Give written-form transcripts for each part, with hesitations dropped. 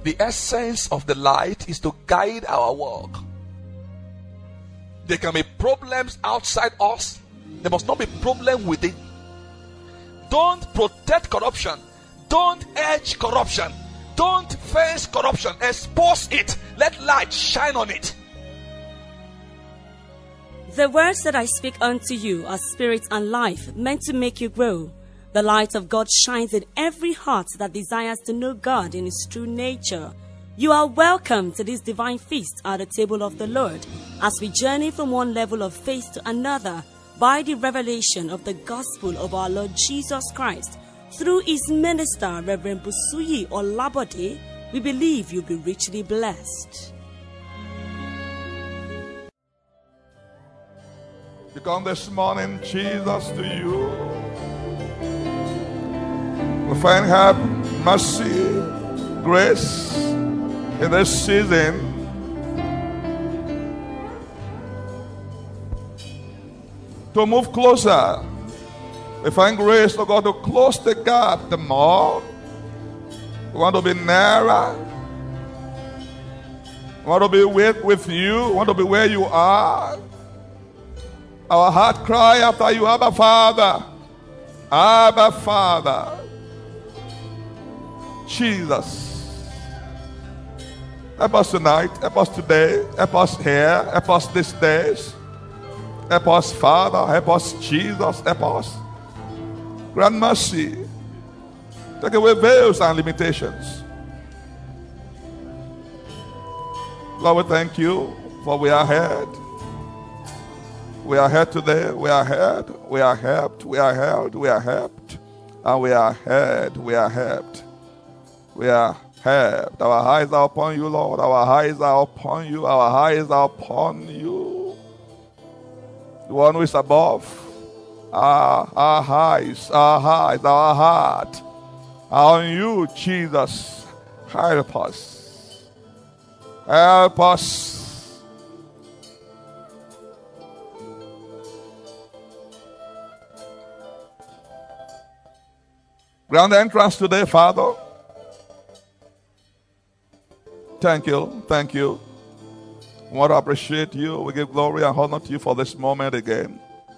The essence of the light is to guide our walk. There can be problems outside us. There must not be problem within. Don't protect corruption. Don't edge corruption. Don't face corruption. Expose it. Let light shine on it. The words that I speak unto you are spirit and life, meant to make you grow. The light of God shines in every heart that desires to know God in His true nature. You are welcome to this divine feast at the table of the Lord as we journey from one level of faith to another by the revelation of the gospel of our Lord Jesus Christ. Through His minister, Reverend Busuyi Olabode, we believe you'll be richly blessed. We come this morning, Jesus, to you. We find help, mercy, grace in this season. To move closer. We find grace, to God, to close the gap the more. We want to be nearer. We want to be with you. We want to be where you are. Our heart cry after you, Abba Father. Abba Father. Jesus. Help us tonight. Help us today. Help us here. Help us these days. Help us, Father. Help us, Jesus. Help us. Grant mercy. Take away veils and limitations. Lord, we thank you for we are heard. We are heard today. We are heard. We are helped. We are held. We are helped. And we are heard. We are helped. We are helped. Our eyes are upon you, Lord. Our eyes are upon you. Our eyes are upon you. The one who is above. Our eyes, our heart are on you, Jesus. Help us. Help us. Grant entrance today, Father. Thank you. Thank you. We want to appreciate you. We give glory and honor to you for this moment again.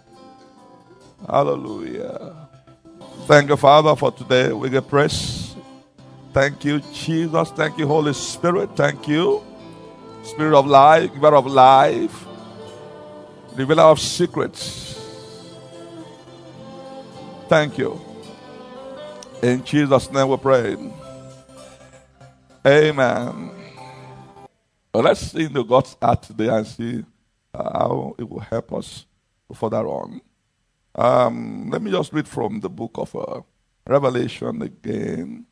Hallelujah. Thank you, Father, for today. We give praise. Thank you, Jesus. Thank you, Holy Spirit. Thank you, Spirit of life, giver of life, revealer of secrets. Thank you. In Jesus' name we pray. Amen. Well, let's see into God's heart today and see how it will help us further on. Let me just read from the book of Revelation again.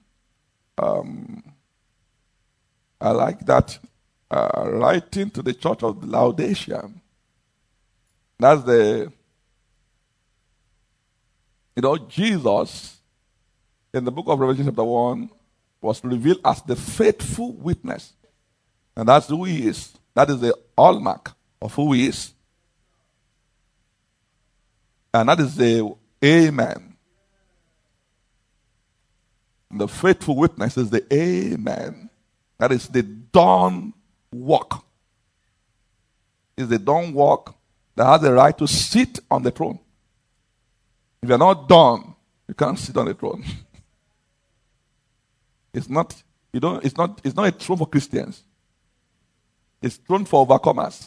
I like that writing to the church of Laodicea. That's Jesus in the book of Revelation chapter 1 was revealed as the faithful witness. And that's who he is. That is the hallmark of who he is. And that is the amen. The faithful witness is the amen. That is the done work. It's the done work that has the right to sit on the throne. If you're not done, you can't sit on the throne. It's not a throne for Christians. It's a throne for overcomers.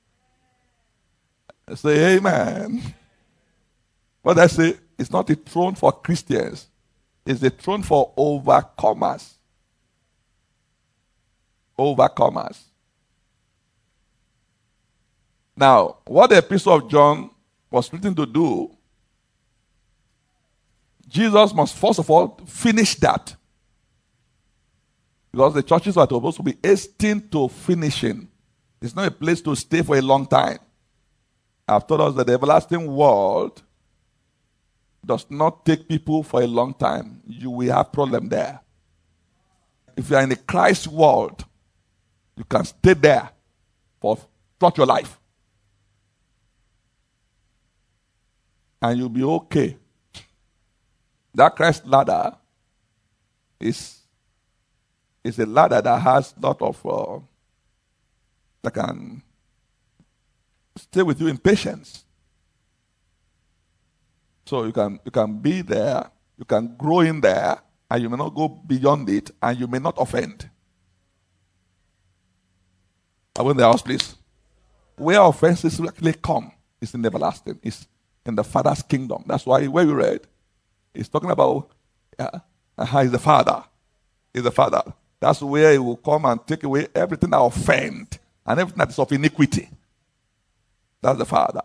Say amen. What I say, it's not a throne for Christians. It's a throne for overcomers. Overcomers. Now, what the Epistle of John was written to do, Jesus must first of all finish that. Because the churches are supposed to be hastening to finishing. It's not a place to stay for a long time. I've told us that the everlasting world does not take people for a long time. You will have problem there. If you are in a Christ world, you can stay there for throughout your life. And you'll be okay. That Christ ladder is It's a ladder that has a lot of that can stay with you in patience. So you can be there, you can grow in there, and you may not go beyond it, and you may not offend. Are we in the house, please? Where offenses actually come is in everlasting. It's in the Father's kingdom. That's why where we read, it's talking about he's the Father. He's the Father. That's where he will come and take away everything that offend and everything that is of iniquity. That's the Father.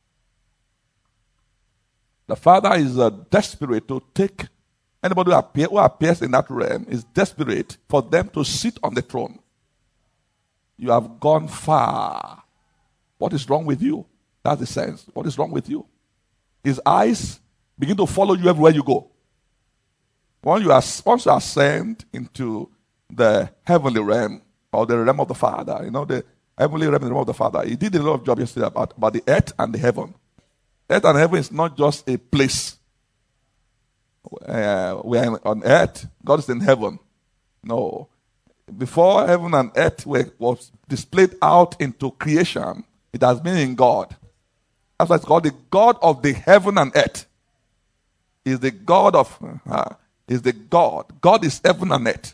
The Father is desperate to take anybody who appears in that realm is desperate for them to sit on the throne. You have gone far. What is wrong with you? That's the sense. What is wrong with you? His eyes begin to follow you everywhere you go. Once you ascend into the heavenly realm or the realm of the Father, the heavenly realm and the realm of the Father. He did a lot of job yesterday about the earth and the heaven. Earth and heaven is not just a place. We are on earth. God is in heaven. No. Before heaven and earth was displayed out into creation, it has been in God. That's why it's called the God of the heaven and earth. Is the God of is the God. God is heaven and earth.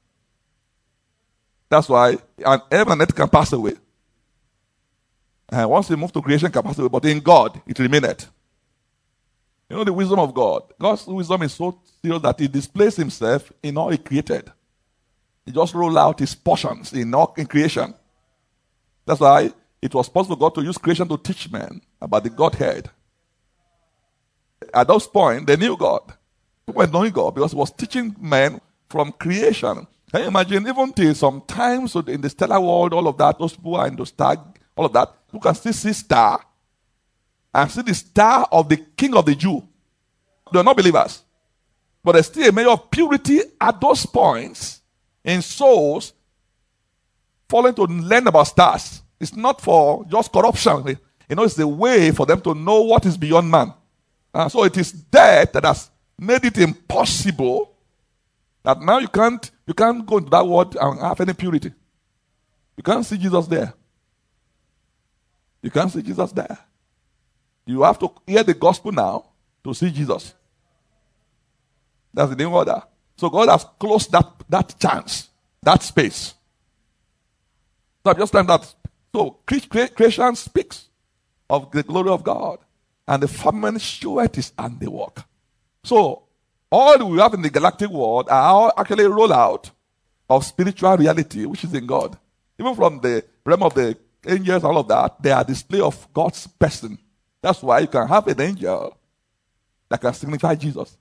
That's why heaven and earth can pass away. And once you move to creation, it can pass away. But in God, it remaineth. You know the wisdom of God. God's wisdom is so serious that He displays Himself in all He created. He just rolled out His portions in creation. That's why it was possible for God to use creation to teach men about the Godhead. At those points, they knew God. People were knowing God because He was teaching men from creation. Can you imagine, even till sometimes in the stellar world, all of that, those people are in the star, all of that, you can still see star and see the star of the King of the Jew. They are not believers. But there's still a measure of purity at those points in souls falling to learn about stars. It's not for just corruption. It's a way for them to know what is beyond man. So it is death that has made it impossible that now you can't go into that world and have any purity. You can't see Jesus there. You can't see Jesus there. You have to hear the gospel now to see Jesus. That's the new order. So God has closed that chance, that space. So I'm just saying that. So creation speaks of the glory of God, and the firmament showeth His handiwork. So all we have in the galactic world are all actually a rollout of spiritual reality, which is in God. Even from the realm of the angels, all of that, they are a display of God's person. That's why you can have an angel that can signify Jesus.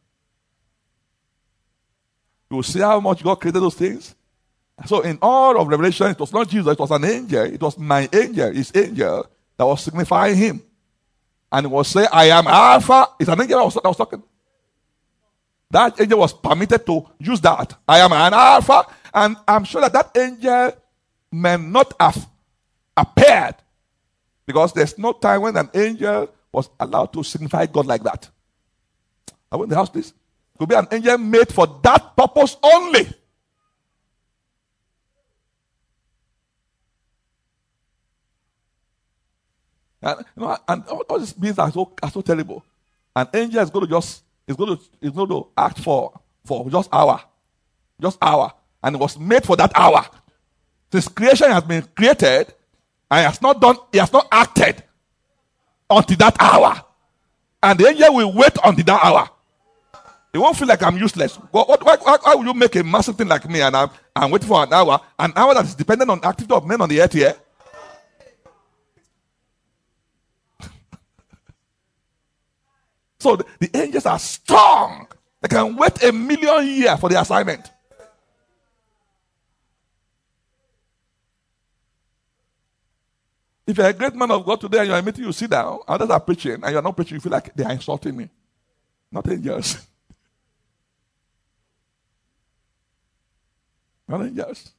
You will see how much God created those things. So in all of Revelation, it was not Jesus, it was an angel. It was my angel, his angel, that was signifying him. And it was saying, I am Alpha. It's an angel that was talking. That angel was permitted to use that. I am an Alpha. And I'm sure that angel may not have appeared, because there's no time when an angel was allowed to signify God like that. I want the house, please. It could be an angel made for that purpose only. And all these beings are so terrible. An angel is going to act for just hour, and it was made for that hour. Since creation has been created, and he has not acted until that hour, and the angel will wait until that hour. It won't feel like I'm useless. Why would you make a massive thing like me and I'm waiting for an hour that is dependent on activity of men on the earth here? So the angels are strong. They can wait 1,000,000 years for the assignment. If you're a great man of God today and you're in a meeting, you sit down, others are preaching, and you're not preaching, you feel like they are insulting me. Not angels. Not angels.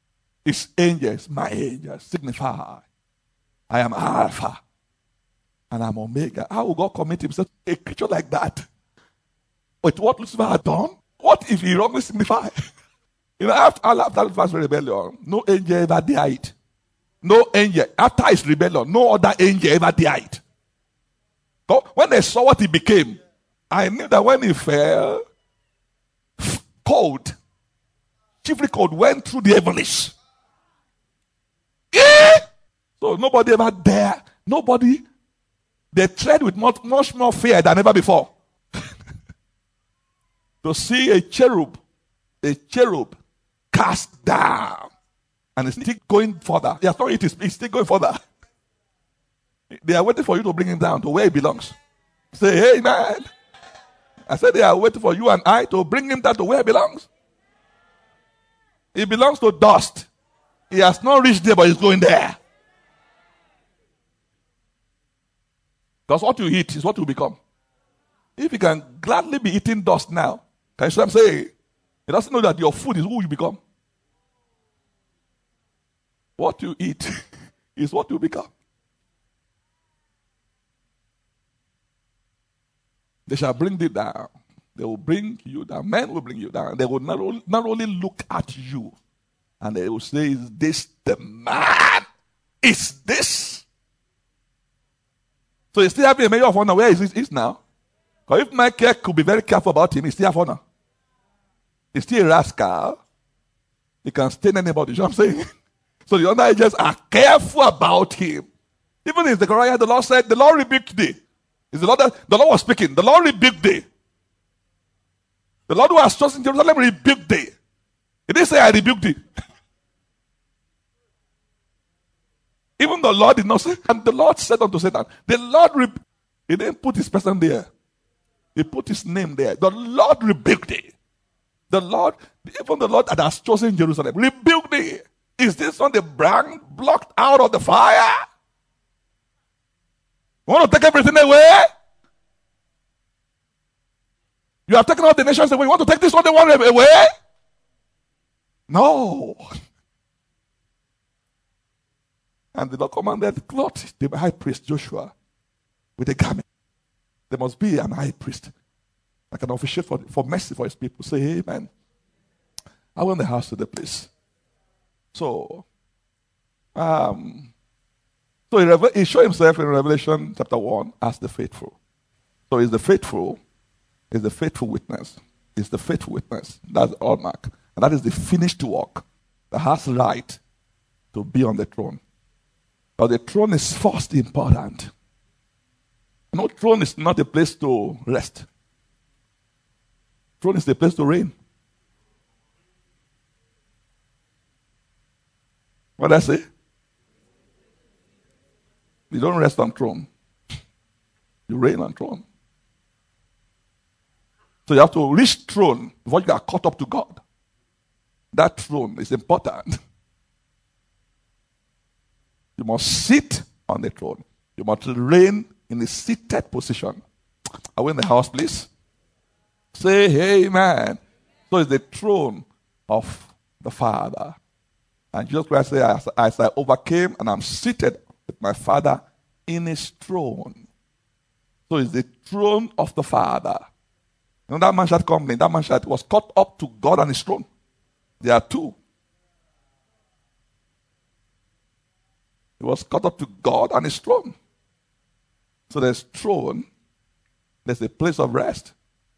It's angels, my angels, signify I am Alpha. and I'm Omega. How will God commit himself to a creature like that? But what Lucifer had done, what if he wrongly signified? After Lucifer's rebellion, no angel ever died. No angel. After his rebellion, no other angel ever died. So when they saw what he became, I knew that when he fell, cold, chiefly cold, went through the heavens. Yeah! So nobody ever dare, they tread with much more fear than ever before. To see a cherub cast down, and it's still going further. Yeah, sorry, it's still going further. They are waiting for you to bring him down to where he belongs. Say, hey man. I said they are waiting for you and I to bring him down to where he belongs. He belongs to dust. He has not reached there, but he's going there. Because what you eat is what you become. If you can gladly be eating dust now, can you see what I'm saying? It doesn't know that your food is who you become. What you eat is what you become. They shall bring thee down. They will bring you down. Men will bring you down. They will not only look at you, and they will say, is this the man? Is this? So he's still having a measure of honor. Where is he now? Because if Michael could be very careful about him, he still have honor. He's still a rascal. He can stain anybody. You know what I'm saying? So the other angels are careful about him. Even in Zechariah, the Lord said, the Lord rebuked thee. The Lord was speaking. The Lord rebuked thee. The Lord who has chosen Jerusalem rebuked thee. He didn't say, I rebuked thee. Even the Lord did not say, and the Lord said unto Satan, he didn't put his person there. He put his name there. The Lord rebuked thee. Even the Lord that has chosen Jerusalem, rebuked thee. Is this one the brand blocked out of the fire? You want to take everything away? You have taken all the nations away. You want to take this one away? No. And the Lord commanded, clothe the high priest Joshua with a garment. There must be an high priest that can officiate for mercy for his people. Say amen. I want the house to the place. So, he showed himself in Revelation chapter 1 as the faithful. So he's the faithful witness. He's the faithful witness. That's the hallmark. And that is the finished work that has right to be on the throne. But the throne is first important. No, throne is not a place to rest. Throne is the place to reign. What did I say? You don't rest on throne. You reign on throne. So you have to reach throne before you are caught up to God. That throne is important. You must sit on the throne. You must reign in a seated position. Are we in the house, please? Say amen. So it's the throne of the Father. And Jesus Christ said, as I overcame and I'm seated with my Father in his throne. So it's the throne of the Father. You know that man that complained, that man that was caught up to God and his throne. There are two. He was caught up to God and his throne. So there's throne, there's a place of rest.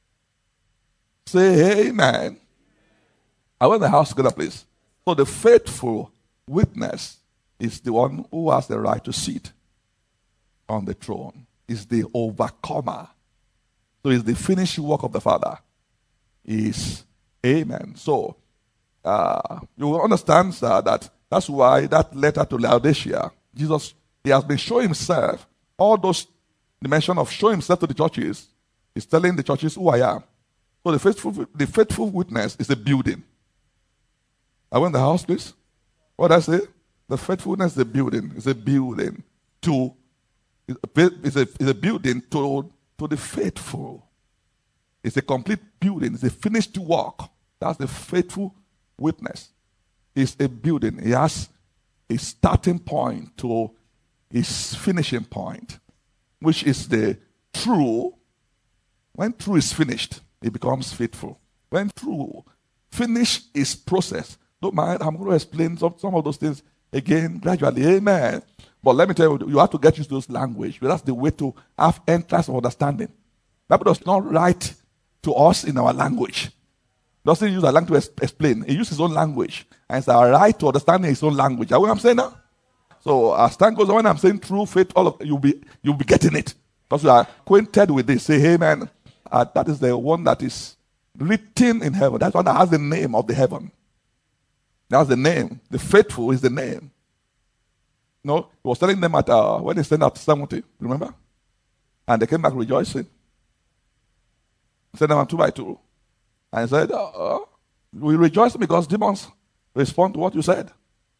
Say amen. I want the house together, please. So the faithful witness is the one who has the right to sit on the throne. Is the overcomer. So it's the finished work of the Father. Is amen. So you will understand, sir, that's why that letter to Laodicea, Jesus, he has been showing himself. All those dimensions of showing himself to the churches, he's telling the churches who I am. So the faithful witness is a building. I want the house, please. What did I say? The faithfulness is a building. It's a building to the faithful. It's a complete building. It's a finished work. That's the faithful witness. It's a building. It has a starting point to its finishing point. which is the true, when true is finished, it becomes faithful. When true, finish is process. Don't mind, I'm going to explain some of those things again gradually. Amen. But let me tell you, you have to get used to those language. That's the way to have entrance of understanding. Bible does not write to us in our language. Doesn't use our language to explain. He uses his own language. And it's our right to understand his own language. You know what I'm saying now? So as time goes on, when I'm saying true faith, all of you'll be getting it. Because you are acquainted with this. Say, hey man, that is the one that is written in heaven. That's one that has the name of the heaven. That's the name. The faithful is the name. No, he was telling them at when he sent out 70, remember? And they came back rejoicing. He sent them out 2 by 2. And he said, we rejoice because demons respond to what you said.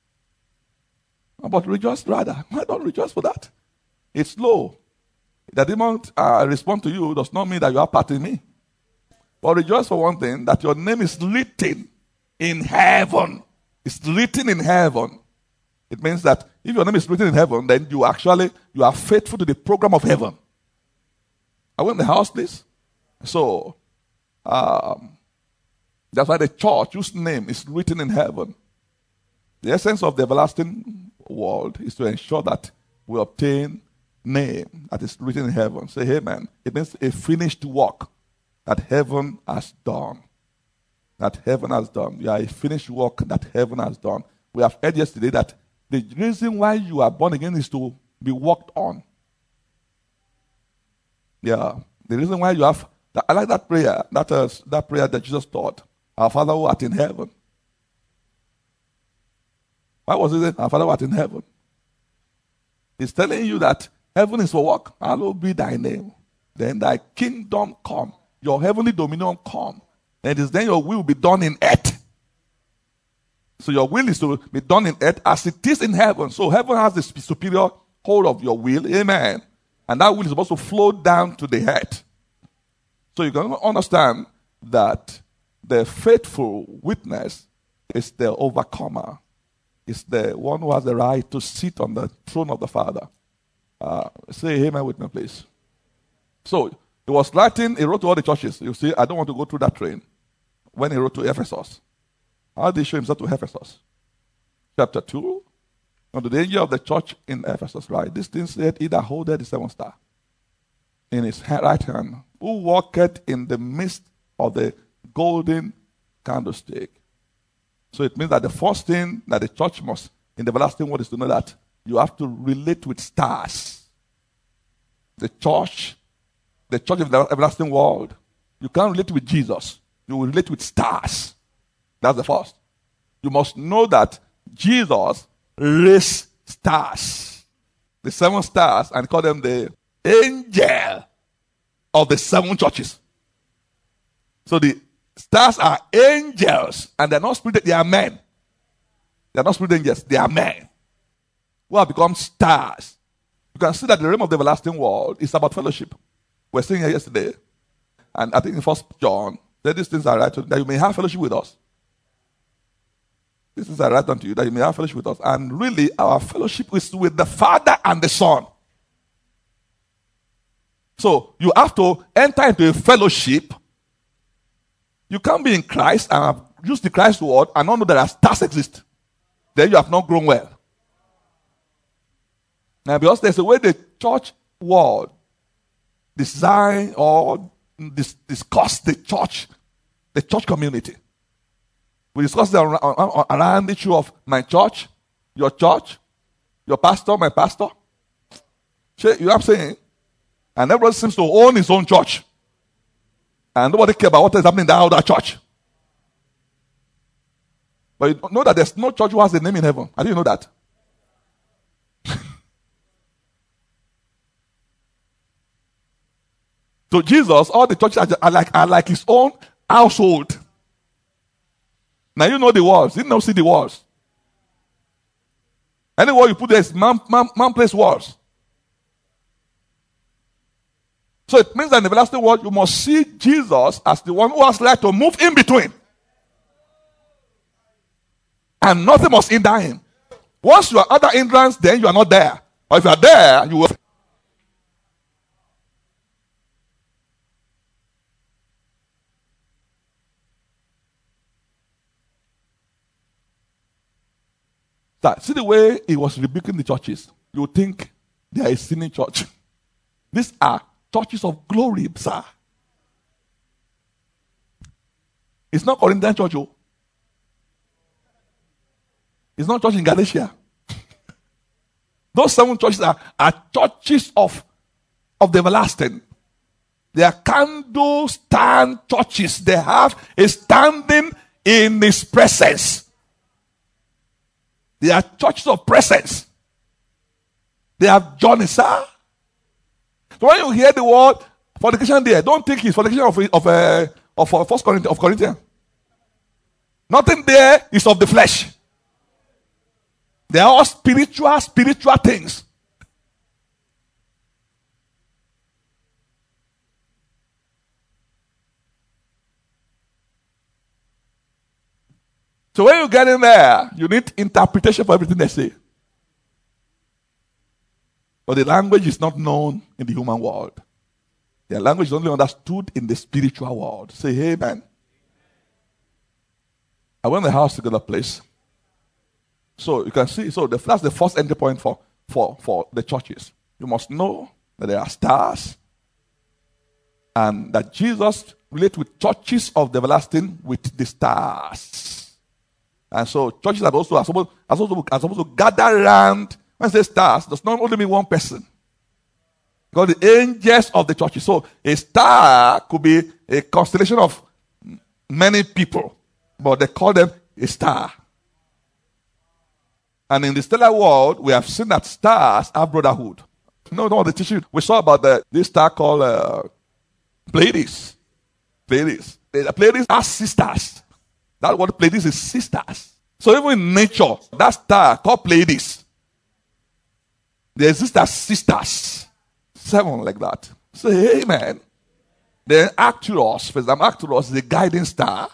But rejoice rather. Why don't rejoice for that? It's low. The demons respond to you does not mean that you are part in me. But rejoice for one thing, that your name is written in heaven. It's written in heaven. It means that if your name is written in heaven, then you are faithful to the program of heaven. Are we in the house, please? So, that's why the church, whose name is written in heaven. The essence of the everlasting world is to ensure that we obtain name that is written in heaven. Say, hey man, it means a finished work that heaven has done. That heaven has done. You are a finished work that heaven has done. We have heard yesterday that the reason why you are born again is to be worked on. Yeah. The reason why you have, I like that prayer, that prayer that Jesus taught. Our Father who art in heaven. Why was it our Father who art in heaven? He's telling you that heaven is for work. Hallowed be thy name. Then thy kingdom come. Your heavenly dominion come. And it is then your will be done in earth. So your will is to be done in earth as it is in heaven. So heaven has the superior hold of your will. Amen. And that will is supposed to flow down to the earth. So you can understand that the faithful witness is the overcomer. It's the one who has the right to sit on the throne of the Father. Say amen with me, please. So, he was writing, he wrote to all the churches. You see, I don't want to go through that train. When he wrote to Ephesus. How did he show himself to Ephesus? Chapter 2. On the angel of the church in Ephesus, right? This thing said, he that holdeth the 7th star in his right hand, who walketh in the midst of the golden candlestick. So it means that the first thing that the church must, in the everlasting world, is to know that you have to relate with stars. The church of the everlasting world, you can't relate with Jesus. You will relate with stars. That's the first. You must know that Jesus raised stars. The 7 stars, and call them the angel of the 7 churches. So the stars are angels, and they're not spirit, they are men. They're not spirit angels, they are men who have become stars. You can see that the realm of the everlasting world is about fellowship. We're saying here yesterday, and I think in 1 John, that these things are right, that you may have fellowship with us. These things are right unto you, that you may have fellowship with us. And really, our fellowship is with the Father and the Son. So, you have to enter into a fellowship. You can't be in Christ and use the Christ word and not know that stars exist. Then you have not grown well. Now, because there's a way the church world design or discuss the church community. We discuss around the issue of my church, your pastor, my pastor. You know what I'm saying? And everybody seems to own his own church. And nobody cares about what is happening in that other church. But you know that there's no church who has a name in heaven. I didn't know that. So Jesus, all the churches are like his own household. Now you know the walls. You didn't know see the walls. Anywhere you put there is man place walls. So it means that in the everlasting world, you must see Jesus as the one who has right to move in between. And nothing must hinder him. Once you are under hindrance, then you are not there. Or if you are there, you will. See the way he was rebuking the churches. You would think they are a sinning church. These are churches of glory, sir. It's not Corinthian church, oh. It's not church in Galatia. Those 7 churches are churches of the everlasting. They are candle stand churches. They have a standing in his presence. They are churches of presence. They have journey, sir. So when you hear the word fornication there, don't think it's fornication of 1 Corinthians. Nothing there is of the flesh. They are all spiritual things. So when you get in there, you need interpretation for everything they say. But the language is not known in the human world. The language is only understood in the spiritual world. Say amen. I went to the house to get a place. So you can see, that's the first entry point for the churches. You must know that there are stars and that Jesus relates with churches of the everlasting with the stars. And so churches are supposed to gather around. When I say stars, does not only mean one person. Because the angels of the churches. So a star could be a constellation of many people, but they call them a star. And in the stellar world, we have seen that stars have brotherhood. No, the teaching we saw about this star called Pleiades. Pleiades. The Pleiades are sisters. That's what Pleiades is, sisters. So even in nature, that star called Pleiades, they exist as sisters. 7 like that. Say amen. Then Arcturus, for example, Arcturus is a guiding star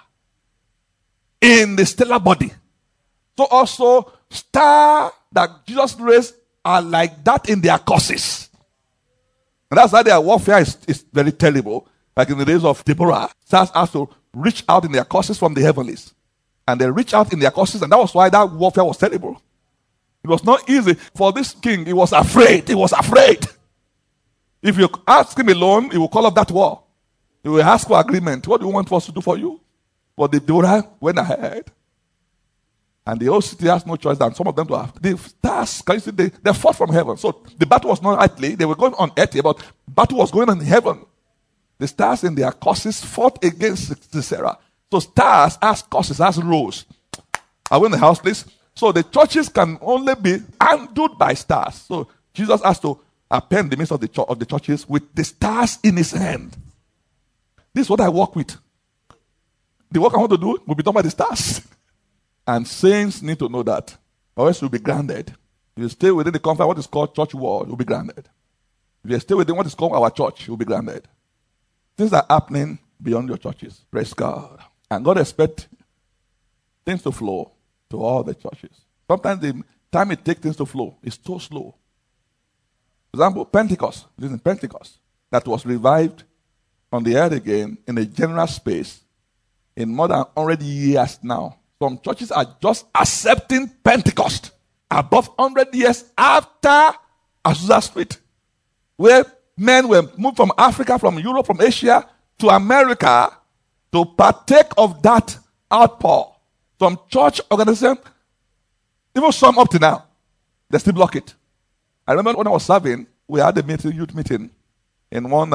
in the stellar body. So also, stars that Jesus raised are like that in their courses. And that's why their warfare is very terrible. Like in the days of Deborah, stars have to reach out in their courses from the heavenlies. And they reach out in their courses, and that was why that warfare was terrible. It was not easy for this king. He was afraid. He was afraid. If you ask him alone, he will call off that war. He will ask for agreement. What do you want us to do for you? But the Deborah went ahead. And the whole city has no choice than some of them to have. The stars, can you see, they fought from heaven. So the battle was not earthly. They were going on earth here, but battle was going on in heaven. The stars in their courses fought against Sisera. So stars as courses, as rows. Are we in the house, please? So the churches can only be handled by stars. So Jesus has to append the midst of the churches with the stars in his hand. This is what I work with. The work I want to do will be done by the stars. And saints need to know that, or else you'll be grounded. If you stay within the confines of what is called church world, you'll be grounded. If you stay within what is called our church, you'll be grounded. Things are happening beyond your churches. Praise God. And God expects things to flow to all the churches. Sometimes the time it takes things to flow is so slow. For example, Pentecost. Listen, Pentecost. That was revived on the earth again in a general space in more than 100 years now. Some churches are just accepting Pentecost above 100 years after Azusa Street, where men were moved from Africa, from Europe, from Asia to America to partake of that outpour. Some church organization, even some up to now, they still block it. I remember when I was serving, we had a meeting, youth meeting in one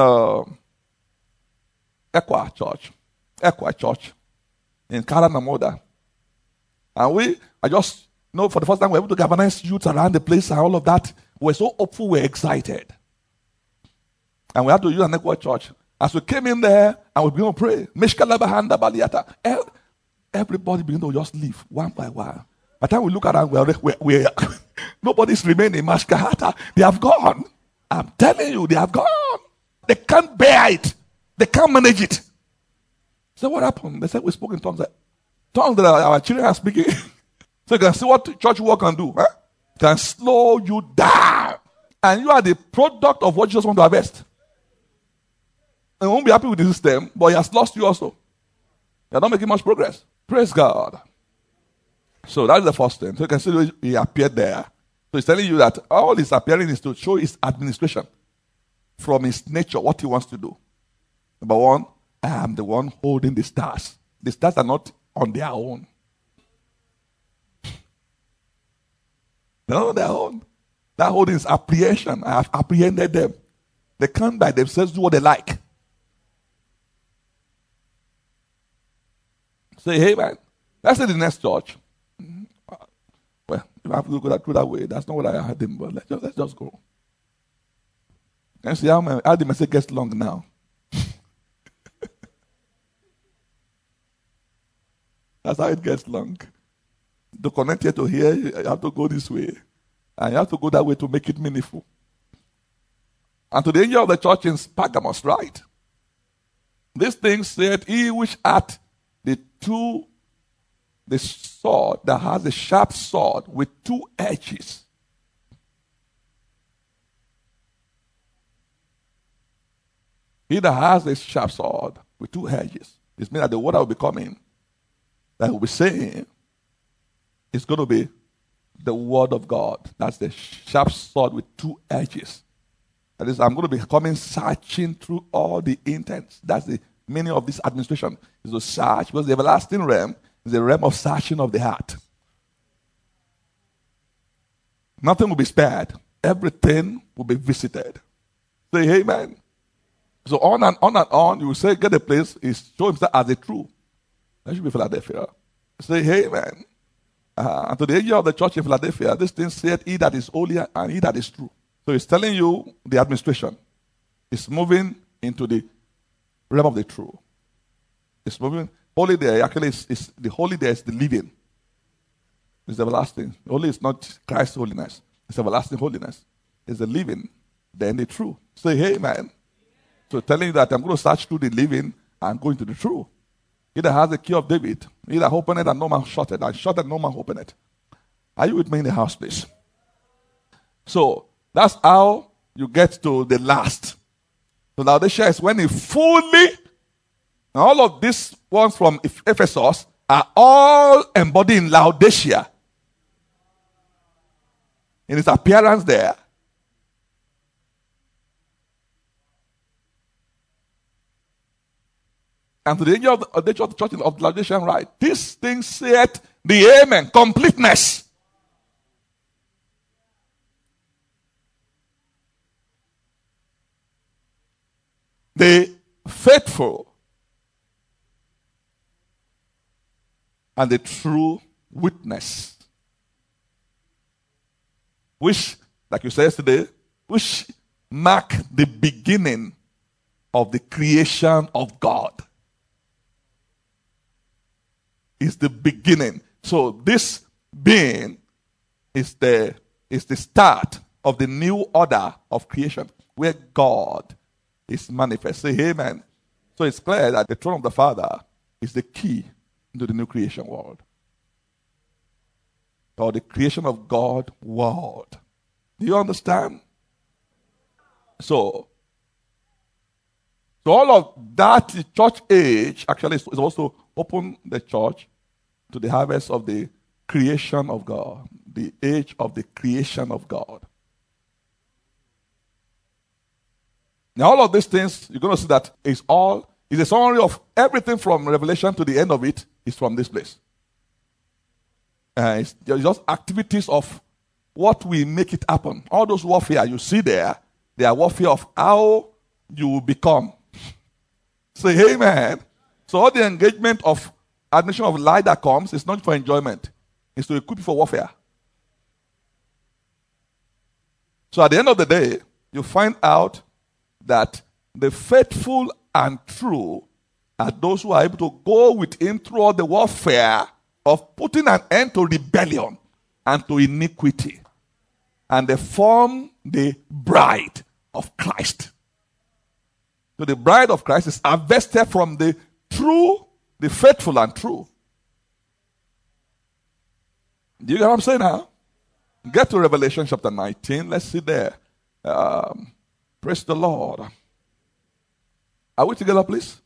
Equa church in Karanamoda. And I just know for the first time we were able to galvanize youth around the place and all of that. We were so hopeful, we were excited. And we had to use an Equa church. As we came in there and we began to pray, everybody began to just leave one by one. By the time we look around, we're nobody's remaining. Mashkahata, they have gone. I'm telling you, they have gone. They can't bear it. They can't manage it. So what happened? They said we spoke in tongues. Tongues that our children are speaking. So you can see what church work can do. Huh? It can slow you down. And you are the product of what Jesus wants to harvest. And you won't be happy with the system, but he has lost you also. You're not making much progress. Praise God. So that's the first thing. So you can see he appeared there. So he's telling you that all his appearing is to show his administration from his nature, what he wants to do. Number one, I am the one holding the stars. The stars are not on their own. They're not on their own. That holding is apprehension. I have apprehended them. They can't by themselves do what they like. Say, hey man, that's in the next church. Well, if I have to go through that way, that's not what I had him, but let's just go. Can you see how the message gets long now? That's how it gets long. To connect here to here, you have to go this way. And you have to go that way to make it meaningful. And to the angel of the church in Pergamos, right? This thing said, he which hath the sword that has a sharp sword with two edges. He that has a sharp sword with two edges. It means that the word that will be coming, that will be saying, is going to be the word of God. That's the sharp sword with two edges. That is, I'm going to be coming searching through all the intents. That's the meaning of this administration. Is to search, because the everlasting realm is the realm of searching of the heart. Nothing will be spared. Everything will be visited. Say amen. So on and on and on, you will say, get a place, is show himself as a true. That should be Philadelphia. Say amen. And to the angel of the church in Philadelphia, this thing said, he that is holy and he that is true. So he's telling you the administration is moving into the realm of the true. It's moving. Holy there actually is the holy there is the living. It's everlasting. Holy is not Christ's holiness. It's everlasting holiness. It's the living, then the true. Say amen. So telling you that I'm going to search through the living and go into the true. He that has the key of David, he that opened it and no man shut it, and shut it no man opened it. Are you with me in the house, please? So that's how you get to the last. So Laodicea is when he fully, and all of these ones from Ephesus are all embodied in Laodicea. In his appearance there. And to the angel of the church of Laodicea, right? This thing saith the amen, completeness. The faithful and the true witness, which, like you said yesterday, which mark the beginning of the creation of God. Is the beginning. So this being is the start of the new order of creation where God is manifest. Say amen. So it's clear that the throne of the Father is the key into the new creation world. Or the creation of God world. Do you understand? So all of that church age actually is supposed to open the church to the harvest of the creation of God. The age of the creation of God. Now all of these things, you're going to see that it's a summary of everything from Revelation to the end of it is from this place. It's just activities of what will make it happen. All those warfare you see there, they are warfare of how you will become. Say amen. So all the engagement of admission of light that comes is not for enjoyment. It's to equip you for warfare. So at the end of the day, you find out that the faithful and true are those who are able to go with him through all the warfare of putting an end to rebellion and to iniquity. And they form the bride of Christ. So the bride of Christ is harvested from the true, the faithful and true. Do you get what I'm saying now? Get to Revelation chapter 19. Let's see there. Praise the Lord. Are we together, please?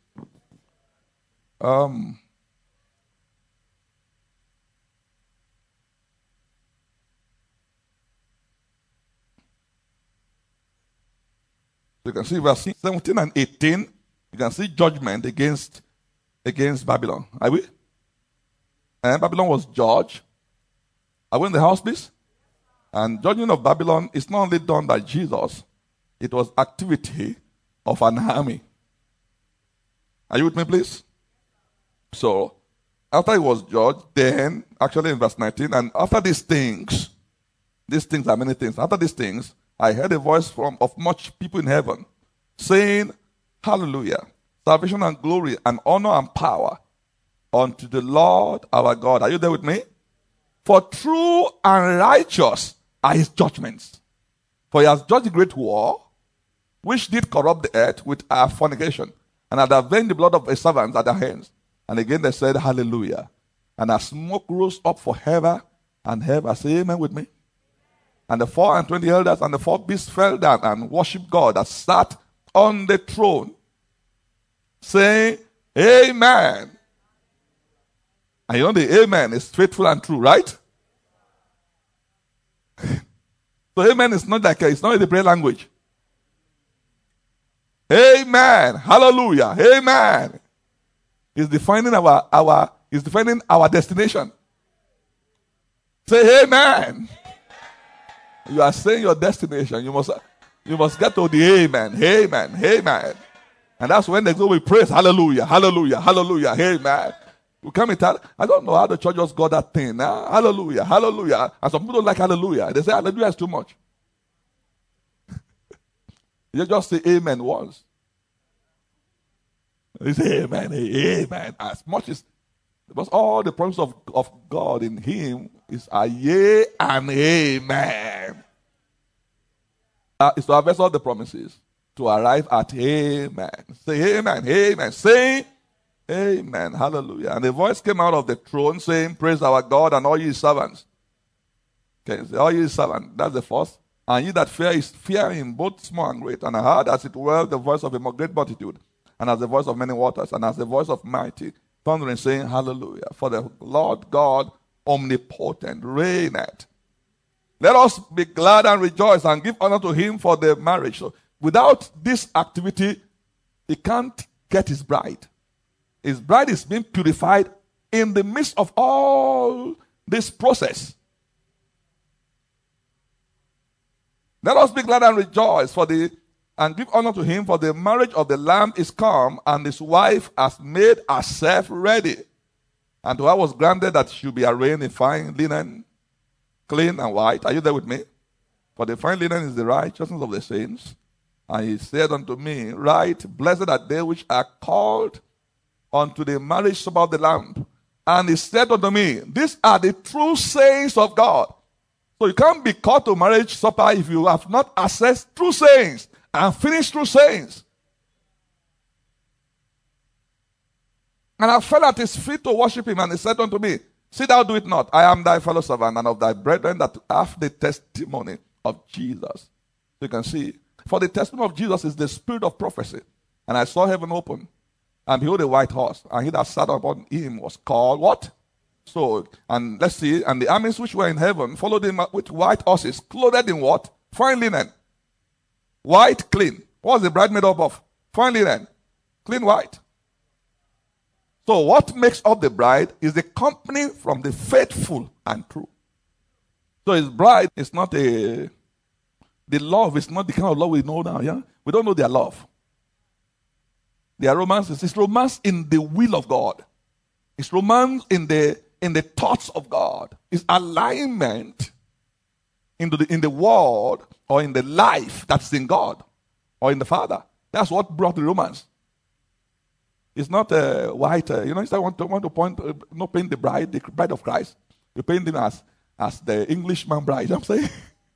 you can see verse 17 and 18. You can see judgment against Babylon. Are we? And Babylon was judged. Are we in the house, please? And judging of Babylon is not only done by Jesus, it was activity of an army. Are you with me, please? So, after he was judged, then, actually in verse 19, and after these things are many things. After these things, I heard a voice of much people in heaven, saying, Hallelujah, salvation and glory and honor and power unto the Lord our God. Are you there with me? For true and righteous are his judgments. For he has judged the great war, which did corrupt the earth with our fornication, and had avenged the blood of his servants at their hands. And again they said, Hallelujah. And a smoke rose up forever and ever. Say amen with me. And the 24 elders and the 4 beasts fell down and worshipped God that sat on the throne, saying, Amen. And you know the amen is faithful and true, right? So amen is not like it's not the prayer language. Amen. Hallelujah. Amen. It's defining our destination. Say amen. You are saying your destination. You must get to the amen. Amen. Amen. And that's when they go with praise. Hallelujah. Hallelujah. Hallelujah. Amen. We come and tell, I don't know how the church just got that thing. Hallelujah. Hallelujah. And some people don't like hallelujah. They say hallelujah is too much. You just say amen once. You say amen. Amen. As much as, because all the promises of God in him is a yea and amen. It's to harvest all the promises to arrive at amen. Say amen. Amen. Say amen. Hallelujah. And the voice came out of the throne saying, Praise our God and all ye servants. Okay, say, all ye servants. That's the first. And ye that fear him, both small and great. And I heard as it were the voice of a great multitude, and as the voice of many waters, and as the voice of mighty thundering, saying, Hallelujah. For the Lord God omnipotent reigneth. Let us be glad and rejoice and give honor to him for the marriage. So without this activity, he can't get his bride. His bride is being purified in the midst of all this process. Let us be glad and rejoice and give honor to him, for the marriage of the Lamb is come, and his wife has made herself ready. And to her was granted that she should be arrayed in fine linen, clean and white. Are you there with me? For the fine linen is the righteousness of the saints. And he said unto me, Right, blessed are they which are called unto the marriage supper of the Lamb. And he said unto me, These are the true sayings of God. So you can't be called to marriage supper if you have not accessed true sayings and finished true sayings. And I fell at his feet to worship him, and he said unto me, See thou do it not. I am thy fellow servant and of thy brethren that have the testimony of Jesus. So you can see, for the testimony of Jesus is the spirit of prophecy. And I saw heaven open, and behold a white horse, and he that sat upon him was called what? So, and let's see, and the armies which were in heaven followed him with white horses, clothed in what? Fine linen. White, clean. What was the bride made up of? Fine linen. Clean white. So what makes up the bride is the company from the faithful and true. So his bride is not the love is not the kind of love we know now, yeah? We don't know their love. Their romance is romance in the will of God. It's romance in the thoughts of God. It's alignment in the world or in the life that's in God or in the Father. That's what brought the romance. It's not white. Instead I want to paint the bride of Christ. You paint them as the Englishman bride. You know what I'm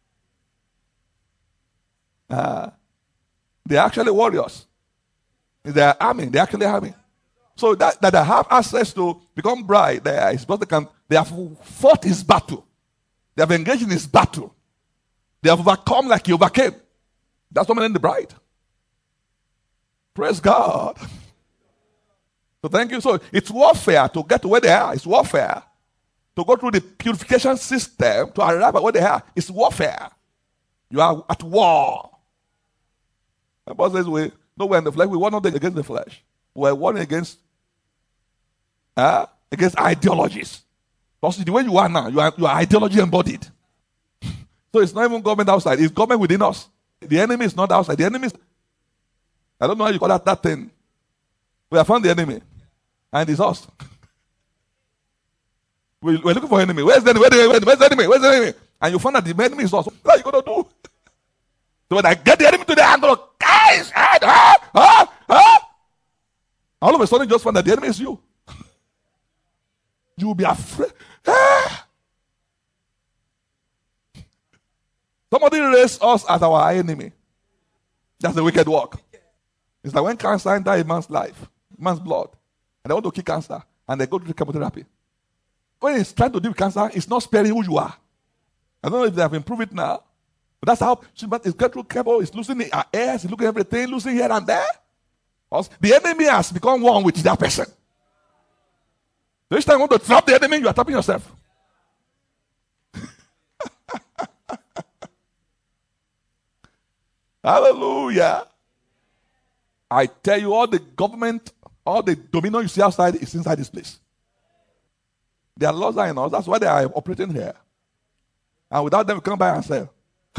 saying? They're actually warriors. They're army. They're actually army. So that they have access to become bride there is because they have fought his battle. They have engaged in his battle. They have overcome like he overcame. That's what made the bride. Praise God. So thank you. So it's warfare to get to where they are. It's warfare. To go through the purification system to arrive at where they are. It's warfare. You are at war. The Bible says no, we're in the flesh. We war not against the flesh. We're warring against ideologies. Because the way you are now, you are ideology embodied. So it's not even government outside. It's government within us. The enemy is not outside. The enemy is, I don't know how you call that thing. We have found the enemy. And it's us. We're looking for enemy. Where's the enemy? Where's the enemy? Where's the enemy? And you find that the enemy is us. What are you going to do? So when I get the enemy today, I'm going to, guys, all of a sudden, you just find that the enemy is you. You will be afraid. Somebody raised us as our enemy. That's the wicked work. It's like when cancer enters a man's life, man's blood, and they want to kill cancer, and they go to the chemotherapy. When it's trying to deal with cancer, it's not sparing who you are. I don't know if they have improved it now, but that's how it's going through chemo. It's losing her ears, it's looking at everything, losing here and there. Because the enemy has become one with that person. So each time you want to trap the enemy, you are trapping yourself. Hallelujah. I tell you, all the government, all the dominion you see outside is inside this place. Their laws are in us. That's why they are operating here. And without them, we come by and sell.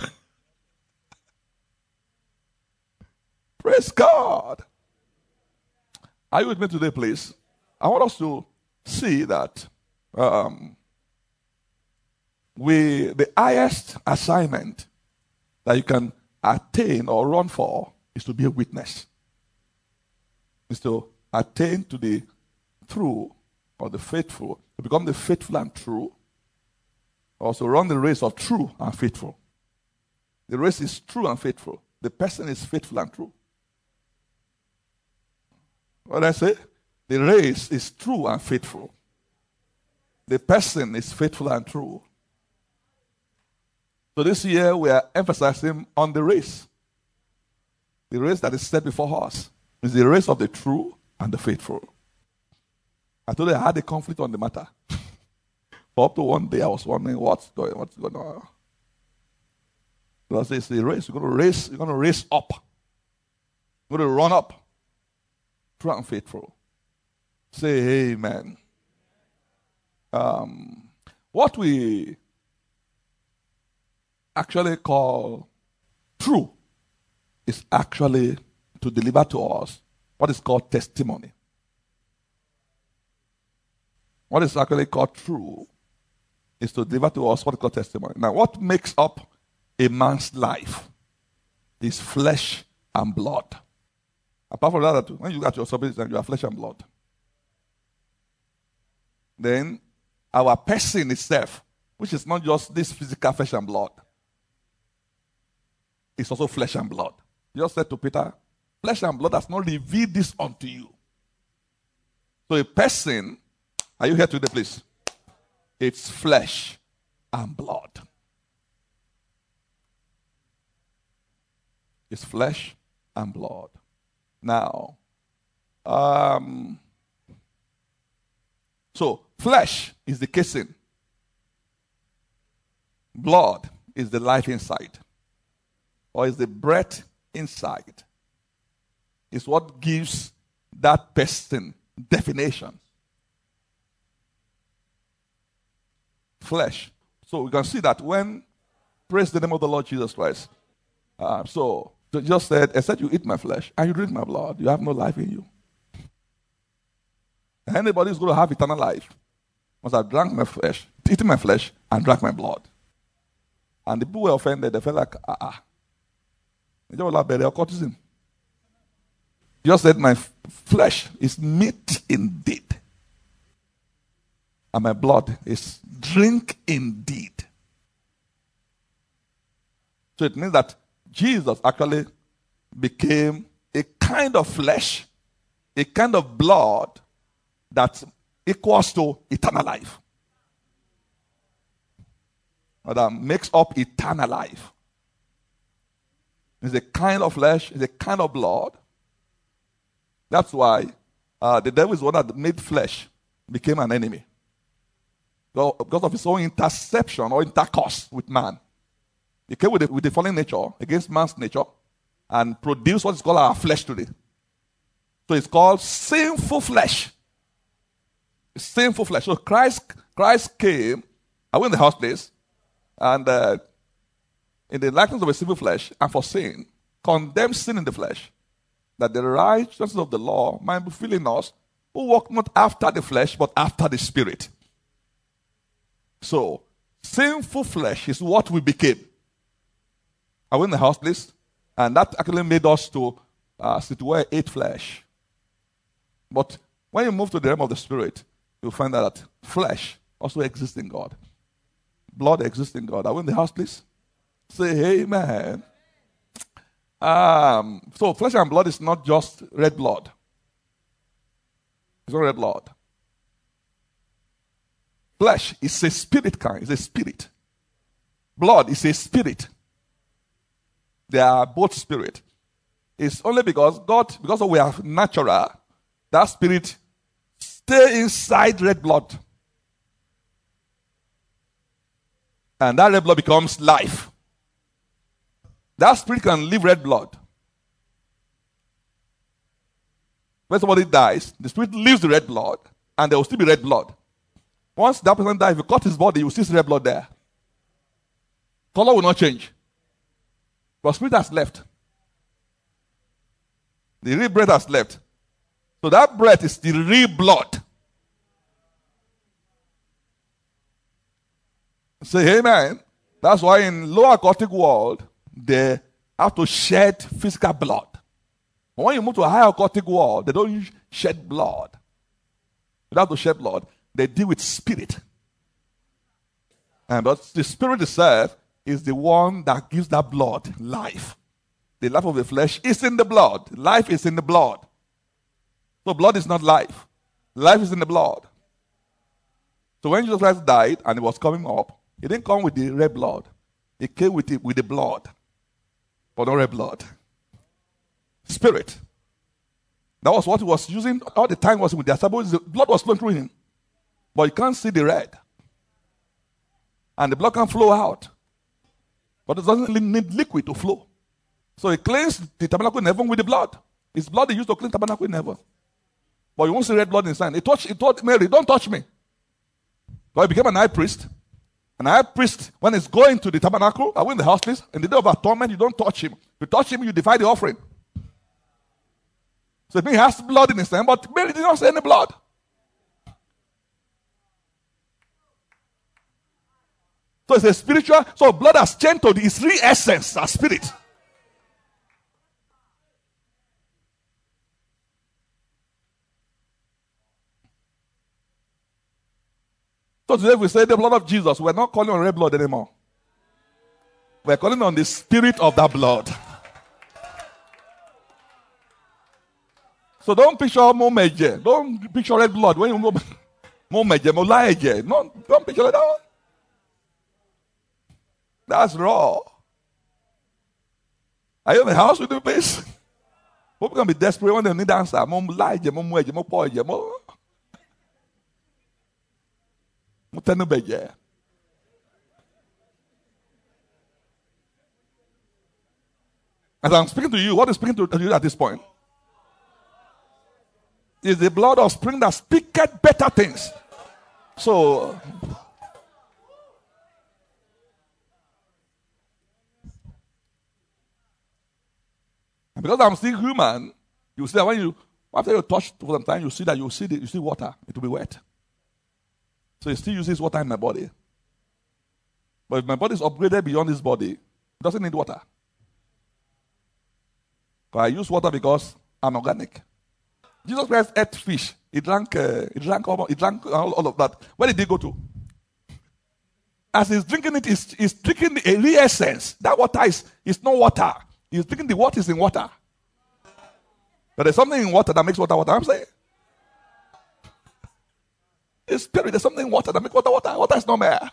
Praise God. Are you with me today, please? I want us to see that the highest assignment that you can attain or run for is to be a witness. Is to attain to the true or the faithful, to become the faithful and true. Also run the race of true and faithful. The race is true and faithful. The person is faithful and true. What did I say? The race is true and faithful. The person is faithful and true. So this year we are emphasizing on the race. The race that is set before us is the race of the true and the faithful. I told you I had a conflict on the matter. For up to one day I was wondering what's going on. So I said, it's the race. You're going to race up. You're going to run up. True and faithful. Say amen. What we actually call true is actually to deliver to us what is called testimony. What is actually called true is to deliver to us what is called testimony. Now, what makes up a man's life is flesh and blood. Apart from that, when you got your subject, you are flesh and blood. Then, our person itself, which is not just this physical flesh and blood, it's also flesh and blood. Jesus said to Peter, flesh and blood has not revealed this unto you. So a person, are you here today, please? It's flesh and blood. It's flesh and blood. Now, so flesh is the casing. Blood is the life inside. Or is the breath inside. It's what gives that person definition. Flesh. So we can see that when, praise the name of the Lord Jesus Christ. So just said, except you eat my flesh and you drink my blood, you have no life in you. Anybody who's going to have eternal life must have drank my flesh, eaten my flesh, and drank my blood. And the people were offended. They felt like, just said, my flesh is meat indeed, and my blood is drink indeed. So it means that Jesus actually became a kind of flesh, a kind of blood that equals to eternal life. Or that makes up eternal life. It's a kind of flesh, it's a kind of blood. That's why the devil is the one that made flesh became an enemy. So, because of his own interception or intercourse with man. He came with the fallen nature against man's nature. and produce what is called our flesh today. So it's called sinful flesh. Sinful flesh. So Christ came, I went in the house place, and in the likeness of a sinful flesh, and for sin, condemned sin in the flesh, that the righteousness of the law might be filled in us, who walk not after the flesh, but after the Spirit. So, sinful flesh is what we became. I went in the house place, and that actually made us to ate flesh. But when you move to the realm of the Spirit, you'll find out that flesh also exists in God. Blood exists in God. Are we in the house, please? Say amen. So flesh and blood is not just red blood. It's not red blood. Flesh is a spirit kind. It's a spirit. Blood is a spirit. They are both spirit. It's only because we are natural, that spirit stay inside red blood. And that red blood becomes life. That spirit can leave red blood. When somebody dies, the spirit leaves the red blood, and there will still be red blood. Once that person dies, if you cut his body, you will see red blood there. Color will not change. But spirit has left. The real breath has left. So that breath is the real blood. Say amen. That's why in lower aquatic world, they have to shed physical blood. But when you move to a higher aquatic world, they don't shed blood. They don't have to shed blood. They deal with spirit. But the spirit itself is the one that gives that blood life. The life of the flesh is in the blood. Life is in the blood. So blood is not life. Life is in the blood. So when Jesus Christ died and he was coming up, he didn't come with the red blood. He came with the blood. But not red blood. Spirit. That was what he was using all the time. Was with the blood was flowing through him. But you can't see the red. And the blood can flow out. But it doesn't need liquid to flow. So he cleansed the tabernacle in heaven with the blood. It's blood he used to clean the tabernacle in heaven. But you won't see red blood inside. He told Mary, don't touch me. So he became an high priest. An high priest, when he's going to the tabernacle, I went in the house place, in the day of atonement, you don't touch him. If you touch him, you divide the offering. So he has blood in his hand, but Mary did not see any blood. So it's a spiritual, so blood has changed to its real essence, a spirit. So today we say the blood of Jesus, we're not calling on red blood anymore. We're calling on the spirit of that blood. So don't picture more major. Don't picture red blood when you more major, more larger. No, don't picture that. That's raw. Are you in the house with the place? People can be desperate when they need answer. More larger, more major, more poison, more. As I'm speaking to you, what is speaking to you at this point? Is the blood of spring that speaketh better things. So, because I'm still human, you see that when after you touch for some time, you see that you see water. It will be wet. So it still uses water in my body. But if my body is upgraded beyond this body, it doesn't need water. But I use water because I'm organic. Jesus Christ ate fish. He drank all of that. Where did he go to? As he's drinking it, he's drinking a real essence. That water is not water. He's drinking the what is in water. But there's something in water that makes water. I'm saying. The spirit, there's something in water that makes water. Water is not mere.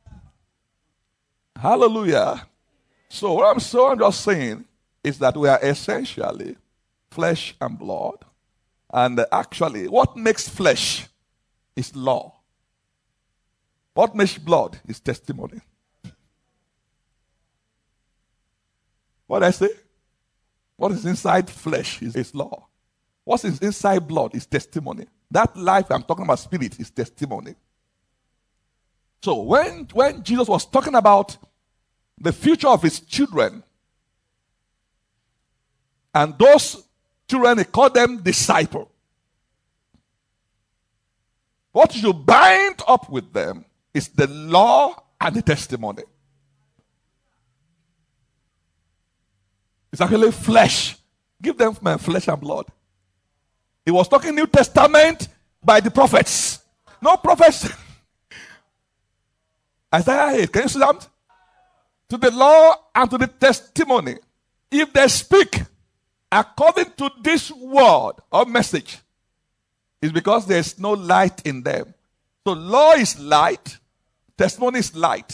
Hallelujah. So what I'm just saying is that we are essentially flesh and blood. And actually, what makes flesh is law. What makes blood is testimony. What did I say? What is inside flesh is law. What is inside blood is testimony. That life I'm talking about, spirit, is testimony. So when Jesus was talking about the future of his children, and those children, he called them disciples. What you bind up with them is the law and the testimony. It's actually flesh. Give them my flesh and blood. He was talking New Testament by the prophets. No prophets. Isaiah 8, can you see that? To the law and to the testimony. If they speak according to this word or message, it's because there's no light in them. So law is light, testimony is light.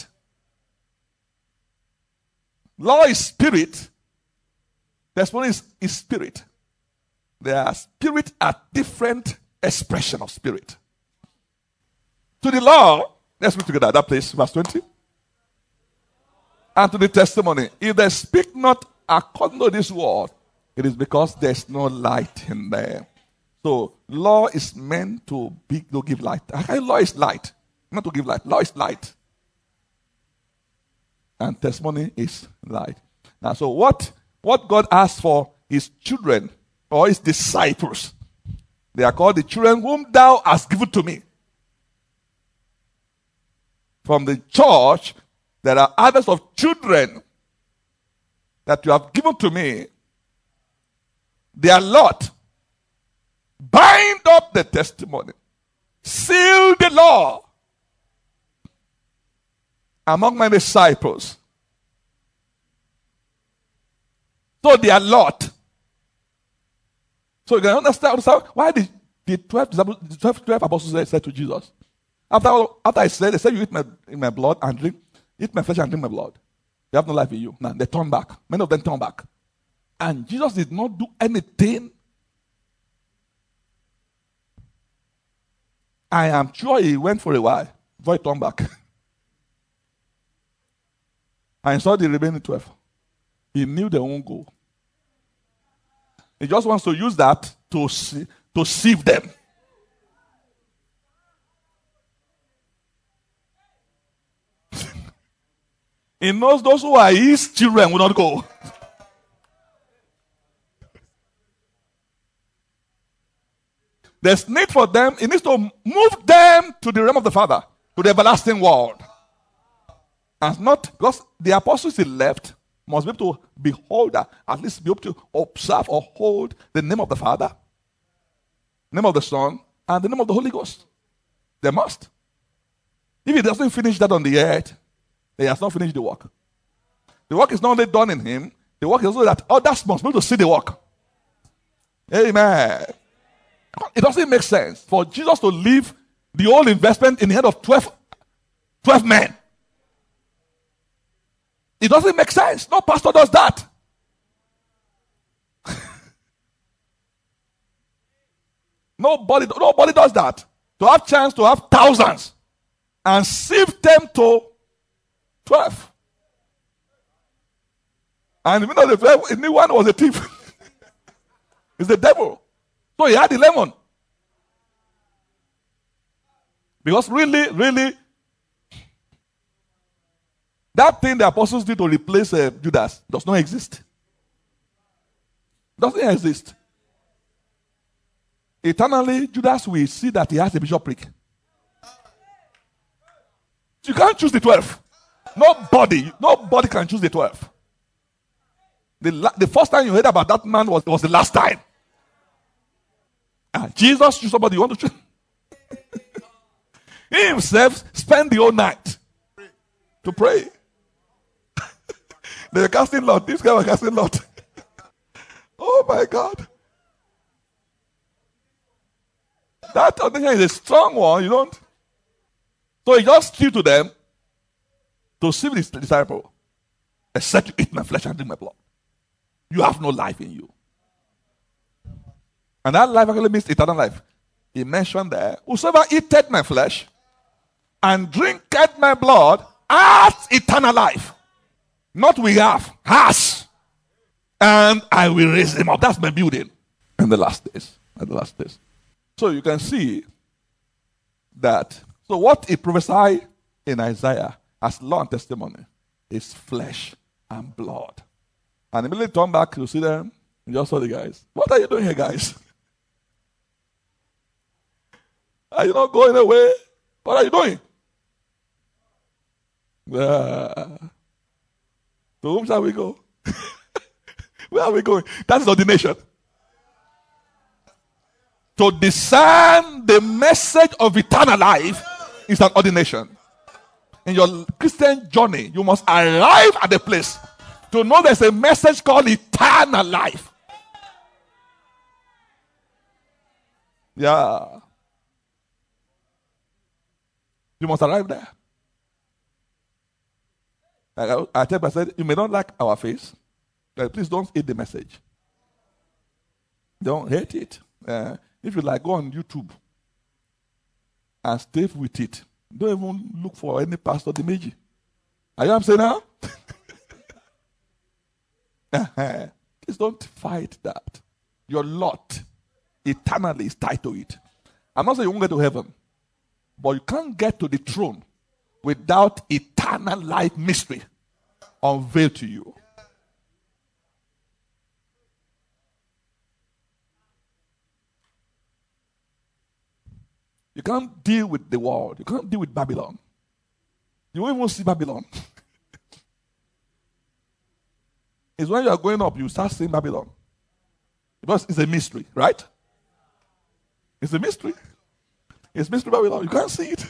Law is spirit, testimony is spirit. Their spirit are different expression of spirit. To the law, let's read together that place, verse 20. And to the testimony, if they speak not according to this word, it is because there's no light in them. So law is meant to give light. Law is light, not to give light. Law is light, and testimony is light. Now, so what God asks for his children or his disciples, they are called the children whom thou hast given to me. From the church, there are others of children that you have given to me. Their lot, bind up the testimony, seal the law among my disciples. So their lot. So you can understand why the 12 apostles said to Jesus, after I said, they said, you eat my blood and drink, eat my flesh and drink my blood. You have no life in you. Now they turn back. Many of them turn back. And Jesus did not do anything. I am sure he went for a while before he turned back. And saw the remaining 12. He knew they won't go. He just wants to use that to sieve them. He knows those who are his children will not go. There's need for them. He needs to move them to the realm of the Father, to the everlasting world. And not because the apostles he left must be able to behold, at least be able to observe or hold the name of the Father, name of the Son, and the name of the Holy Ghost. They must. If he doesn't finish that on the earth, he has not finished the work. The work is not only done in him, the work is also that others must be able to see the work. Amen. It doesn't make sense for Jesus to leave the whole investment in the hand of 12 men. It doesn't make sense. No pastor does that. Nobody does that. To have chance to have thousands and sift them to 12. And you know the 12, the one was a thief. It's the devil. So he had 11. Because really, that thing the apostles did to replace Judas does not exist. Doesn't exist. Eternally, Judas will see that he has a bishopric. You can't choose the 12. Nobody can choose the 12. The first time you heard about that man was the last time. Jesus choose somebody you want to choose. He himself spent the whole night to pray. They were casting lot. This guy was casting lot. Oh my God. That audition is a strong one, you don't? So he just stood to them to see his disciple. Except you eat my flesh and drink my blood, you have no life in you. And that life actually means eternal life. He mentioned there, whosoever eateth my flesh and drinketh my blood has eternal life. Not we have, has. and I will raise him up. That's my building in the last days. At the last days. So you can see that. So what he prophesied in Isaiah as law and testimony is flesh and blood. And immediately turn back to see them. You just saw the guys. What are you doing here, guys? Are you not going away? What are you doing? To whom shall we go? Where are we going? That's ordination. To discern the message of eternal life is an ordination. In your Christian journey, you must arrive at the place to know there's a message called eternal life. Yeah. You must arrive there. I tell you, I said, you may not like our face. Please don't hate the message. Don't hate it. If you like, go on YouTube and stay with it. Don't even look for any pastor Dimeji. Are you know what I'm saying now? Please don't fight that. Your lot eternally is tied to it. I'm not saying you won't get to heaven, but you can't get to the throne without eternal life mystery unveiled to you. You can't deal with the world. You can't deal with Babylon. You won't even see Babylon. It's when you are going up, you start seeing Babylon. Because it's a mystery, right? It's a mystery. It's mystery Babylon. You can't see it.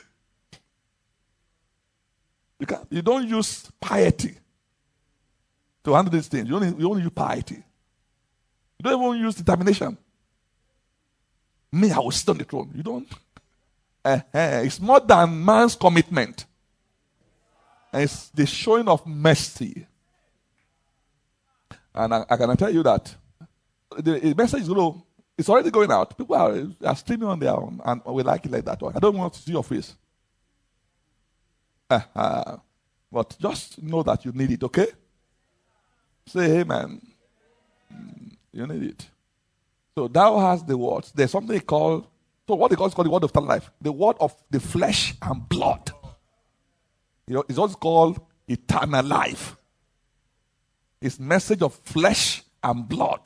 You don't use piety to handle these things. You only use piety. You don't even use determination. Me, I will sit on the throne. You don't. It's more than man's commitment. And it's the showing of mercy. And I can tell you that the message is it's already going out. People are streaming on their own, and we like it like that. I don't want to see your face. But just know that you need it, okay? Say amen. You need it. So thou hast the words. There's something called, so what they call is called the word of eternal life. The word of the flesh and blood. It's also called eternal life. It's message of flesh and blood.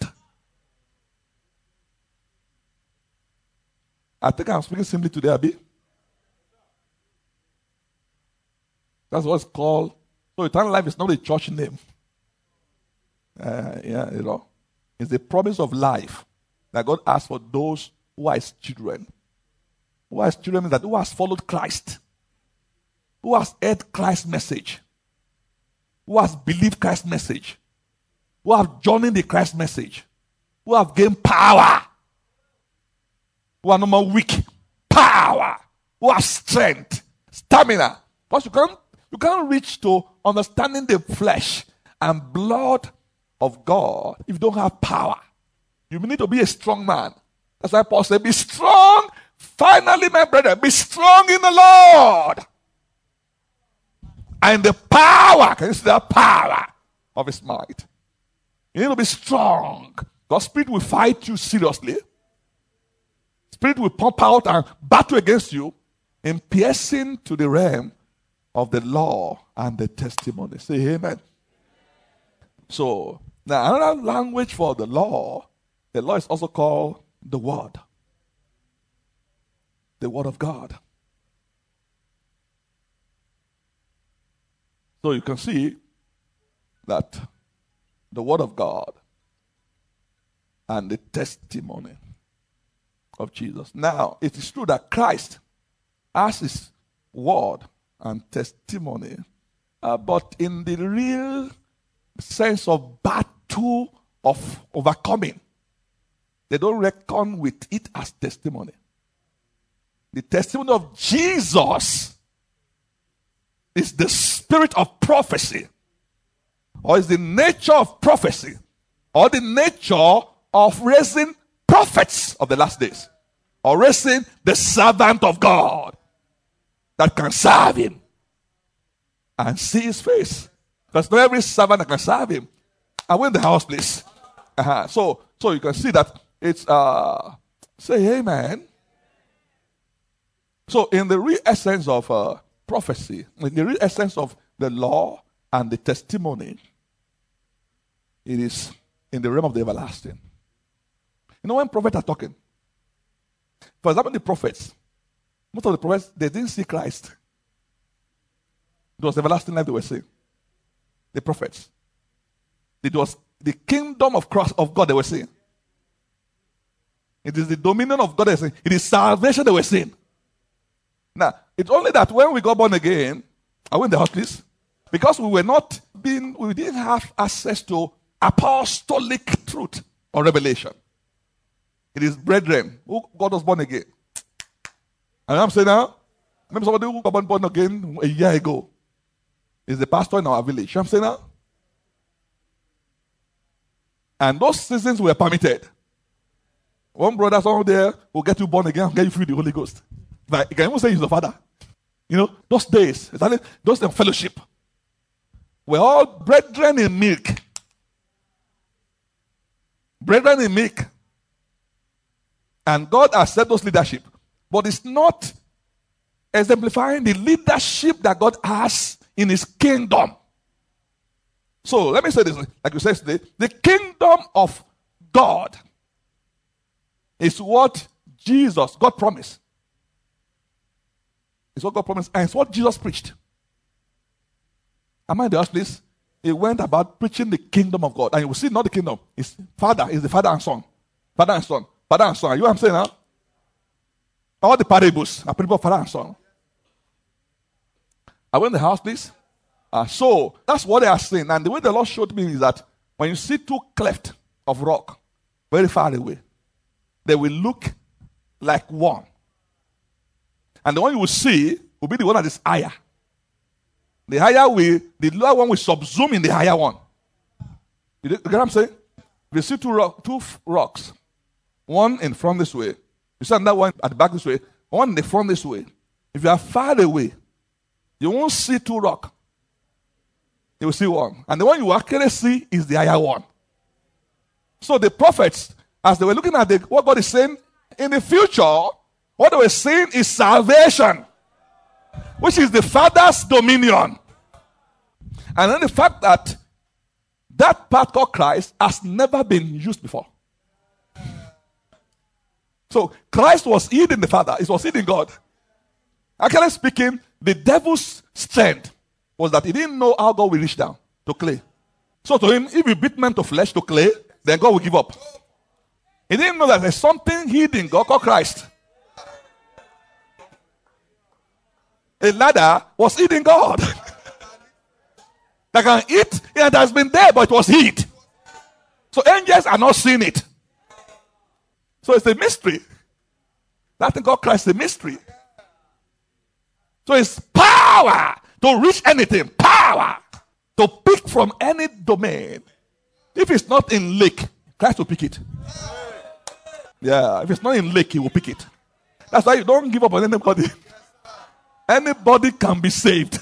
I think I'm speaking simply today, Abi. That's what's called. So eternal life is not a church name. It's the promise of life that God has for those who are his children. Who are his children means that who has followed Christ. Who has heard Christ's message. Who has believed Christ's message. Who have journeyed the Christ message. Who have gained power. Who are no more weak. Power. Who have strength. Stamina. Because you can't reach to understanding the flesh and blood of God if you don't have power. You need to be a strong man. That's why Paul said, be strong. Finally, my brother, be strong in the Lord. And the power, can you see the power of his might? You need to be strong. God's spirit will fight you seriously. Spirit will pump out and battle against you in piercing to the realm of the law and the testimony. Say amen. So, now another language for the law is also called the word. The word of God. So you can see that the word of God and the testimony of Jesus. Now, it is true that Christ has his word and testimony, but in the real sense of battle of overcoming, they don't reckon with it as testimony. The testimony of Jesus is the spirit of prophecy, or is the nature of prophecy, or the nature of raising prophets of the last days, or raising the servant of God that can serve him and see his face. Because not every servant that can serve him. I win the house, please. So you can see that it's say amen. So in the real essence of prophecy, in the real essence of the law and the testimony, it is in the realm of the everlasting. You know, when prophets are talking, for example, the prophets, most of the prophets, they didn't see Christ. It was everlasting life they were seeing. The prophets. It was the kingdom of God they were seeing. It is the dominion of God they were seeing. It is salvation they were seeing. Now, it's only that when we got born again, are we in the house, please? Because we didn't have access to apostolic truth or revelation. It is brethren who got us born again. And I'm saying now, maybe somebody who got born again a year ago is the pastor in our village. I'm saying now. And those seasons were permitted. One brother somewhere there will get you born again and get you filled with the Holy Ghost. But you can even say he's the father. You know, those days, those fellowship. We're all brethren in milk. Brethren in milk. And God has set those leadership. But it's not exemplifying the leadership that God has in his kingdom. So let me say this, like you said today, the kingdom of God is what God promised. It's what God promised, and it's what Jesus preached. Am I in the house, please? He went about preaching the kingdom of God. And you will see not the kingdom. It's Father, is the Father and Son. Father and Son. Father and Son. You know what I'm saying now? All the parables are people of Father and Son. Are we in the house, please? So that's what they are saying. And the way the Lord showed me is that when you see two clefts of rock very far away, they will look like one. And the one you will see will be the one that is higher. The lower one will subsume in the higher one. You get what I'm saying? If you see two rocks, one in front this way, you see another one at the back this way, one in the front this way. If you are far away, you won't see two rocks. You will see one. And the one you actually see is the higher one. So the prophets, as they were looking at what God is saying in the future, what they were saying is salvation, which is the Father's dominion. And then the fact that that part called Christ has never been used before. So Christ was hid in the Father. It was hid in God. Actually speaking, the devil's strength was that he didn't know how God will reach down to clay. So to him, if you beat men to flesh, to clay, then God will give up. He didn't know that there's something hidden in God called Christ. A ladder was hid in God. That can eat, it has been there, but it was hid. So angels are not seeing it. So it's a mystery. That thing called Christ is a mystery. So it's power to reach anything. Power to pick from any domain. If it's not in lake, Christ will pick it. Yeah, if it's not in lake, he will pick it. That's why you don't give up on anybody. Anybody can be saved.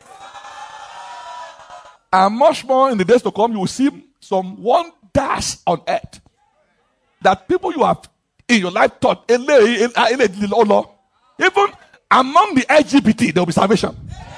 And much more in the days to come, you will see some wonders on earth that people you have in your life taught, even among the LGBT, there will be salvation.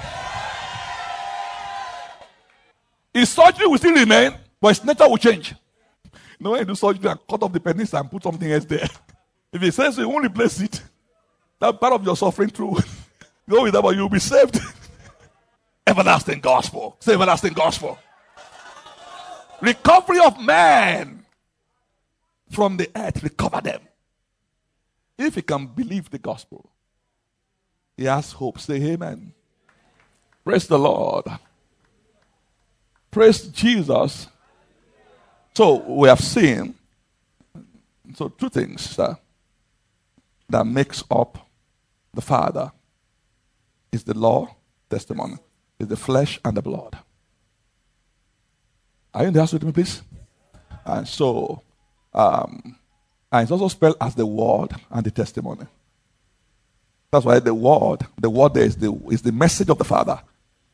His surgery will still remain, but his nature will change. You know, when you do surgery and cut off the penis and put something else there, if he says he won't replace it, that part of your suffering through, go with that, but you'll be saved. Everlasting gospel. Say everlasting gospel. Recovery of man from the earth. Recover them. If he can believe the gospel, he has hope. Say amen. Praise the Lord. Praise Jesus. So we have seen two things that makes up the Father is the law, testimony, is the flesh and the blood. Are you in the house with me, please? And so, and it's also spelled as the word and the testimony. That's why the word there is the message of the Father.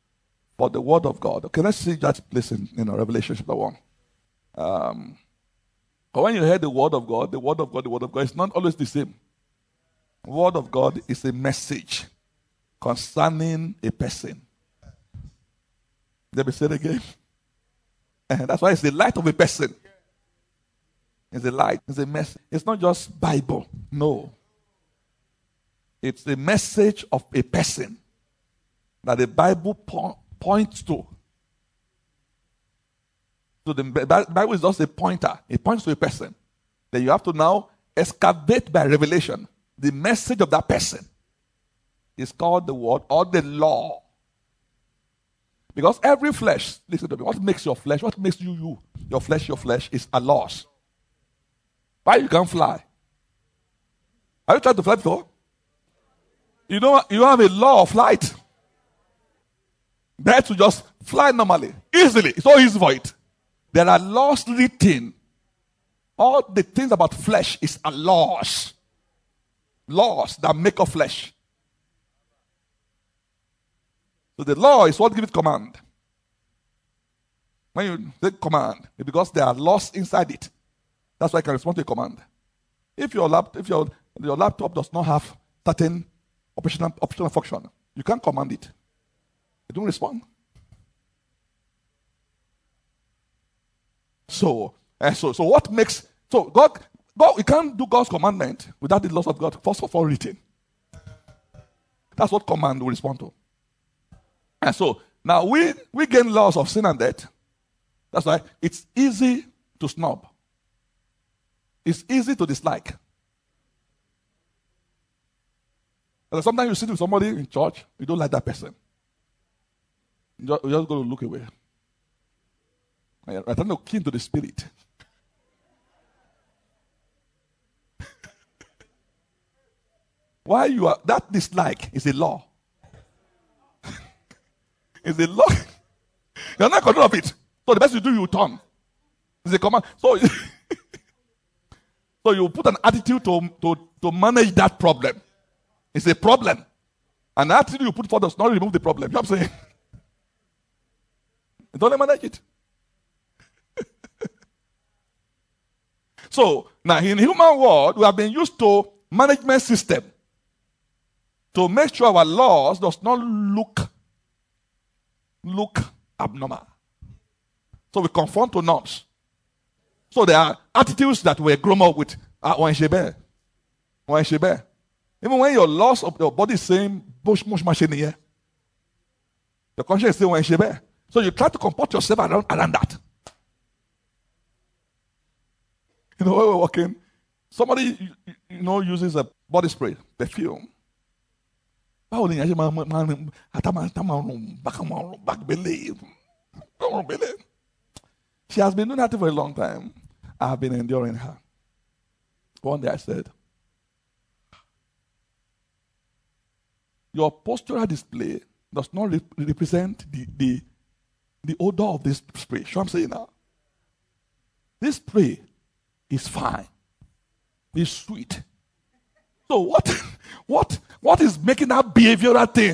But the word of God. Okay, let's see that place in Revelation chapter 1. But when you hear the word of God, the word of God, the word of God, it's not always the same. The word of God is a message concerning a person. Let me say it again. And that's why it's the light of a person. It's a light. It's a message. It's not just Bible. No. It's a message of a person that the Bible points to. So the Bible is just a pointer. It points to a person. Then you have to now excavate by revelation the message of that person. It's called the word or the law. Because every flesh, listen to me, what makes your flesh, what makes you, your flesh is a loss. Why you can't fly? Have you tried to fly before? You know, you have a law of flight. Better to just fly normally, easily. It's so easy for it. There are laws written. All the things about flesh is a laws. Laws that make of flesh. So the law is what gives command. When you say command, it's because there are laws inside it. That's why I can respond to a command. If your laptop does not have certain optional function, you can't command it. It don't respond. So what makes God we can't do God's commandment without the laws of God first of all written. That's what command will respond to. And so now we gain laws of sin and death. That's why it's easy to snub. It's easy to dislike. And sometimes you sit with somebody in church, you don't like that person. You're just going to look away. You're trying to keen to the spirit. Why you are that dislike is a law. It's a law. You're not control of it. So the best you do, you turn. It's a command. So you put an attitude to manage that problem. It's a problem. And the attitude you put forward does not remove the problem. You know what I'm saying? You don't manage it. So now in human world, we have been used to management system to make sure our laws does not look abnormal. So we conform to norms. So there are attitudes that were grown up with. Even when your laws of your body is saying bush machine here, your conscience is saying so you try to comport yourself around that. You know, when we're walking, somebody uses a body spray, perfume. She has been doing that for a long time. I have been enduring her. One day I said, your postural display does not represent the odor of this spray. Sure, I'm saying now. This spray is fine. It's sweet. So what is making that behavioral thing?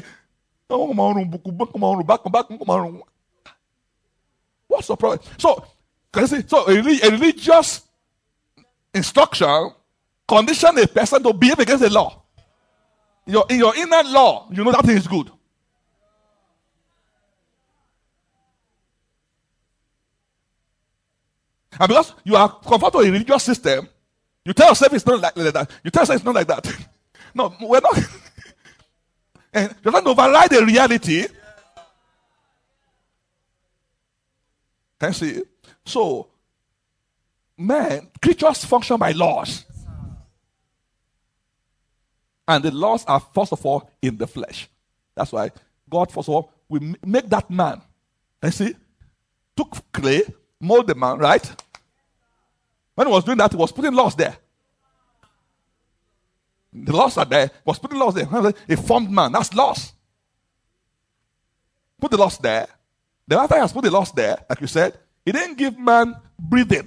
What's the problem? So, can you see? So a religious instruction condition a person to behave against the law. In your inner law, you know that thing is good. And because you are conformed to a religious system, you tell yourself it's not like that. You tell yourself it's not like that. No, we're not. And you're trying to override the reality. Can you see? So, creatures function by laws. And the laws are first of all in the flesh. That's why God first of all will make that man. You see? Took clay, mold the man, right? When he was doing that, he was putting laws there. The laws are there. He was putting laws there. A formed man, that's laws. Put the laws there. Then after he has put the laws there, like you said, he didn't give man breathing.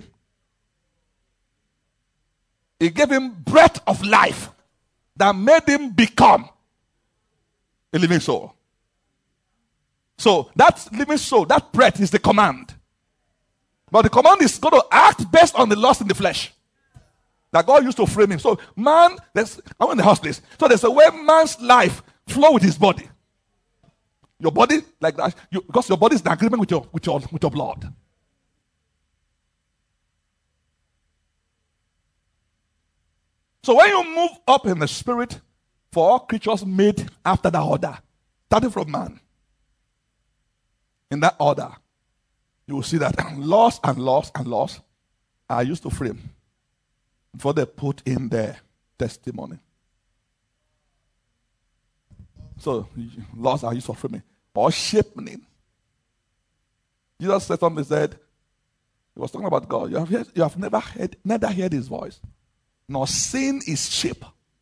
He gave him breath of life that made him become a living soul. So that living soul, that breath is the command. But the command is going to act based on the lust in the flesh that God used to frame him. So man, I'm in the house place. So there's a way man's life flow with his body. Your body, like that, because your body is in agreement with your blood. So when you move up in the spirit, for all creatures made after that order, starting from man, in that order, you will see that laws and laws and laws are used to frame before they put in their testimony. So laws are used for framing or shaping. Jesus said something. He said, he was talking about God. You have never heard his voice, nor seen his shape.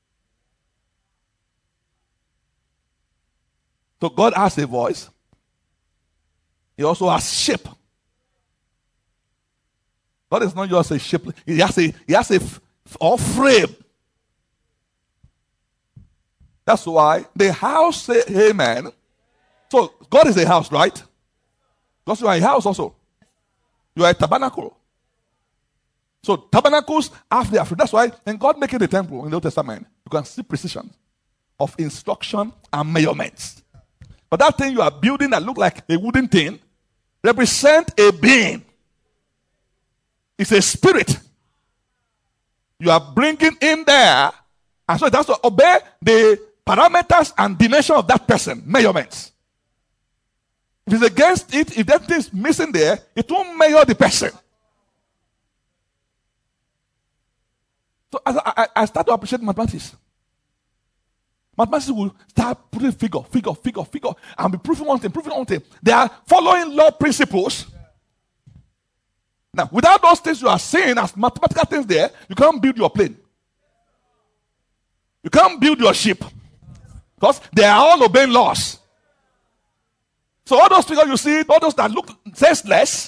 So God has a voice. He also has shape. God is not just a shape. He has a frame. That's why the house say amen. So God is a house, right? Because you are a house also. You are a tabernacle. So tabernacles have their fruit. That's why when God making the temple in the Old Testament, you can see precision of instruction and measurements. But that thing you are building that look like a wooden thing represent a being. It's a spirit. You are bringing in there. And so it has to obey the parameters and dimension of that person, measurements. If it's against it, if that thing is missing there, it won't measure the person. So as I start to appreciate mathematics. Mathematics will start putting figure, and be proving one thing. They are following law principles. Now, without those things you are seeing as mathematical things there, you can't build your plane. You can't build your ship. Because they are all obeying laws. So all those figures you see, all those that look senseless,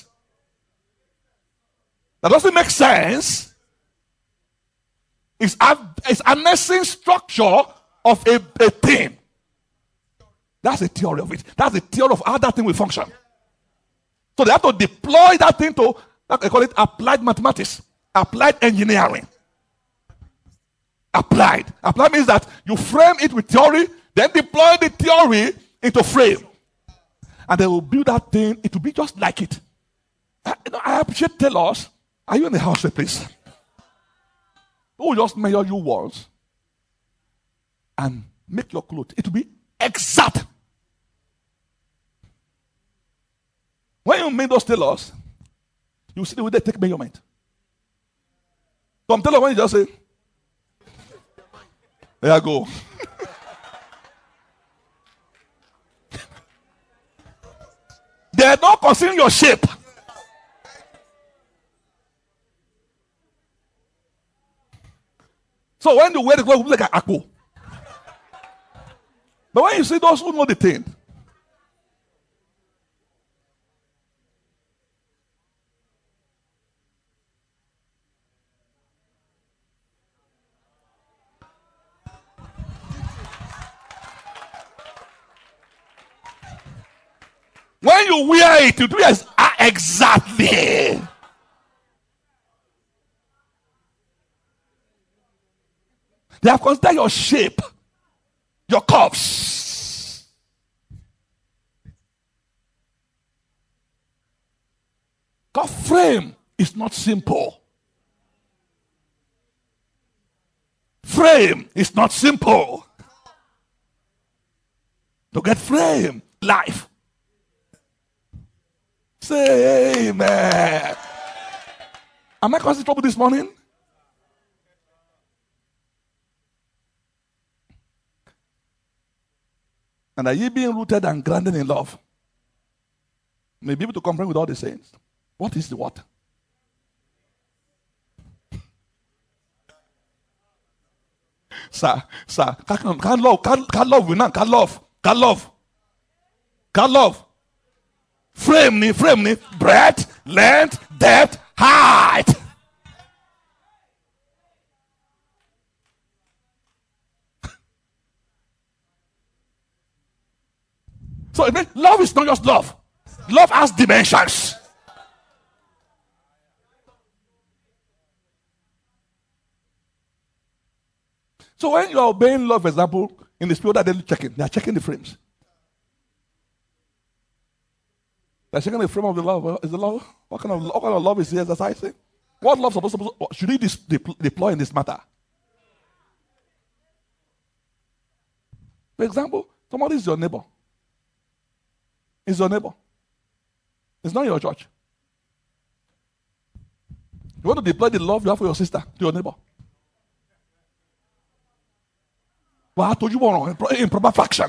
that doesn't make sense, is harnessing structure of a thing. That's the theory of it. That's the theory of how that thing will function. So they have to deploy that thing to, they call it applied mathematics, applied engineering. Applied. Applied means that you frame it with theory, then deploy the theory into frame. And they will build that thing, it will be just like it. I appreciate tailors. Are you in the house, please? Who will just measure you walls and make your clothes. It will be exact. When you make those tailors, you see the way they take measurement. Some tailor, when you just say, there you go. They are not considering your shape. So when you wear the clothes, it will be like an aqua. But when you see those who know the thing, when you wear it, you do it exactly. They have considered your shape, your curves. God frame is not simple. Frame is not simple. To get frame, life. Say amen. Am I causing trouble this morning? And are ye being rooted and grounded in love? May be able to comprehend with all the saints. What is the what? Sir, can't love. Frame me, breadth, length, depth, height. So love is not just love. Love has dimensions. So when you are obeying love, for example, in the spirit that they're checking, they are checking the frames. They're checking the frame of the love. Is the love? What kind of love is he exercising? What love should he deploy in this matter? For example, somebody is your neighbor. Is your neighbor. It's not your church. You want to deploy the love you have for your sister to your neighbor. Well, I told you one in proper faction.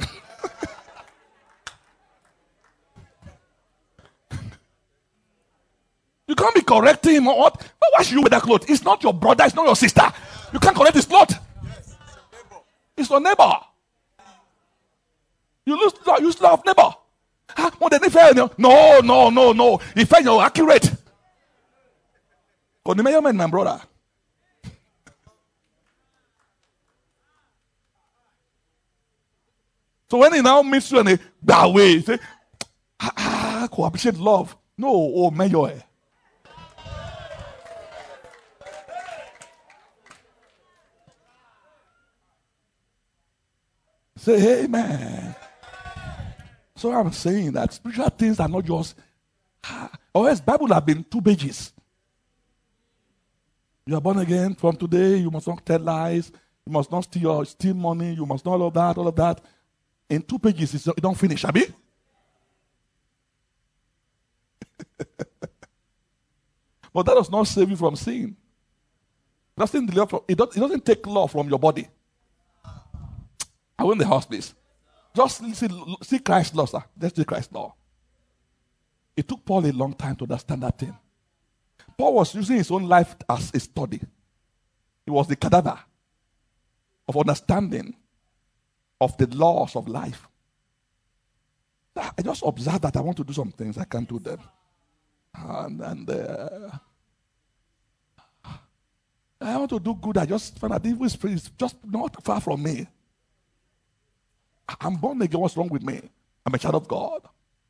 You can't be correcting him or what? But why should you wear that clothes? It's not your brother, it's not your sister. You can't correct his clothes. It's your neighbor. You used to have neighbor. No. If you're accurate. My brother. So when he now meets you and he that way, he say, appreciate love. No, oh mayor. Say, hey man. So I'm saying that spiritual things are not just, or else Bible have been 2 pages. You are born again. From today, you must not tell lies. You must not steal money. You must not all of that. In 2 pages, it don't finish, Abi. But that does not save you from sin. It doesn't take law from your body. I went in the house, please. Just see Christ's law, sir. Let's see Christ's law. It took Paul a long time to understand that thing. Paul was using his own life as a study. It was the cadaver of understanding of the laws of life. I just observed that I want to do some things, I can't do them. And I want to do good. I just find that the evil spirit is just not far from me. I'm born again. What's wrong with me? I'm a child of God.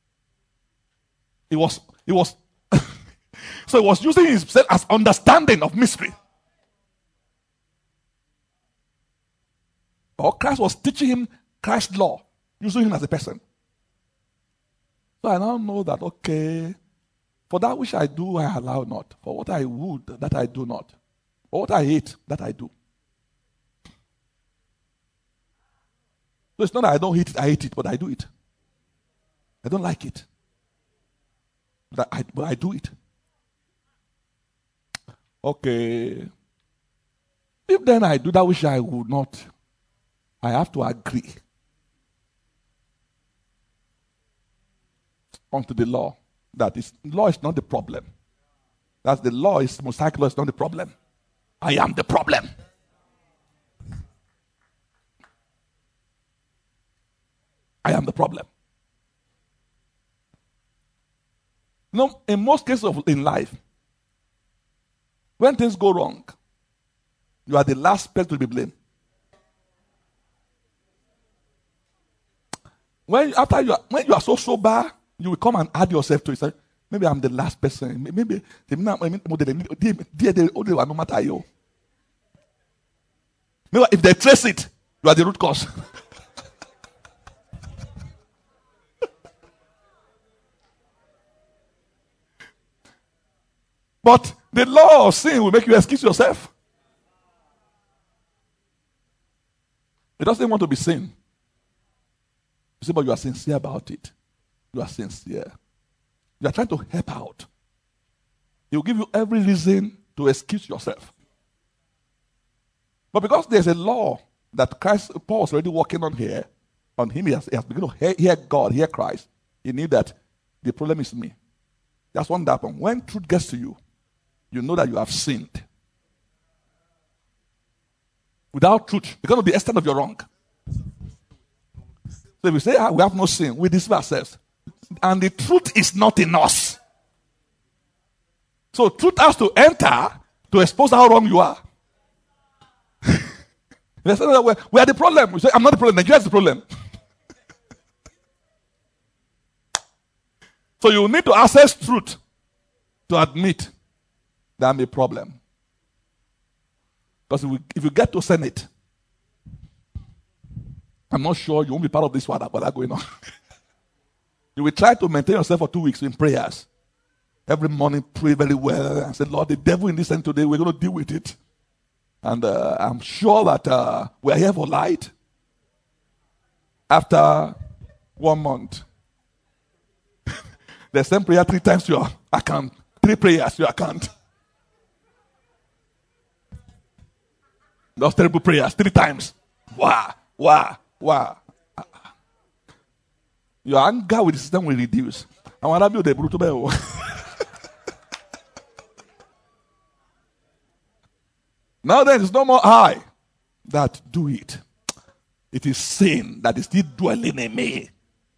It was so he was using himself as understanding of mystery. Or Christ was teaching him Christ's law, using him as a person. So I now know that, okay, for that which I do, I allow not. For what I would, that I do not. For what I hate, that I do. So it's not that I don't hate it, I hate it, but I do it. I don't like it. But I do it. Okay. If then I do that which I would not, I have to agree unto the law. Law is not the problem. That's the law is Mosaic law is not the problem. I am the problem. I am the problem. No, in most cases in life, when things go wrong, you are the last person to be blamed. When you are so sober, you will come and add yourself to it. Say, maybe I'm the last person. Maybe no matter you. Maybe if they trace it, you are the root cause. But the law of sin will make you excuse yourself. It doesn't want to be sin. You say, but you are sincere about it. You are sincere. You are trying to help out. He will give you every reason to excuse yourself. But because there's a law that Paul was already working on here, on him, he has begun to hear God, hear Christ. He knew that the problem is me. That's what happened. When truth gets to you, you know that you have sinned. Without truth, because of the extent of your wrong. So if we say we have no sin, we deceive ourselves. And the truth is not in us. So truth has to enter to expose how wrong you are. We are the problem. We say, I'm not the problem. Nigeria is the problem. So you need to access truth to admit that I'm a problem. Because if you get to Senate, I'm not sure you won't be part of this one, but that's going on. You will try to maintain yourself for 2 weeks in prayers. Every morning, pray very well and say, Lord, the devil in this end today, we're going to deal with it. And I'm sure that we're here for light. After 1 month, they send prayer 3 times to your account. 3 prayers to your account. Those terrible prayers 3 times. Wow. Your anger with the system will reduce. I want to be the brutal. Now then, it's no more I that do it. It is sin that is still dwelling in me.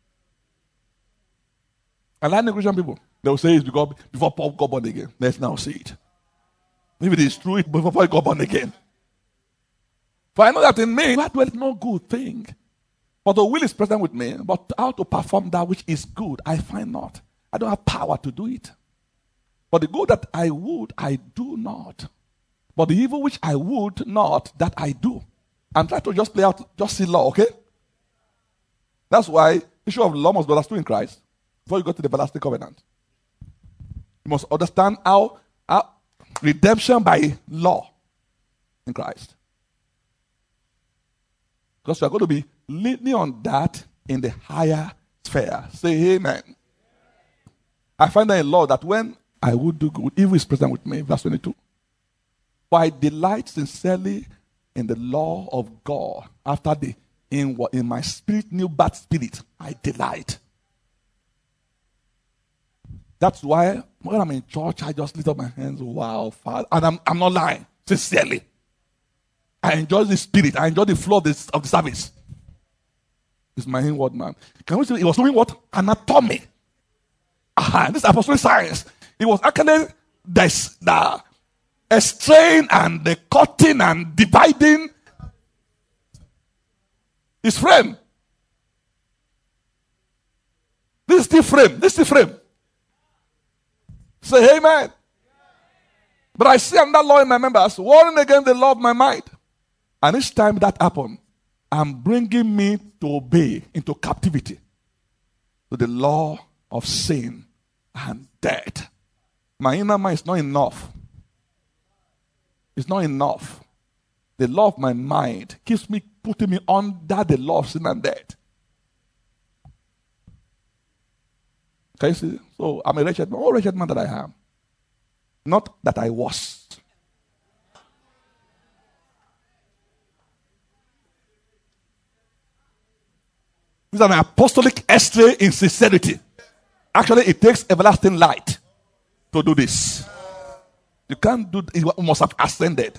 I like the Christian people. They will say it's because before Paul got born again. Let's now see it. If it is true, it before Paul got born again. For I know that in me, that dwelleth no good thing. For the will is present with me, but how to perform that which is good, I find not. I don't have power to do it. But the good that I would, I do not. But the evil which I would not, that I do. I'm trying to just play out, just see law, okay? That's why the issue of law must be understood in Christ before you go to the everlasting covenant. You must understand how redemption by law in Christ. Because you are going to be leaning on that in the higher sphere. Say amen. I find that in law that when I would do good, evil is present with me. Verse 22. For I delight sincerely in the law of God. After in my spirit, new birth spirit, I delight. That's why when I'm in church, I just lift up my hands. Wow, Father. And I'm not lying. Sincerely. I enjoy the spirit. I enjoy the flow of the service. It's my inward man. Can we say it was doing what? Anatomy. This apostolic science. It was actually the strain and the cutting and dividing his frame. This is the frame. This is the frame. Say amen. But I see another law in my members, warring against the law of my mind. And each time that happens, I'm bringing me to obey into captivity to the law of sin and death. My inner mind is not enough. It's not enough. The law of my mind keeps me putting me under the law of sin and death. Can you see? So I'm a wretched man. Oh, wretched man that I am. Not that I was. This is an apostolic essay in sincerity. Actually, it takes everlasting light to do this. You can't do it. You must have ascended.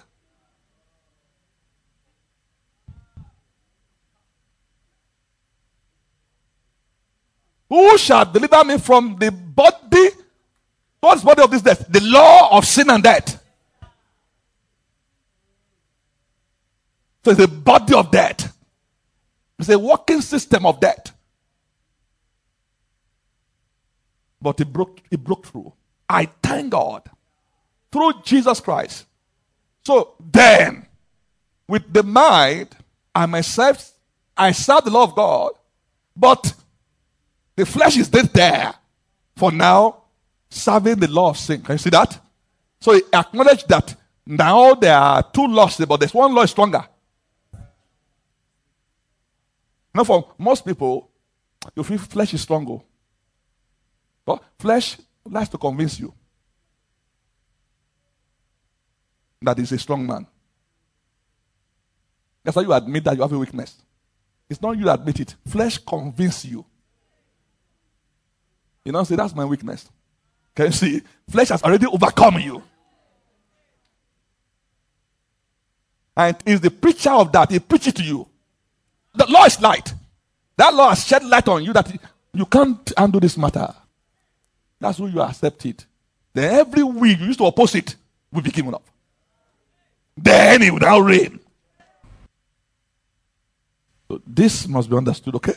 Who shall deliver me from the body? What's the body of this death? The law of sin and death. So it's a body of death. It's a working system of death. But it broke through. I thank God. Through Jesus Christ. So then, with the mind, I myself, I serve the law of God. But the flesh is dead there. For now, serving the law of sin. Can you see that? So he acknowledged that now there are 2 laws, but there's one law is stronger. Now for most people, you feel flesh is stronger. But flesh likes to convince you that he's a strong man. That's why you admit that you have a weakness. It's not you that admit it. Flesh convinces you. You know, say that's my weakness. Can you see? Flesh has already overcome you. And it's the preacher of that. He preaches to you. The law is light. That law has shed light on you that you can't handle this matter. That's who you accept it. Then every week you used to oppose it will be given up. Then it will now reign. So this must be understood, okay?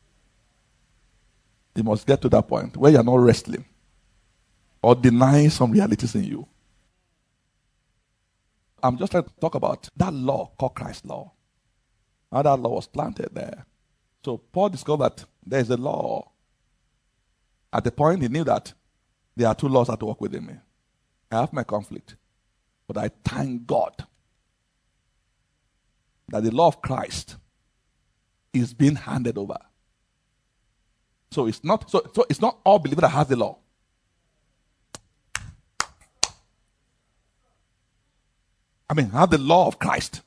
You must get to that point where you are not wrestling or denying some realities in you. I'm just trying to talk about that law called Christ's law. How that law was planted there. So Paul discovered that there is a law. At the point he knew that there are two laws that work within me. I have my conflict. But I thank God that the law of Christ is being handed over. So it's not all believers that have the law. I mean, have the law of Christ.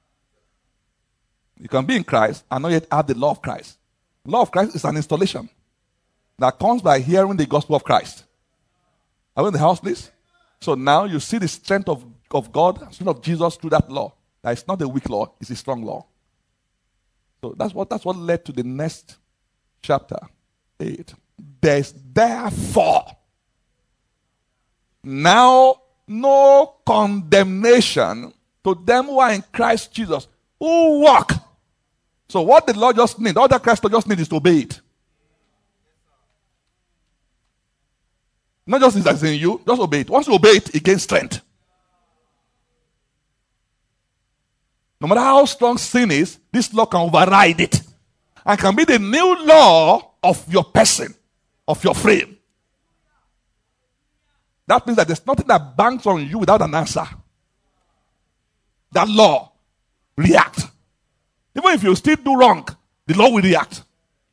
You can be in Christ and not yet have the law of Christ. The law of Christ is an installation that comes by hearing the gospel of Christ. Are we in the house, please? So now you see the strength of God, strength of Jesus through that law. That it's not a weak law, it's a strong law. So that's what led to the next chapter, 8. There's therefore now no condemnation to them who are in Christ Jesus, who walk. So what the law just needs, all that Christ just needs is to obey it. Not just as in you, just obey it. Once you obey it, it gains strength. No matter how strong sin is, this law can override it. And can be the new law of your person, of your frame. That means that there's nothing that banks on you without an answer. That law react. Even if you still do wrong, the law will react.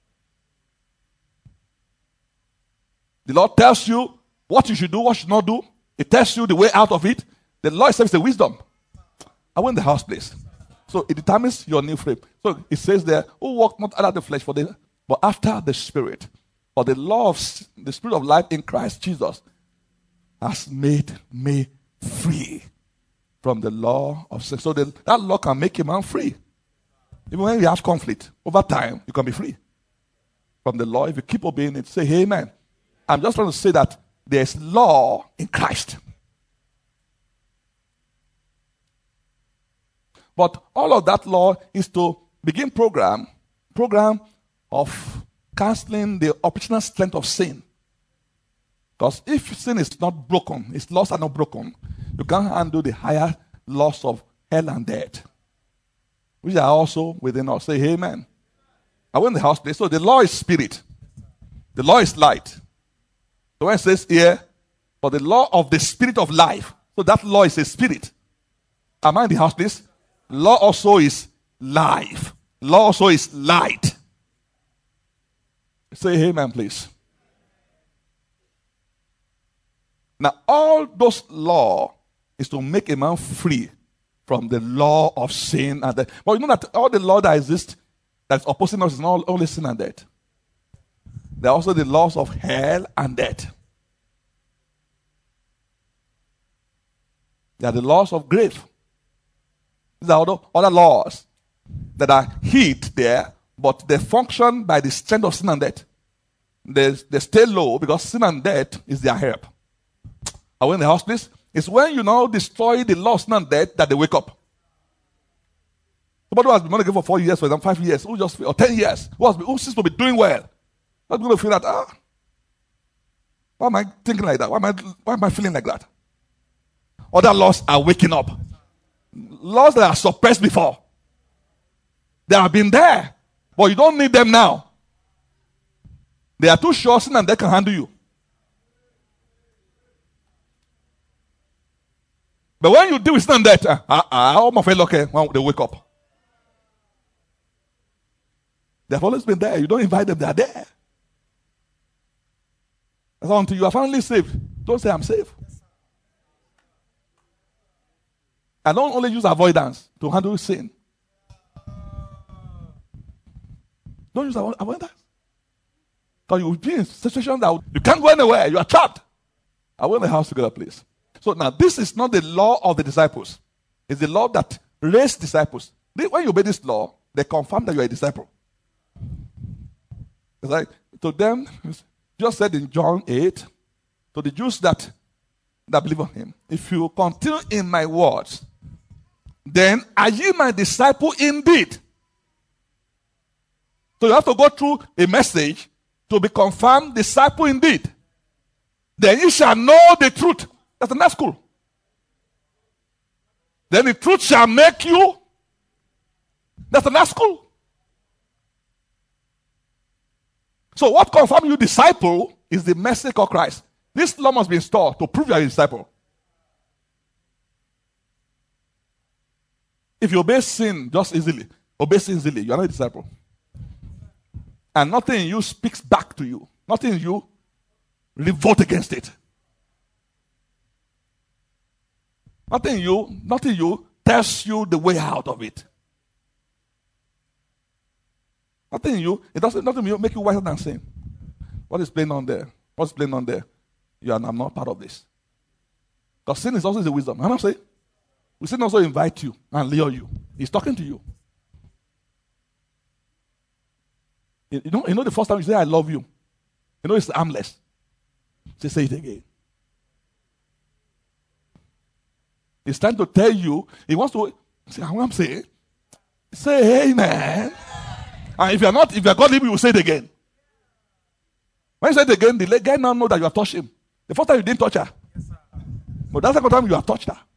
The law tells you what you should do, what you should not do. It tells you the way out of it. The law itself is the wisdom. I went in the house place. So it determines your new frame. So it says there, who walk not after the flesh, but after the Spirit. For the law of the Spirit of life in Christ Jesus has made me free from the law of sin. So that law can make a man free. Even when you have conflict, over time, you can be free from the law. If you keep obeying it, say, hey, amen. I'm just trying to say that there's law in Christ. But all of that law is to begin program of canceling the operational strength of sin. Because if sin is not broken, its laws are not broken, you can't handle the higher laws of hell and death, which are also within us. Say amen. I went in the house place. So the law is spirit. The law is light. So when it says here, for the law of the Spirit of life. So that law is a spirit. Am I in the house place? Law also is life. Law also is light. Say amen, please. Now, all those law is to make a man free from the law of sin and death. But you know that all the law that exists that's opposing us is not only sin and death. There are also the laws of hell and death. There are the laws of grave. These are other laws that are hid there, but they function by the strength of sin and death. They stay low because sin and death is their help. Are we in the house, please? It's when you now destroy the law of sin and death that they wake up. Somebody who has been money for 4 years, for example, 5 years, or 10 years, who seems to be doing well, not going to feel that, why am I thinking like that? Why am I feeling like that? Other laws are waking up. Laws that are suppressed before. They have been there, but you don't need them now. They are too sure sin and they can handle you. But when you deal with sin and death, all my fellow okay, when they wake up. They've always been there. You don't invite them, they are there. That's until you are finally saved. Don't say I'm safe. And don't only use avoidance to handle sin. Don't use avoidance. Because you will be in a situation that you can't go anywhere. You are trapped. I want the house together, please. So now, this is not the law of the disciples. It's the law that raised disciples. When you obey this law, they confirm that you are a disciple. It's like, to them, just said in John 8, to the Jews that believe on him, if you continue in my words, then are ye my disciple indeed? So you have to go through a message to be confirmed disciple indeed. Then you shall know the truth. That's the next school. Then the truth shall make you That's another school. So what confirms you disciple is the message of Christ. This law must be installed to prove you are a disciple. If you obey sin just easily, you are not a disciple. And nothing in you speaks back to you. Nothing in you revolt against it. Nothing in you tells you the way out of it. Nothing in you, nothing in you make you wiser than sin. What is playing on there? What's playing on there? I'm not part of this. Because sin is also the wisdom. I'm not saying. Sin also invite you and lure you. He's talking to you. You know the first time you say, I love you. You know it's harmless. Say it again. He's trying to tell you, he wants to say, I'm saying, say amen. And if you're godly, you will say it again. When you say it again, the guy now know that you have touched him. The first time you didn't touch her. Yes, sir. But that's the second time you have touched her.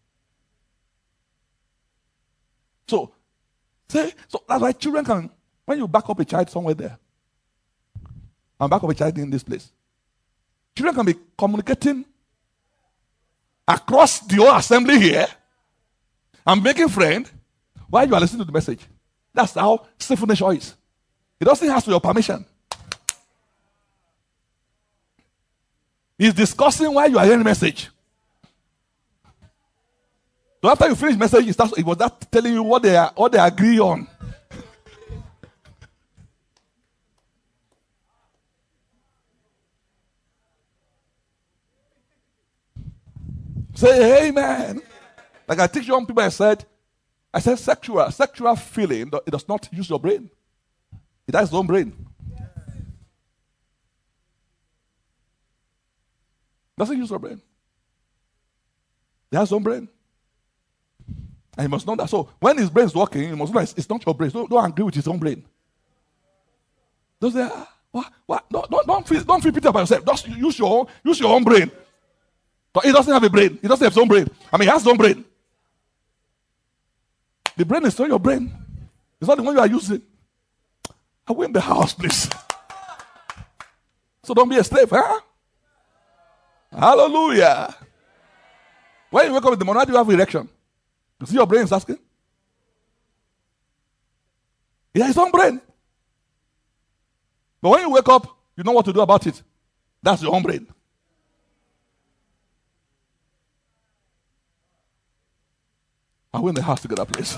So that's why children can, when you back up a child somewhere there, and back up a child in this place, children can be communicating across the whole assembly here and making friends while you are listening to the message. That's how sinful nature is. It doesn't ask for your permission. He's discussing while you are hearing the message. So after you finish the message, it was that telling you what they agree on. Say amen. Like I teach young people, I said sexual feeling, it does not use your brain. It has its own brain. Doesn't use your brain. It has its own brain. And you must know that. So when his brain is working, you must know it's not your brain. Don't agree with his own brain. Don't say, what? Don't feel pity about yourself. Just use your own brain. But he doesn't have a brain. He doesn't have his own brain. I mean, he has his own brain. The brain is not your brain. It's not the one you are using. I win the house, please. So don't be a slave, huh? Hallelujah. When you wake up in the morning, how do you have erection? You see your brain is asking? He has his own brain. But when you wake up, you know what to do about it. That's your own brain. I win the house together, please.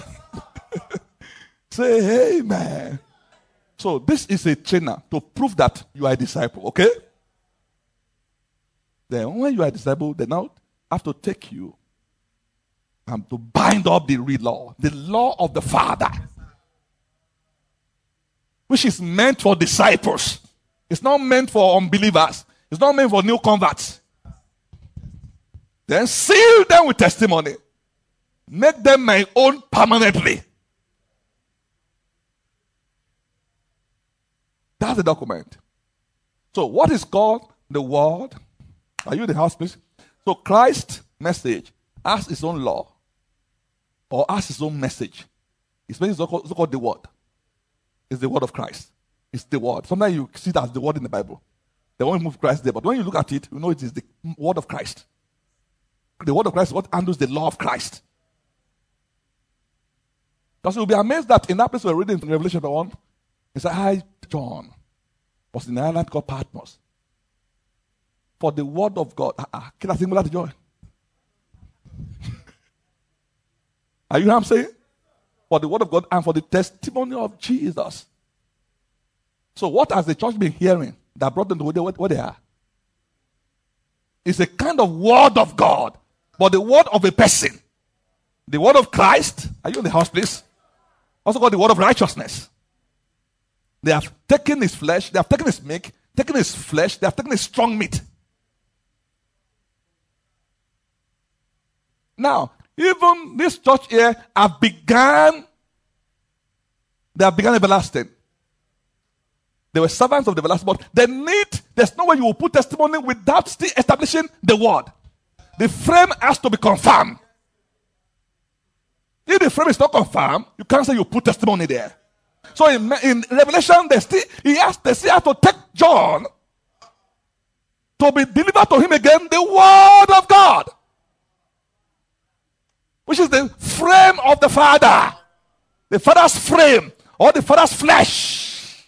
Say amen. So this is a trainer to prove that you are a disciple, okay? Then when you are a disciple, they now have to take you and to bind up the real law, the law of the Father, which is meant for disciples. It's not meant for unbelievers. It's not meant for new converts. Then seal them with testimony. Make them my own permanently. That's the document. So what is called the word? Are you in the house, please? So Christ's message has its own law or has its own message. It's also called the word. It's the word of Christ. It's the word. Sometimes you see that as the word in the Bible. They won't move Christ there. But when you look at it, you know it is the word of Christ. The word of Christ is what handles the law of Christ. Because you'll be amazed that in that place we're reading in Revelation 1, it said, I, John, was in an island called Patmos. For the word of God. Can I sing with that joy? Are you hear what I'm saying? For the word of God and for the testimony of Jesus. So what has the church been hearing that brought them to where they are? It's a kind of word of God, but the word of a person. The word of Christ. Are you in the house, please? Also called the word of righteousness. They have taken his flesh, they have taken his milk, taken his flesh, they have taken his strong meat. Now, even this church here they have begun everlasting. They were servants of the everlasting, but there's no way you will put testimony without still establishing the word. The frame has to be confirmed. If the frame is not confirmed, you can't say you put testimony there. So in Revelation, they still have to take John to be delivered to him again the word of God, which is the frame of the Father, the Father's frame or the Father's flesh.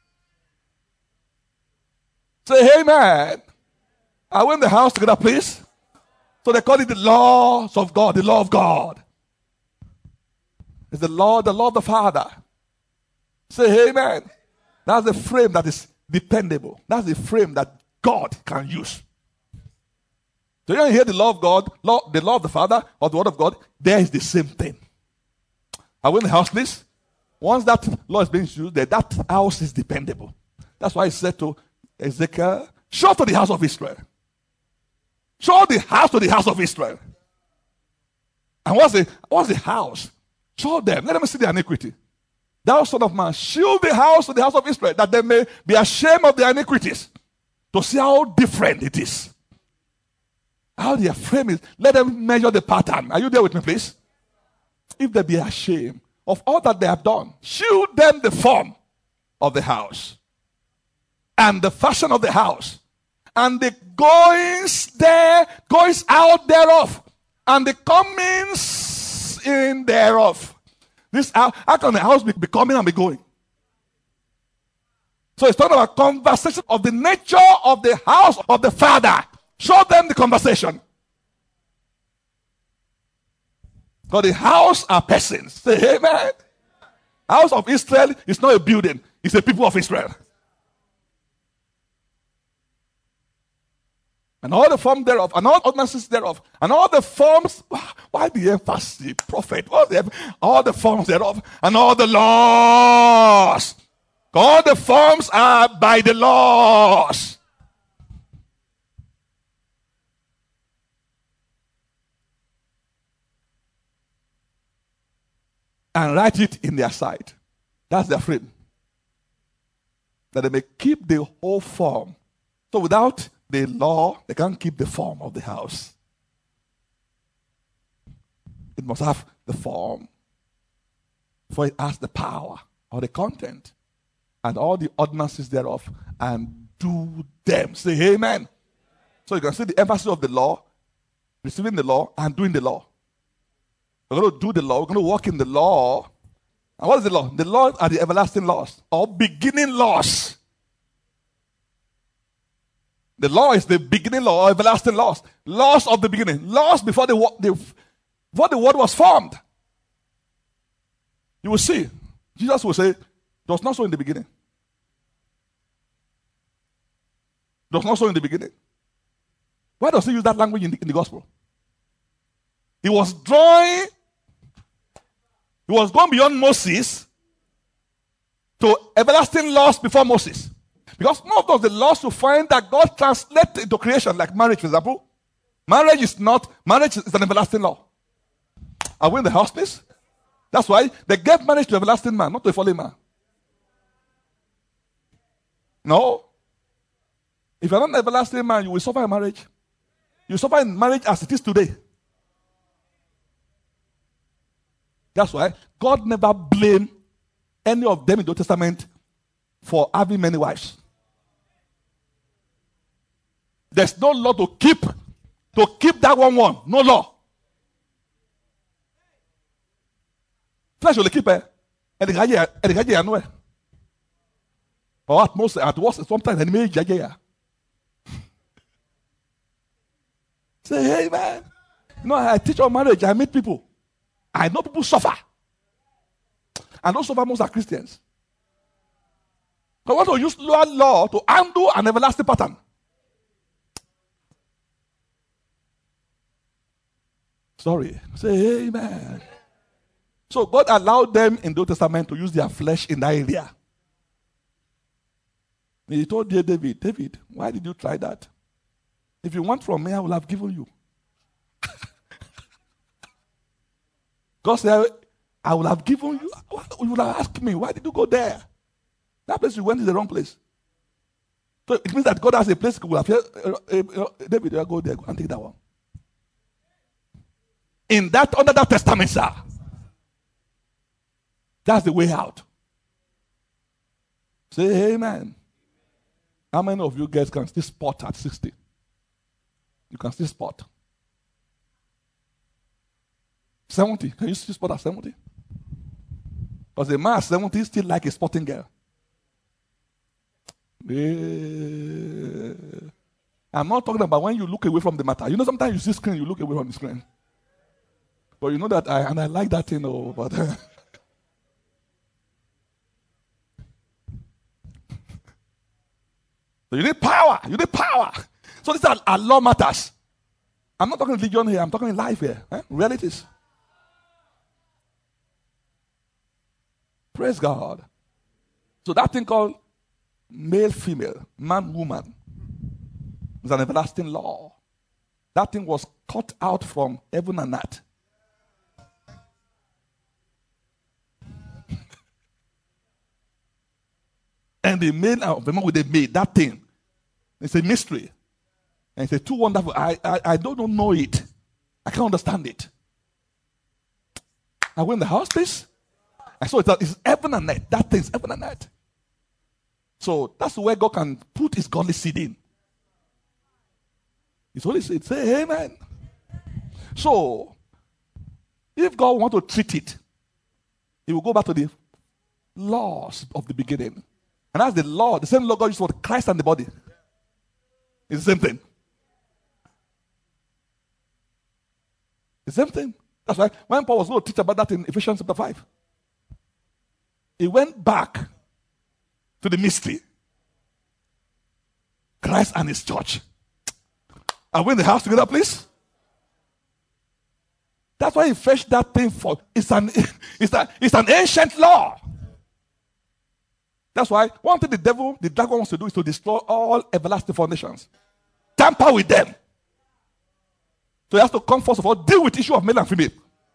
Say amen. Are we in the house together, please? So they call it the laws of God, the law of God. It's the law of the Father. Say amen. That's the frame that is dependable. That's the frame that God can use. So you hear the law of God, the law of the Father, or the word of God, there is the same thing. Are we in the house, please? Once that law is being used, that house is dependable. That's why he said to Ezekiel, show to the house of Israel. Show the house to the house of Israel. And what's the house? Show them. Let them see the iniquity. Thou son of man, shield the house to the house of Israel, that they may be ashamed of their iniquities. To see how different it is. How their frame is. Let them measure the pattern. Are you there with me, please? If they be ashamed of all that they have done, shield them the form of the house, and the fashion of the house, and the goings out thereof, and the comings in thereof. How can the house be coming and be going? So it's talking about conversation of the nature of the house of the Father. Show them the conversation. Because the house are persons. Say amen. House of Israel is not a building. It's the people of Israel. And all the forms thereof, and all ordinances thereof, and all the forms. Why the emphasis, prophet? All the forms thereof, and all the laws. All the forms are by the laws. And write it in their sight. That's their frame. That they may keep the whole form. So without the law, they can't keep the form of the house. It must have the form, for it has the power or the content and all the ordinances thereof, and do them. Say amen. So you can see the emphasis of the law, receiving the law and doing the law. We're going to do the law. We're going to walk in the law. And what is the law? The laws are the everlasting laws, or beginning laws. The law is the beginning law, or everlasting laws. Laws of the beginning. Laws before the word was formed. You will see. Jesus will say, it was not so in the beginning. It was not so in the beginning. Why does he use that language in the gospel? He was going beyond Moses to everlasting laws before Moses. Because most of the laws you find that God translated into creation, like marriage, for example. Marriage is an everlasting law. Are we in the house, please? That's why they gave marriage to an everlasting man, not to a fallen man. No. If you're not an everlasting man, you will suffer in marriage. You suffer in marriage as it is today. That's why God never blamed any of them in the Old Testament for having many wives. There's no law to keep that one. No law. Flesh will keep her. Or at most, at worst, sometimes enemy jaja. Say, hey man. You know, I teach on marriage. I meet people. I know people suffer. And those suffer most are Christians. So I want to use law to undo an everlasting pattern. Sorry. Say amen. So God allowed them in the Old Testament to use their flesh in that area. He told David, why did you try that? If you want from me, I will have given you. God said, I will have given you. You would have asked me, why did you go there? That place you went is the wrong place. So it means that God has a place. David, you go there and take that one. Under that testament, sir. That's the way out. Say amen. How many of you guys can still spot at 60? You can still spot. 70. Can you still spot at 70? Because a man at 70 is still like a sporting girl. I'm not talking about when you look away from the matter. You know, sometimes you see screen, you look away from the screen. But you know that I like that thing, but so you need power. You need power. So these are law matters. I'm not talking religion here. I'm talking life here. Realities. Praise God. So that thing called male, female, man, woman is an everlasting law. That thing was cut out from heaven and earth. And the male and the man with the maid, that thing, it's a mystery. And it's too wonderful. I don't know it. I can't understand it. I went in the house, please. I saw it's heaven and earth. That thing's heaven and earth. So that's where God can put his godly seed in. His holy seed. Say amen. So, if God wants to treat it, he will go back to the laws of the beginning. And that's the law, the same law God used for Christ and the body. It's the same thing. The same thing. That's why when Paul was going to teach about that in Ephesians chapter 5, he went back to the mystery. Christ and his church. Are we in the house together, please? That's why he fetched that thing for. It's an ancient law. That's why one thing the dragon wants to do is to destroy all everlasting foundations. Tamper with them. So he has to come first of all, deal with the issue of male and female.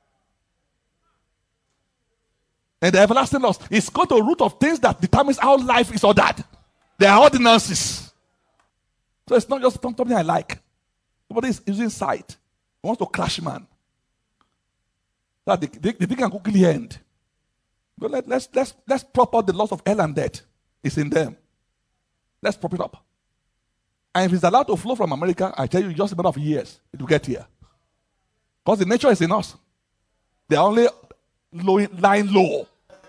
And the everlasting laws is got to the root of things that determines how life is ordered. They are ordinances. So it's not just something I like. Somebody is using sight. He wants to crash man. That the thing can quickly end. But let's prop up the laws of hell and death. It's in them. Let's prop it up. And if it's allowed to flow from America, I tell you, just a matter of years, it will get here. Because the nature is in us. They are only lying low.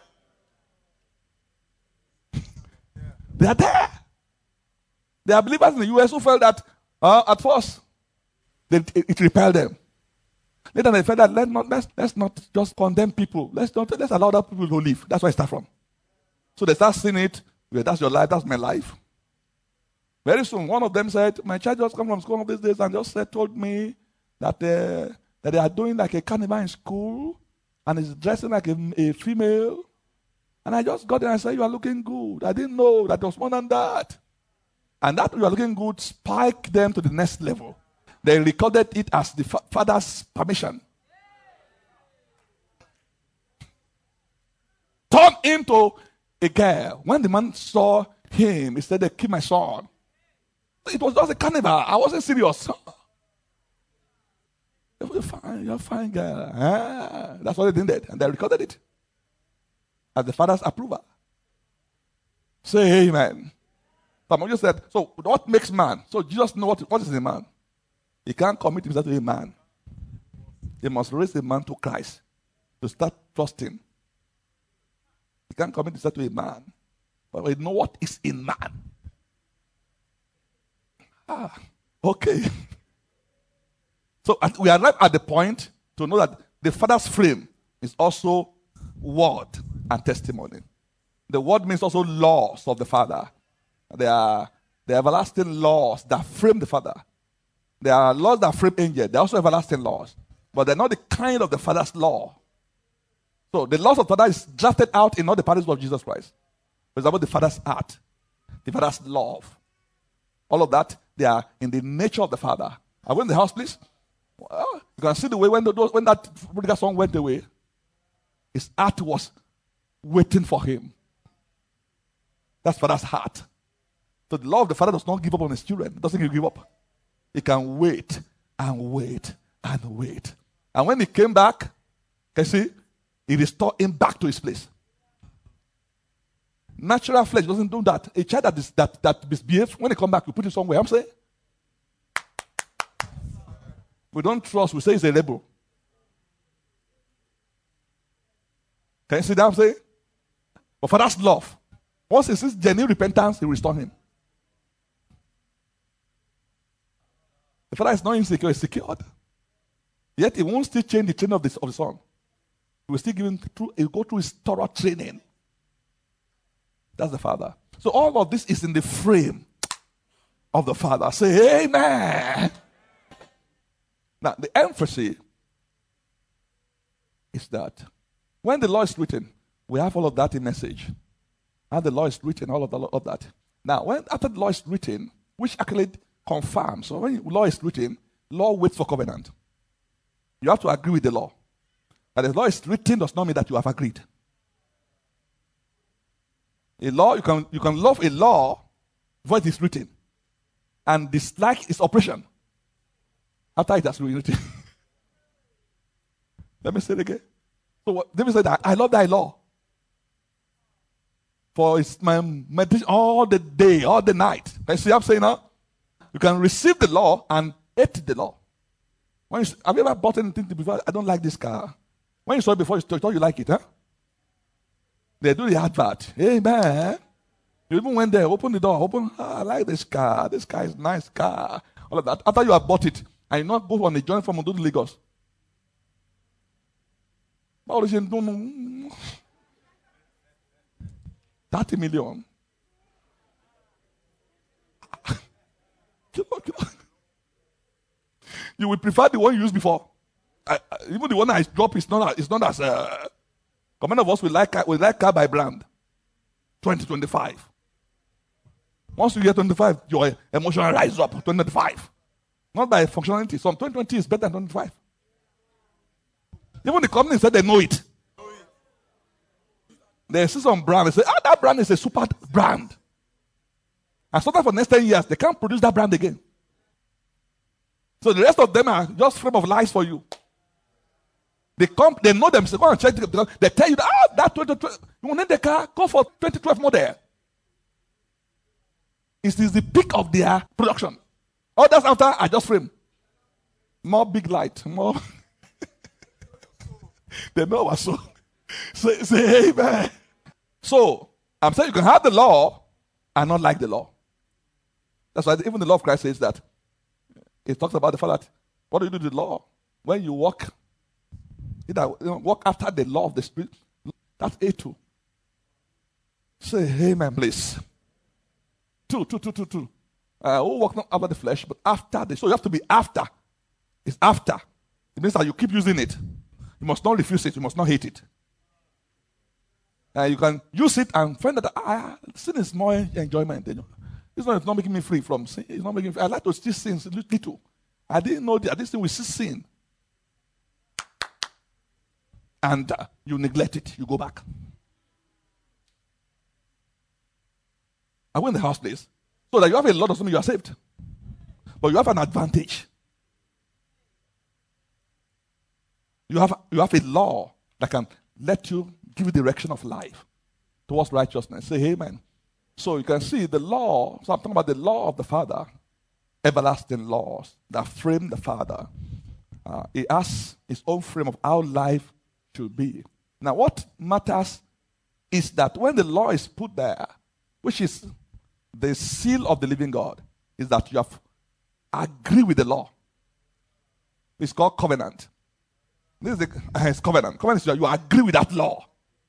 They are there. There are believers in the US who felt that at first it repelled them. Later they felt that let's not just condemn people. Let's allow other people to live. That's where I start from. So they start seeing it. Well, that's your life. That's my life. Very soon, one of them said, "My child just come from school one of these days and just told me that they are doing like a carnival in school and is dressing like a female." And I just got there and I said, "You are looking good." I didn't know that it was more than that. And that "you are looking good" spiked them to the next level. They recorded it as the father's permission. Turned into a girl. When the man saw him, he said, "They killed my son." It was just a carnival. I wasn't serious. You're a fine girl. That's what they did. And they recorded it as the father's approval. Say amen. Someone just said, so what makes man? So Jesus knows what is a man. He can't commit himself to a man. He must raise a man to Christ to start trusting. He can't commit himself to a man. But we know what is in man. Okay. So we arrive at the point to know that the Father's frame is also word and testimony. The word means also laws of the Father. They are the everlasting laws that frame the Father. There are laws that frame angels. They're also everlasting laws. But they're not the kind of the Father's law. So the laws of the Father is drafted out in all the particles of Jesus Christ. For example, the Father's heart, the Father's love. All of that, they are in the nature of the Father. Are we in the house, please? Well, you can see the way when that prodigal son went away, his heart was waiting for him. That's Father's heart. So the law of the Father does not give up on his children. It doesn't give up. He can wait and wait and wait. And when he came back, can you see? He restored him back to his place. Natural flesh doesn't do that. A child that misbehaves, when they come back, you put it somewhere. I'm saying, we don't trust, we say it's a rebel. Can you see that I'm saying? But Father's love, once he sees genuine repentance, he will restore him. The Father is not insecure, he's secured. Yet he won't still change the training of the son. He will still give him he will go through his thorough training. That's the Father. So all of this is in the frame of the Father. Say amen. Now the emphasis is that when the law is written, we have all of that in message. And the law is written, all of that. Now, after the law is written, which actually confirms, so when the law is written, law waits for covenant. You have to agree with the law. But the law is written does not mean that you have agreed. A law, you can love a law before it is written and dislike its operation after it has been written. Let me say it again. So David said, I love thy law. For it's my meditation all the day, all the night. Can you see what I'm saying now? You can receive the law and hate the law. Have you ever bought anything before? I don't like this car. When you saw it before, you thought you like it, huh? They do the advert. Hey, man. You even went there, open the door, I like this car. This car is a nice car. All of that. After you have bought it, and you not go on a journey from Ondo to Lagos. What is it? 30 million. You would prefer the one you used before. Even the one I dropped is not as many of us will like car by brand. 2025. Once you get 25, your emotion rise up. 2025. Not by functionality. Some 2020 is better than 25. Even the company said they know it. They see some brand, they say, that brand is a super brand. And sometimes for the next 10 years, they can't produce that brand again. So the rest of them are just frame of lies for you. They know themselves. Go and check. They tell you that 2012, you want the car, go for 2012 model. It is the peak of their production. All that's after I just frame. More big light, more. They know what's so. Say amen. So, I'm saying you can have the law and not like the law. That's why even the law of Christ says that. It talks about the fact that what do you do to the law? When you walk after the law of the Spirit, that's A2. Say amen, please. Two. Who walk not after the flesh, but after the. So you have to be after. It's after. It means that you keep using it. You must not refuse it. You must not hate it. You can use it and find that sin is more enjoyment. It's not making me free from sin. It's not making me free. I like to see sin little. I didn't know that this thing we see sin. And you neglect it. You go back. I went in the house place. So that you have a lot of something, you are saved. But you have an advantage. You have a law that can let you give you the direction of life towards righteousness. Say amen. So you can see the law. So I'm talking about the law of the Father, everlasting laws that frame the Father. He has his own frame of how life should be. Now, what matters is that when the law is put there, which is the seal of the living God, is that you have agreed with the law. It's called covenant. This is it's covenant. Covenant is that you agree with that law.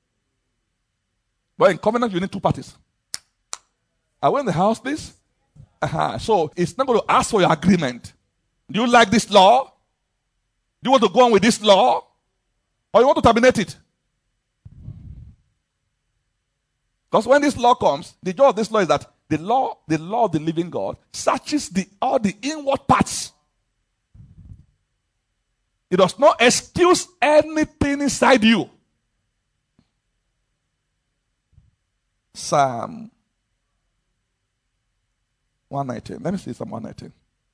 But in covenant, you need two parties. I went in the house, please. So it's not going to ask for your agreement. Do you like this law? Do you want to go on with this law? Or you want to terminate it? Because when this law comes, the joy of this law is that the law of the living God searches all the inward parts. It does not excuse anything inside you. Psalm 119. Let me see Psalm 119.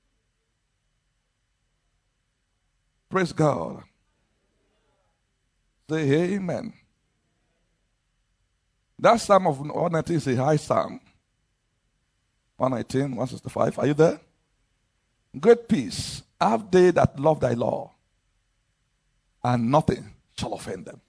Praise God. Say amen. That Psalm of 119 is a high Psalm. 119, 165. Are you there? Great peace have they that love thy law, and nothing shall offend them.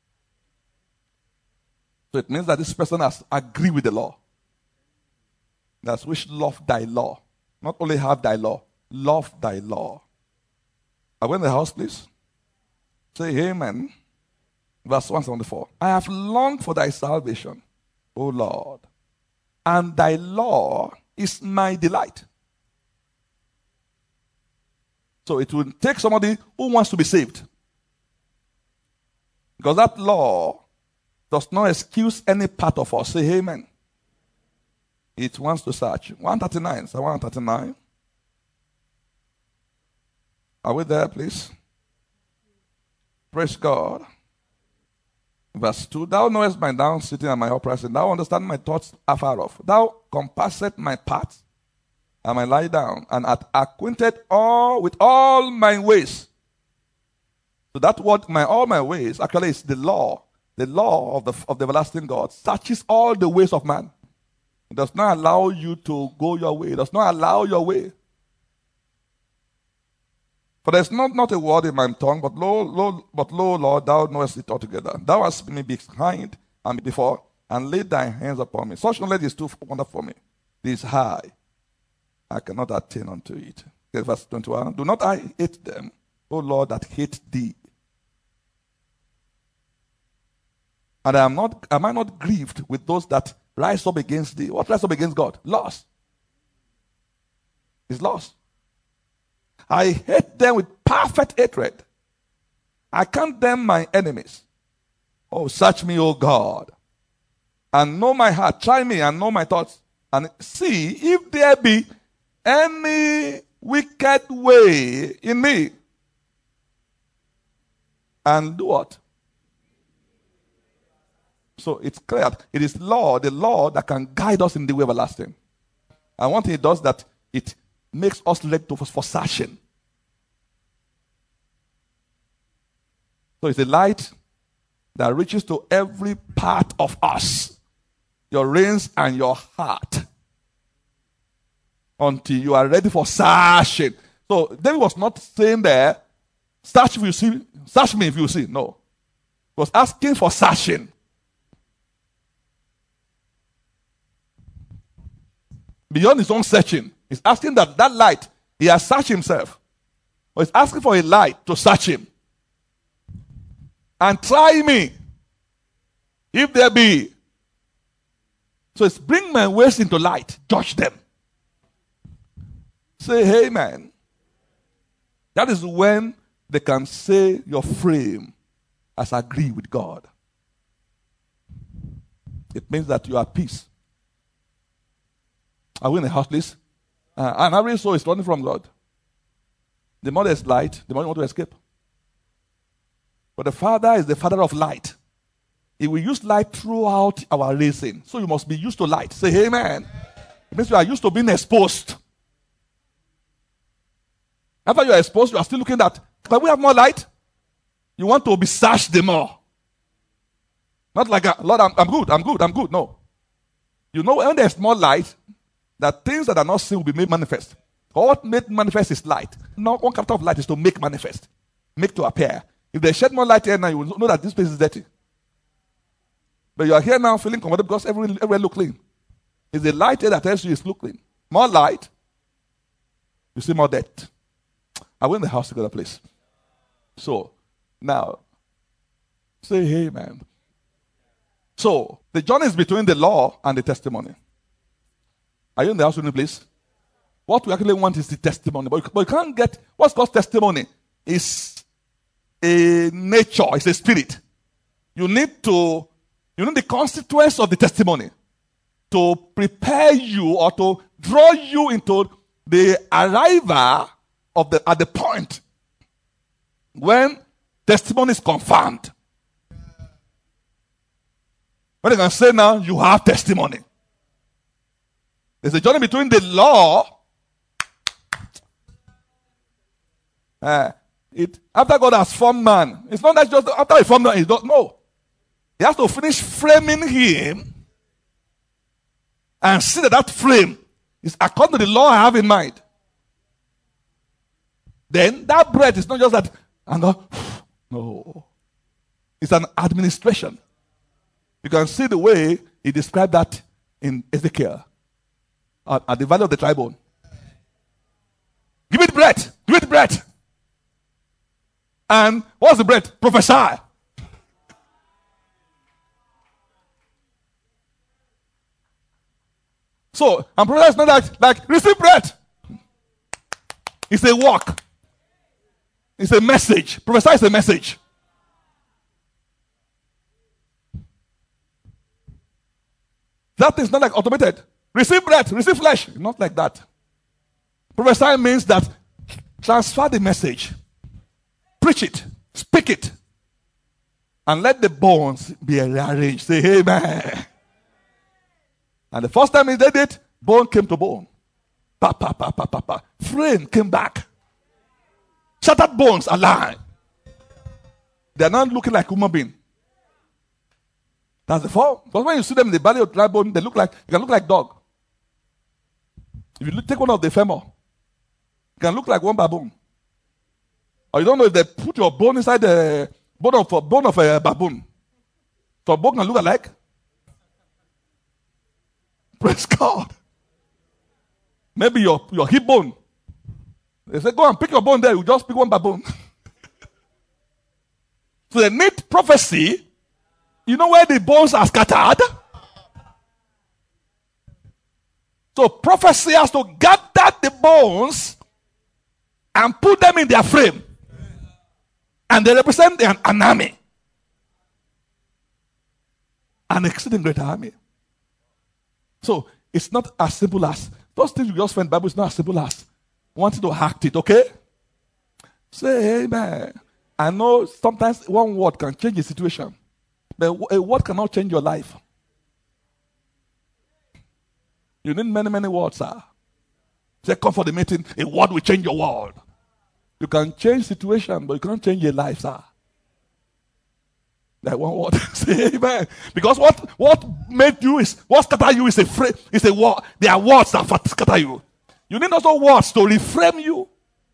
So it means that this person has agreed with the law. That's which love thy law. Not only have thy law, love thy law. Are we in the house, please? Say amen. Verse 174. I have longed for thy salvation, O Lord, and thy law is my delight. So it will take somebody who wants to be saved. Because that law does not excuse any part of us. Say amen. It wants to search. 139. So 139. Are we there, please? Praise God. Verse 2. Thou knowest my down sitting and my uprising. Thou understand my thoughts afar off. Thou compassest my paths and my lie down, and art acquainted with all my ways. So that word, all my ways, actually is the law. The law of the everlasting God searches all the ways of man. It does not allow you to go your way. It does not allow your way. For there is not a word in my tongue, but lo, Lord, thou knowest it altogether. Thou hast me behind and before, and laid thy hands upon me. Such knowledge is too wonderful for me. This is high. I cannot attain unto it. Verse 21. Do not I hate them, O Lord, that hate thee? And am I not grieved with those that rise up against thee? What rise up against God? Loss. It's loss. I hate them with perfect hatred. I count them my enemies. Oh, search me, O God, and know my heart. Try me and know my thoughts, and see if there be any wicked way in me. And do what? So it's clear. It is the law that can guide us in the way everlasting. And one thing it does, that it makes us ready for searching. So it's a light that reaches to every part of us, your reins and your heart, until you are ready for searching. So David was not saying there, search if you see, search me if you see. No. He was asking for searching. Beyond his own searching, he's asking that light, he has searched himself. But he's asking for a light to search him. And try me, if there be. So it's bring my ways into light, judge them. Say amen. That is when they can say your frame has agreed with God. It means that you are at peace. Are we in the house, please? And every soul is running from God. The more there's light, the more you want to escape. But the Father is the Father of light. He will use light throughout our racing. So you must be used to light. Say amen. It means you are used to being exposed. After you are exposed, you are still looking at, can we have more light? You want to be searched the more. Not like, Lord, I'm good. No. You know, when there's more light, that things that are not seen will be made manifest. What made manifest is light. Now, one character of light is to make manifest. Make to appear. If they shed more light here now, you will know that this place is dirty. But you are here now feeling comfortable because everywhere look clean. It's the light here that tells you it's look clean. More light, you see more dirt. I went in the house together, please. So, now, say amen. So, the journey is between the law and the testimony. Are you in the house with me, please? What we actually want is the testimony. But you can't get, what's called testimony is a nature, it's a spirit. You need the consequence of the testimony to prepare you or to draw you into the arrival at the point when testimony is confirmed. When you can say now, you have testimony. There's a journey between the law. After God has formed man, it's not that just after he formed man, he don't know. He has to finish framing him and see that that frame is according to the law I have in mind. Then that breath is not just that, and no. It's an administration. You can see the way he described that in Ezekiel at the valley of the dry bone. Give it breath. Give it breath. And what's the breath? Prophesy. So, and prophesy is not like receive breath. It's a walk. It's a message. Prophesy is a message. That is not like automated. Receive breath, receive flesh. Not like that. Prophesy means that transfer the message. Preach it. Speak it. And let the bones be rearranged. Say amen. And the first time he did it, bone came to bone. Pa, pa, pa, pa, pa, pa. Frame came back. Shattered bones alive. They are not looking like human beings. That's the form. Because when you see them in the belly of dry bone, they can look like dog. If you take one of the femur, it can look like one baboon. Or you don't know if they put your bone inside the bone of a baboon. So a bone can look alike. Praise God. Maybe your hip bone. They say, go and pick your bone there. You just pick one baboon. So they need prophecy. You know where the bones are scattered? So prophecy has to gather the bones and put them in their frame. And they represent an army. An exceeding great army. So it's not as simple as those things you just find in the Bible is not as simple as wanting to act it, okay? Say amen. I know sometimes one word can change the situation. But a word cannot change your life. You need many, many words, sir. Say, come for the meeting. A word will change your world. You can change situation, but you can't change your life, sir. Like one word. Say amen. Because what made you is, what scatter you is a word. There are words that scatter you. You need also words to reframe you.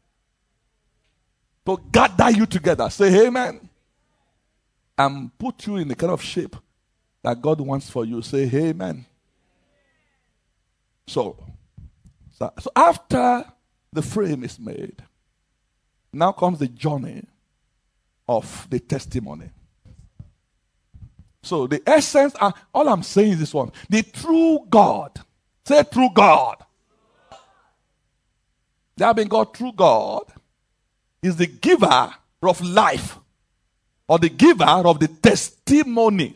To gather you together. Say amen. And put you in the kind of shape that God wants for you. Say amen. So after the frame is made, now comes the journey of the testimony. So the essence, all I'm saying is this one. The true God. Say true God. That being God, true God is the giver of life. Or the giver of the testimony.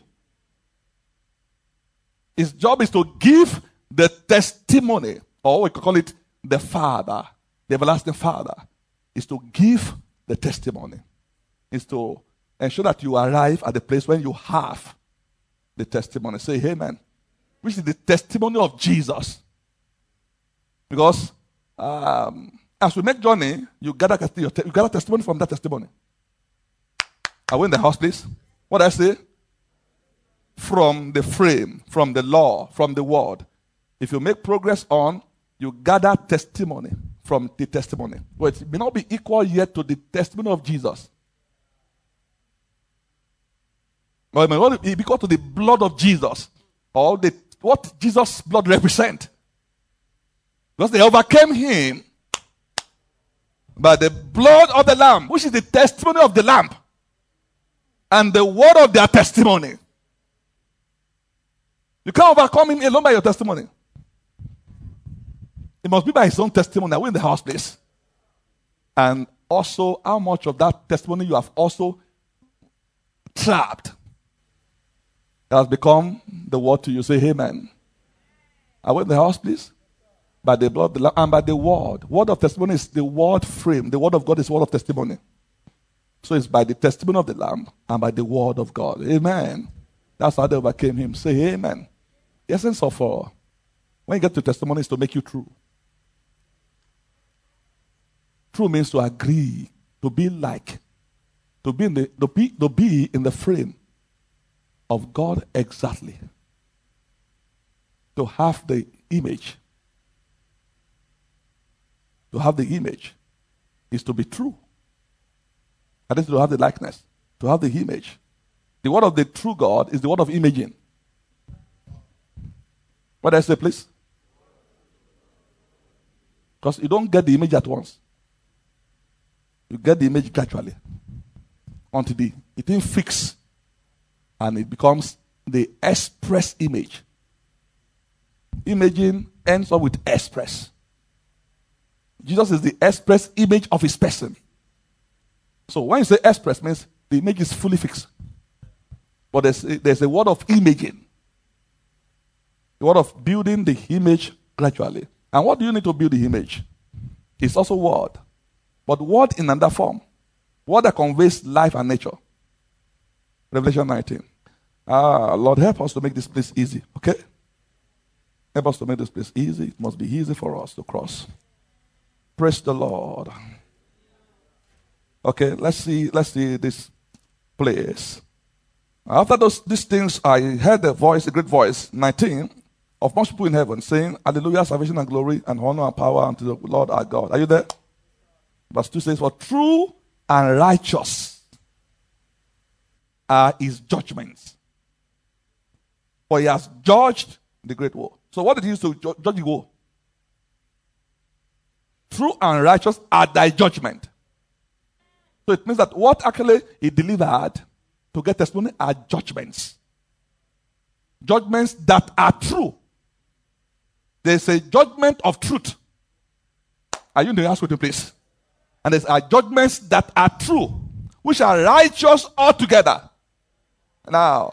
His job is to give the testimony, or we could call it the Father, the everlasting Father, is to give the testimony. Is to ensure that you arrive at the place when you have the testimony. Say amen. Which is the testimony of Jesus. Because as we make journey, you gather testimony from that testimony. Are we in the house, please? What I say? From the frame, from the law, from the word. If you make progress on, you gather testimony from the testimony. But it may not be equal yet to the testimony of Jesus. Or it may not be equal to the blood of Jesus. Or what Jesus' blood represents. Because they overcame him by the blood of the Lamb, which is the testimony of the Lamb. And the word of their testimony. You can't overcome him alone by your testimony. It must be by his own testimony that we're in the house place. And also how much of that testimony you have also trapped. It has become the word to you. Say amen. Are we in the house, please? By the blood of the Lamb and by the word. Word of testimony is the word frame. The word of God is word of testimony. So it's by the testimony of the Lamb and by the word of God. Amen. That's how they overcame him. Say amen. The essence of when you get to testimony is to make you true. True means to agree, to be like, to be in the frame. of God exactly. To have the image. To have the image is to be true. That is to have the likeness. To have the image. The word of the true God is the word of imaging. What did I say, please? Because you don't get the image at once. You get the image gradually. Until it didn't fix. And it becomes the express image. Imaging ends up with express. Jesus is the express image of his person. So when you say express, means the image is fully fixed. But there's a word of imaging. The word of building the image gradually. And what do you need to build the image? It's also word. But word in another form. Word that conveys life and nature. Revelation 19. Lord, help us to make this place easy. Okay? Help us to make this place easy. It must be easy for us to cross. Praise the Lord. Okay, let's see this place. After these things, I heard a voice, a great voice, 19, of much people in heaven, saying, Hallelujah, salvation and glory and honor and power unto the Lord our God. Are you there? Verse 2 says, for true and righteous are his judgments. For he has judged the great war. So what did he use to judge the war? True and righteous are thy judgment. So it means that what actually he delivered to get testimony are judgments. Judgments that are true. There's a judgment of truth. Are you in the house with me, please? And there's judgments that are true, which are righteous altogether. Now,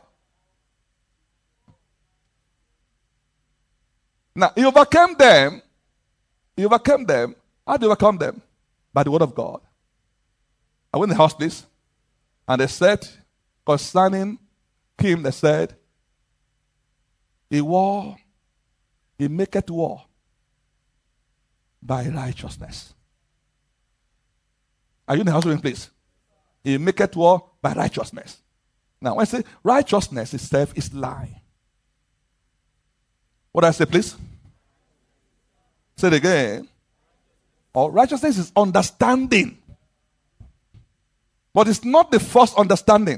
he overcame them. He overcame them. How do you overcome them? By the word of God. I went in the house, please. And they said, concerning him, they said, he maketh war by righteousness. Are you in the house with me, please? He maketh war by righteousness. Now, when I say righteousness itself is lie. What do I say, please? Say it again. Or righteousness is understanding. But it's not the first understanding.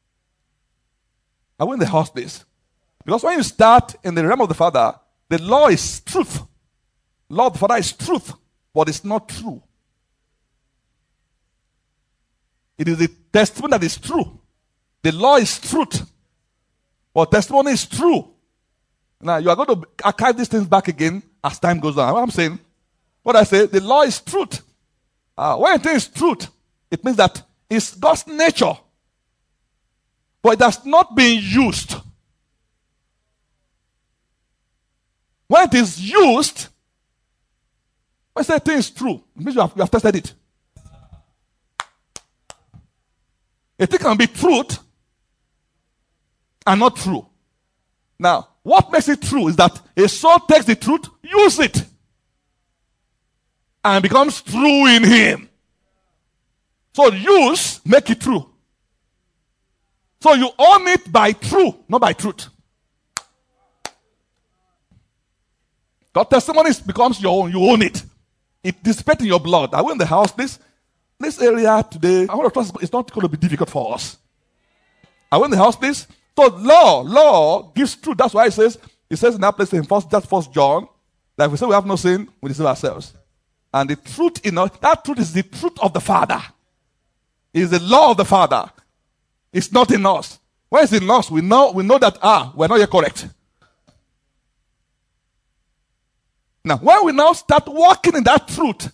I went in the house, please. Because when you start in the realm of the Father, the law is truth. Law of the Father is truth, but it's not true. It is the testimony that is true. The law is truth, but testimony is true. Now, you are going to archive these things back again as time goes on. What I'm saying, what I say, the law is truth. When it is truth, it means that it's God's nature, but it has not been used. When it is used, when I say a thing is true, it means you have tested it. A thing can be truth and not true. Now, what makes it true is that a soul takes the truth, use it, and becomes true in him. So use, make it true. So you own it by true, not by truth. God testimony becomes your own. You own it. It dissipates in your blood. I went in the house. This area today, I want to trust it's not going to be difficult for us. I went in the house, please. So law gives truth. That's why it says in that place in First John, that if we say we have no sin, we deceive ourselves. And the truth in us, that truth is the truth of the Father. It is the law of the Father. It's not in us. When it's in us, we know that we're not yet correct. Now, when we now start walking in that truth,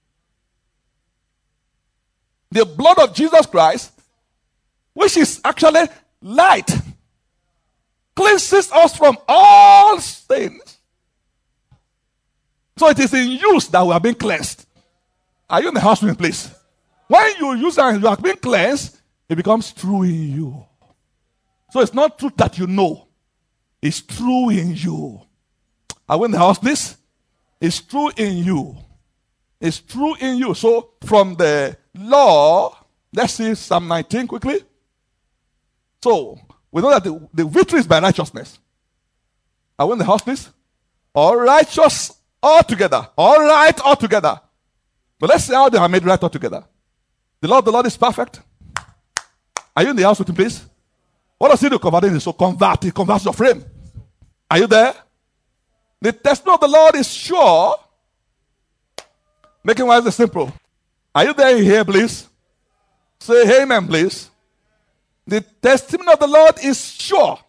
the blood of Jesus Christ, which is actually light, cleanses us from all sins. So it is in use that we are being cleansed. Are you in the house with me, please? When you use and you are being cleansed, it becomes true in you. So it's not truth that you know. It's true in you. Are we in the house, please? It's true in you. It's true in you. So from the law, let's see Psalm 19 quickly. So we know that the victory is by righteousness. Are we in the house, please? All righteous all together. All right all together. But let's see how they are made right all together. The Lord is perfect. Are you in the house with him, please? What does he do? Converting his soul. He converts your frame. Are you there? The testimony of the Lord is sure. Making wise and simple. Are you there in here, please? Say amen, please. The testimony of the Lord is sure.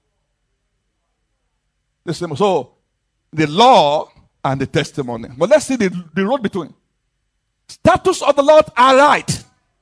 So, the law and the testimony. But let's see the road between. Status of the Lord are right.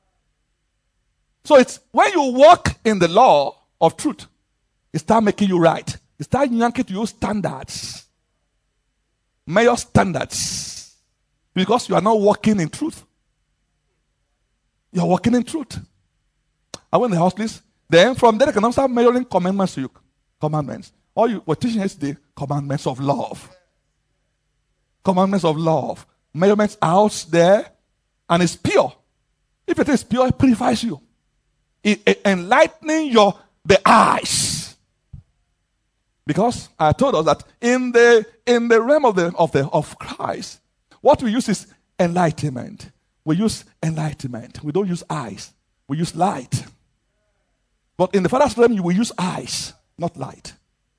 So it's when you walk in the law of truth, it starts making you right. It starts yanking to your standards. Major standards. Because you are not walking in truth. You are walking in truth. I went in the house, please. Then from there, I can start measuring commandments to you. Commandments. All you were teaching yesterday, commandments of love. Commandments of love. Measurements out there, and it's pure. If it is pure, it purifies you. It enlightening the eyes. Because I told us that in the realm of Christ, what we use is enlightenment. We use enlightenment. We don't use eyes. We use light. But in the Father's realm, you will use eyes, not light.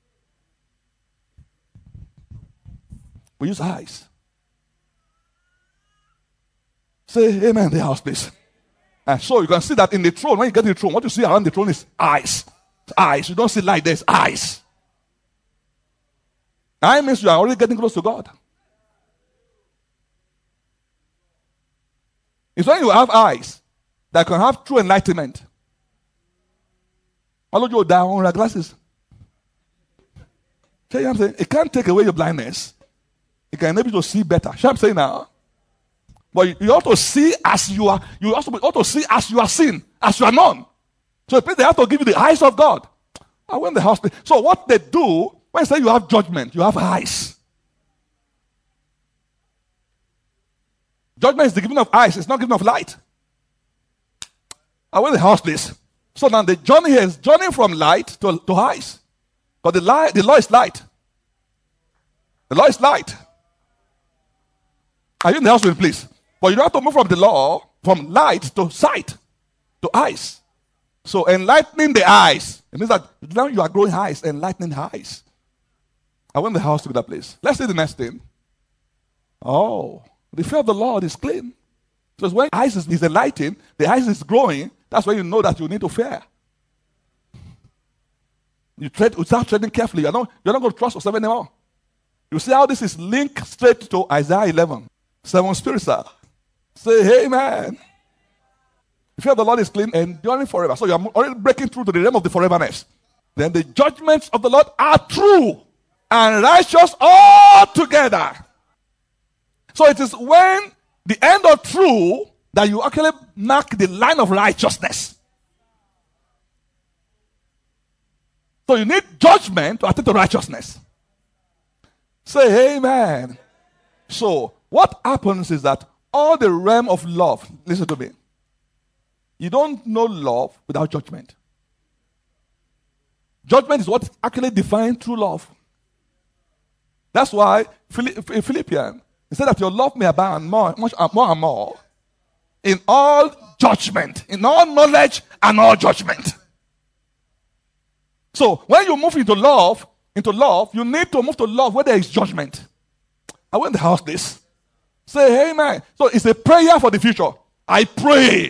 We use eyes. Say amen in the house, please. And so you can see that in the throne, when you get to the throne, what you see around the throne is eyes. Eyes. You don't see light, there's eyes. Eye means you are already getting close to God. It's when you have eyes that can have true enlightenment. All of you down on your glasses. See what I'm saying? It can't take away your blindness. It can enable you to see better. See what I'm saying now? But you ought to see as you are. You also ought to see as you are seen, as you are known. So they have to give you the eyes of God. I went in the house. So what they do, when you say you have judgment, you have eyes. Judgment is the giving of eyes. It's not giving of light. I went in the house, please. So now the journey here is journeying from light to eyes. Because the law is light. The law is light. Are you in the house with me, please? But you don't have to move from the law, from light to sight, to eyes. So enlightening the eyes. It means that now you are growing eyes, enlightening the eyes. I went in the house to that place. Let's see the next thing. Oh, the fear of the Lord is clean. Because when eyes is enlightened, the eyes is growing, that's when you know that you need to fear. You start treading carefully. You're not going to trust yourself anymore. You see how this is linked straight to Isaiah 11. 7 spirits are. Say, hey man. The fear of the Lord is clean, enduring forever. So you're already breaking through to the realm of the foreverness. Then the judgments of the Lord are true and righteous all together. So it is when the end of true that you actually mark the line of righteousness. So you need judgment to attain to righteousness. Say amen. So what happens is that all the realm of love, listen to me. You don't know love without judgment. Judgment is what actually defines true love. That's why in Philippians, it said that your love may abound more and more in all judgment, in all knowledge and all judgment. So when you move into love, you need to move to love where there is judgment. I went in the house this. Say amen. So it's a prayer for the future. I pray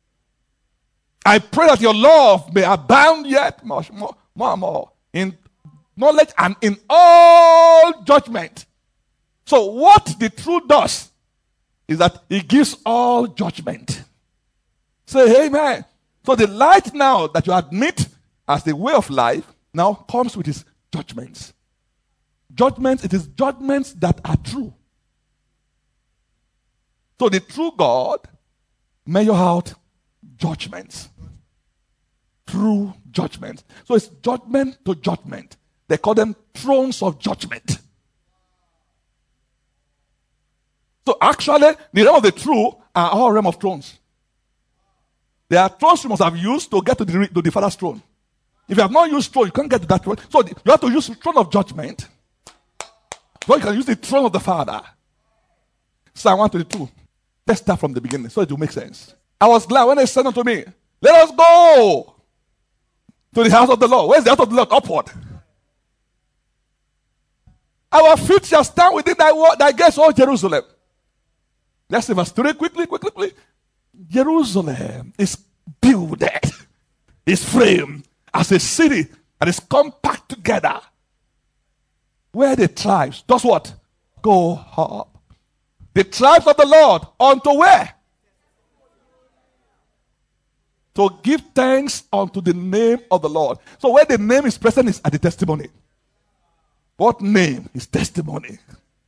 that your love may abound yet much more and more in knowledge and in all judgment. So what the truth does is that it gives all judgment. Say amen. So the light now that you admit as the way of life now comes with its judgments. Judgments, it is judgments that are true. So the true God measure out judgments. True judgments. So it's judgment to judgment. They call them thrones of judgment. So actually, the realm of the true are all realm of thrones. There are thrones you must have used to get to the Father's throne. If you have not used throne, you can't get to that throne. So you have to use the throne of judgment. So you can use the throne of the Father. Psalm 122. Let's start from the beginning so it will make sense. I was glad when they said unto me, let us go to the house of the Lord. Where's the house of the Lord? Upward. Our feet shall stand within thy gates, O Jerusalem. Let's see verse 3 quickly. Jerusalem is builded, is framed as a city and is compact together. Where the tribes, does what? Go up. The tribes of the Lord unto where? To give thanks unto the name of the Lord. So where the name is present is at the testimony. What name is testimony?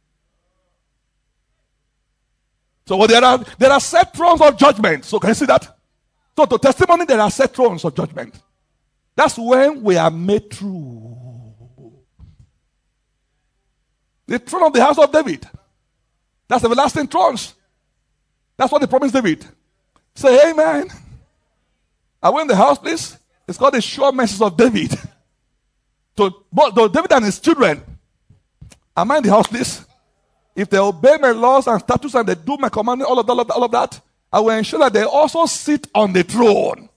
So there are set thrones of judgment. So can you see that? So to testimony there are set thrones of judgment. That's when we are made true. The throne of the house of David. That's everlasting thrones. That's what they promised David. Say amen. Are we in the house, please? It's called the sure message of David. To David and his children. Am I in the house, please? If they obey my laws and statutes and they do my commandments, all of that, I will ensure that they also sit on the throne.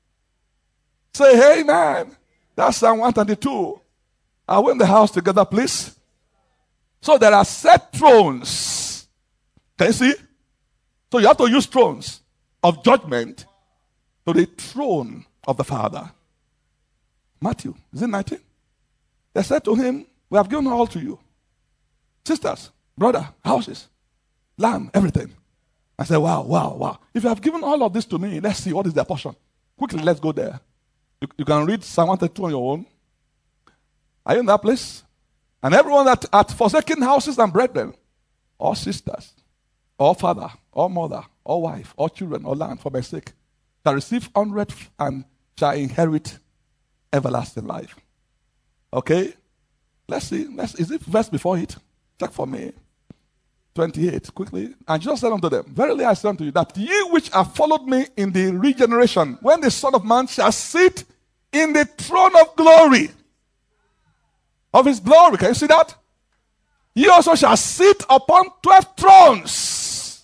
Say amen. That's Psalm 122. Are we in the house together, please? So there are set thrones. Can you see? So you have to use thrones of judgment to the throne of the Father. Matthew, is it 19? They said to him, we have given all to you. Sisters, brother, houses, land, everything. I said, wow. If you have given all of this to me, let's see what is their portion. Quickly, let's go there. You can read Psalm 132 on your own. Are you in that place? And everyone that had forsaken houses and brethren, or sisters, or father, or mother, or wife, or children, or land for my sake, shall receive 100 and shall inherit everlasting life. Okay? Let's see. Is it verse before it? Check for me. 28, quickly. And Jesus said unto them, verily I say unto you, that ye which have followed me in the regeneration, when the Son of Man shall sit in the throne of glory, of his glory. Can you see that? Ye also shall sit upon 12 thrones,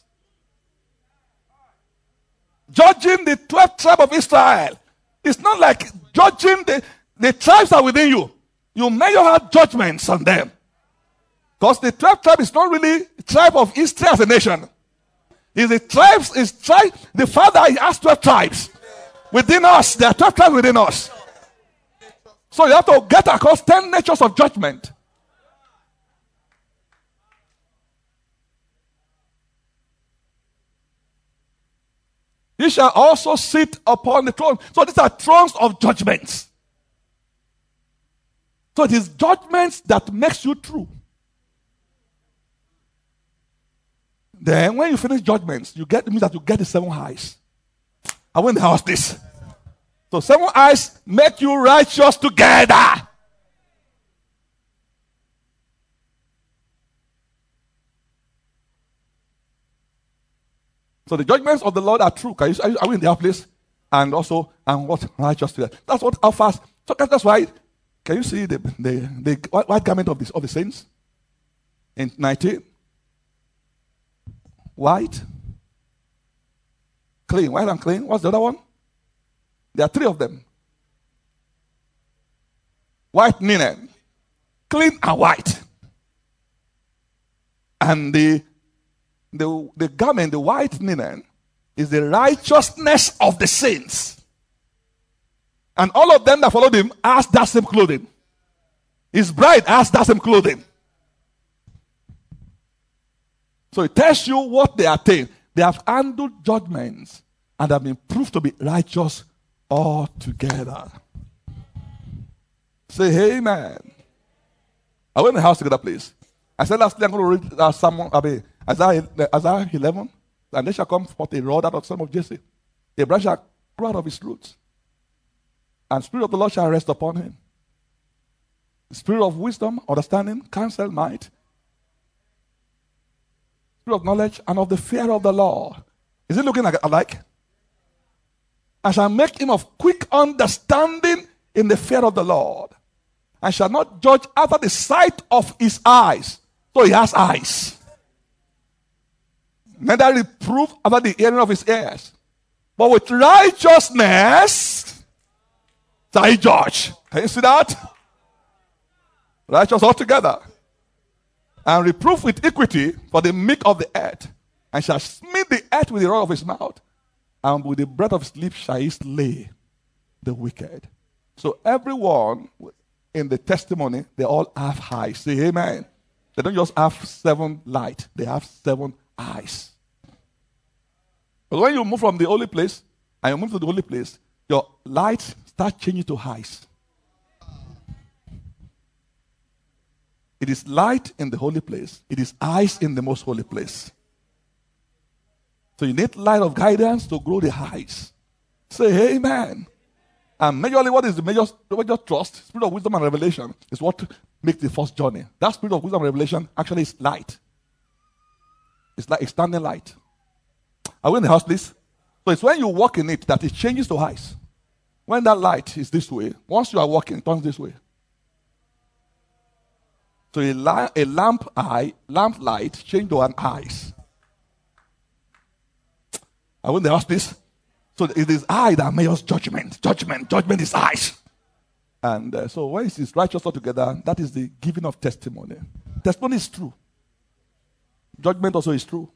judging the 12 tribes of Israel. It's not like judging the tribes are within you. You may have judgments on them. Because the 12 tribe is not really the tribe of Israel as a nation. The Father has 12 tribes. Within us, there are 12 tribes within us. So you have to get across 10 natures of judgment. He shall also sit upon the throne. So these are thrones of judgments. So it is judgments that makes you true. Then when you finish judgments, it means that you get the 7 eyes. I went in the house this. So 7 eyes make you righteous together. So the judgments of the Lord are true. Are we in their place? And also, and what righteous together. That's what how fast. So that's why. Can you see the white garment of the saints? In 19. White. Clean. White and clean. What's the other one? There are 3 of them. White linen. Clean and white. And the garment, the white linen, is the righteousness of the saints. And all of them that followed him has that same clothing. His bride has that same clothing. So it tells you what they attained. They have handled judgments and have been proved to be righteous altogether. Say amen. I went in the house together, please. I said last night I'm going to read Isaiah 11. And there shall come forth a rod out of the son of Jesse. A branch shall grow out of his roots. And the Spirit of the Lord shall rest upon him. The Spirit of wisdom, understanding, counsel, might. Spirit of knowledge and of the fear of the Lord. Is it looking like? I shall make him of quick understanding in the fear of the Lord, and shall not judge after the sight of his eyes. So he has eyes. Neither reprove after the hearing of his ears. But with righteousness shall he judge. Can you see that? Righteous altogether. And reprove with equity for the meek of the earth, and shall smite the earth with the rod of his mouth, and with the breath of his lips shall he slay the wicked. So everyone in the testimony, they all have eyes. Say amen. They don't just have 7 light, they have 7 eyes. But when you move from the holy place and you move to the holy place, your light starts changing to eyes. It is light in the holy place. It is eyes in the most holy place. So you need light of guidance to grow the eyes. Say amen. And majorly, what is the major trust? Spirit of wisdom and revelation is what makes the first journey. That spirit of wisdom and revelation actually is light. It's like a standing light. Are we in the house, please? So it's when you walk in it that it changes to eyes. When that light is this way, once you are walking, it turns this way. So a lamp light change to an eyes. Are we in the house, please? So it is eye that measures judgment. Judgment is eyes. And so when it is righteous altogether, that is the giving of testimony. Testimony is true. Judgment also is true.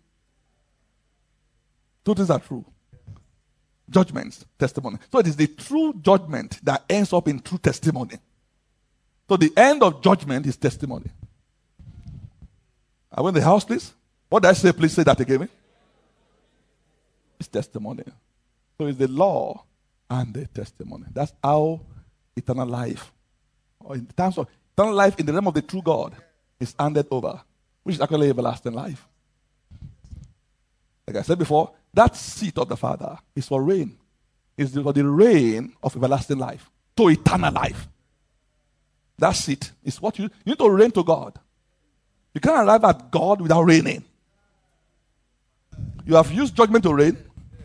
Two things are true. Judgments, testimony. So it is the true judgment that ends up in true testimony. So the end of judgment is testimony. Are we in the house, please? What did I say? Please say that again. It's testimony. So it's the law and the testimony. That's how eternal life, or in terms of eternal life in the realm of the true God, is handed over, which is actually everlasting life. Like I said before, that seat of the Father is for reign. It's for the reign of everlasting life to eternal life. That seat is what you need to reign to God. You can't arrive at God without reigning. You have used judgment to reign.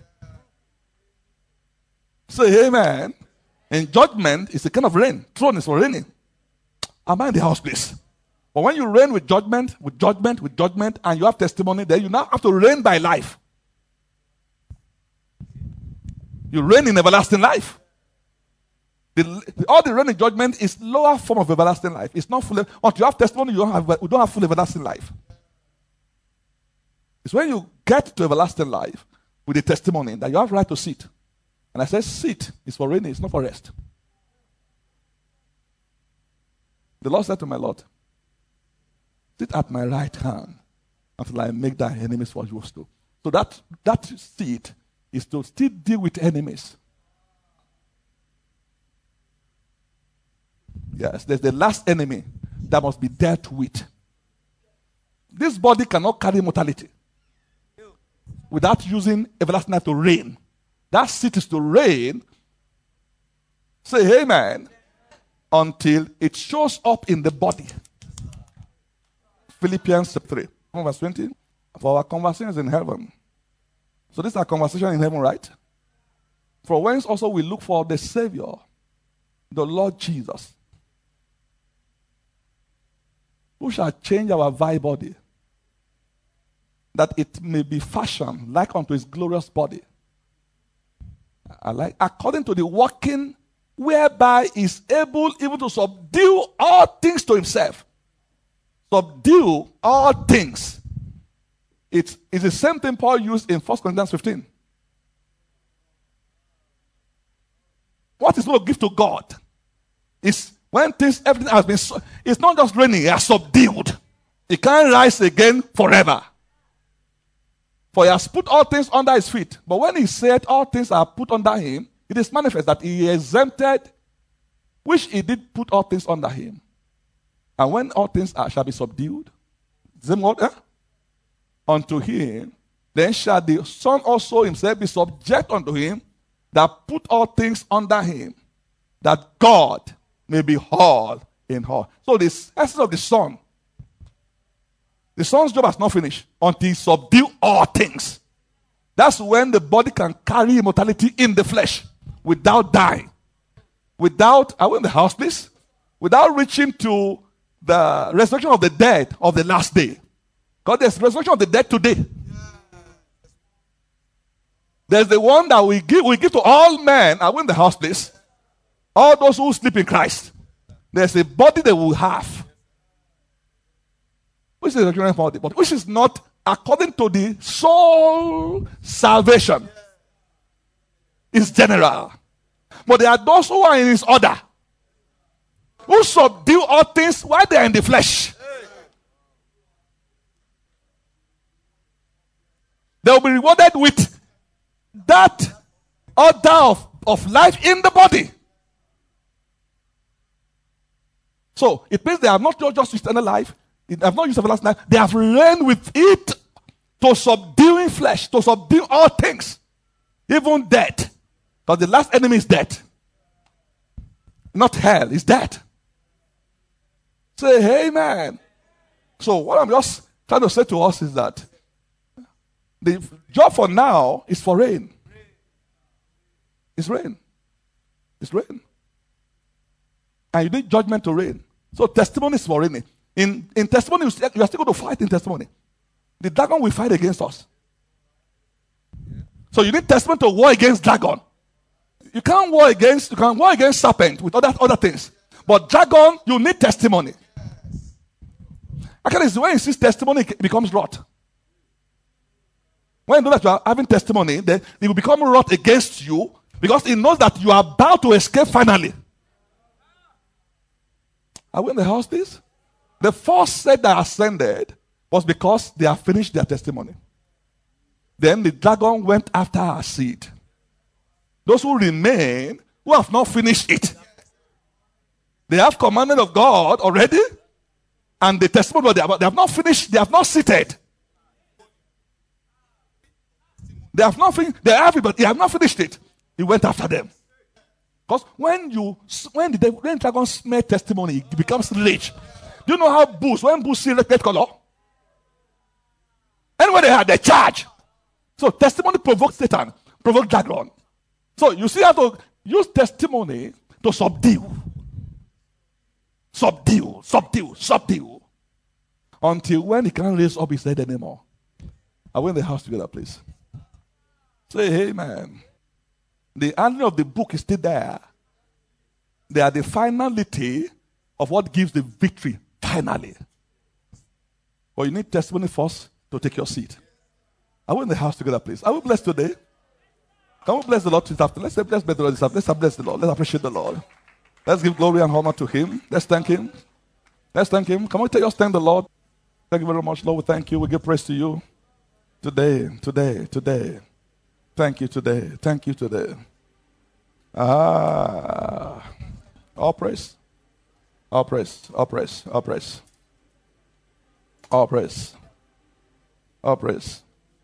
Say amen. And judgment is a kind of reign. Throne is for reigning. Am I in the house, please? But when you reign with judgment, and you have testimony, then you now have to reign by life. You reign in everlasting life. All the reigning judgment is lower form of everlasting life. It's not full. Once you have testimony, you don't have full everlasting life. It's when you get to everlasting life with the testimony that you have right to sit. And I said, sit is for reigning, it's not for rest. The Lord said to my Lord, sit at my right hand until I make thy enemies for your footstool. So that seat is to still deal with enemies. Yes, there's the last enemy that must be dealt with. This body cannot carry mortality without using everlasting life to reign. That seat is to reign, say amen, until it shows up in the body. Philippians 3, verse 20. For our conversations in heaven. So this is our conversation in heaven, right? For whence also we look for the Savior, the Lord Jesus, who shall change our vile body, that it may be fashioned like unto his glorious body. According to the working whereby he is able even to subdue all things to himself. Subdue all things. It's the same thing Paul used in 1 Corinthians 15. What is going to give to God is when everything has been, it's not just raining, it has subdued. It can't rise again forever. For he has put all things under his feet. But when he said all things are put under him, it is manifest that he exempted, which he did put all things under him. And when all things shall be subdued, same word, unto him, then shall the Son also himself be subject unto him that put all things under him, that God may be all in all. So the essence of the Son, the Son's job has not finished until he subdue all things. That's when the body can carry immortality in the flesh without dying. are we in the house, please? Without reaching to the resurrection of the dead of the last day. Because there's resurrection of the dead today. There's the one that we give to all men. Are we in the house, please? All those who sleep in Christ. There's a body they will have. Which is a resurrection body, but which is not according to the soul salvation. It's general. But there are those who are in his order, who subdue all things while they are in the flesh. They will be rewarded with that order of life in the body. So it means they have not just eternal life, they have not used everlasting life, they have reigned with it to subduing flesh, to subdue all things, even death. But the last enemy is death. Not hell, it's death. Say, hey man. So what I'm just trying to say to us is that the job for now is for rain. It's rain. It's rain. And you need judgment to reign. So testimony is for raining. In testimony, you are still going to fight in testimony. The dragon will fight against us. So you need testimony to war against dragon. You can war against serpent with other things. But dragon, you need testimony. Actually, it's when you see testimony, it becomes wrath. When you know that you are having testimony, then it will become wrath against you because it knows that you are about to escape finally. Are we in the house, please? The first set that ascended was because they have finished their testimony. Then the dragon went after our seed. Those who remain, who have not finished it, they have commandment of God already, and the testimony, they have not finished, they have not seated. They have not finished, they have not finished it. He went after them. Because when the dragon smell testimony, it becomes rage. Do you know how when bulls see red color? Anyway, they charge. So testimony provokes Satan, provokes dragon. So you see how to use testimony to subdue. Subdue. Until when he can't raise up his head anymore. I went in the house together, please. Say, hey man. The ending of the book is still there. They are the finality of what gives the victory. Finally. But you need testimony first to take your seat. Are we in the house together, please? Are we blessed today? Can we bless the Lord this afternoon? Let's say, bless the Lord this afternoon. Let's bless the Lord. Let's appreciate the Lord. Let's give glory and honor to Him. Let's thank Him. Let's thank Him. Come on, just thank the Lord. Thank you very much, Lord. We thank you. We give praise to you. Today. Thank you today. Thank you today. All praise. All praise. All praise. All praise. All praise. All praise.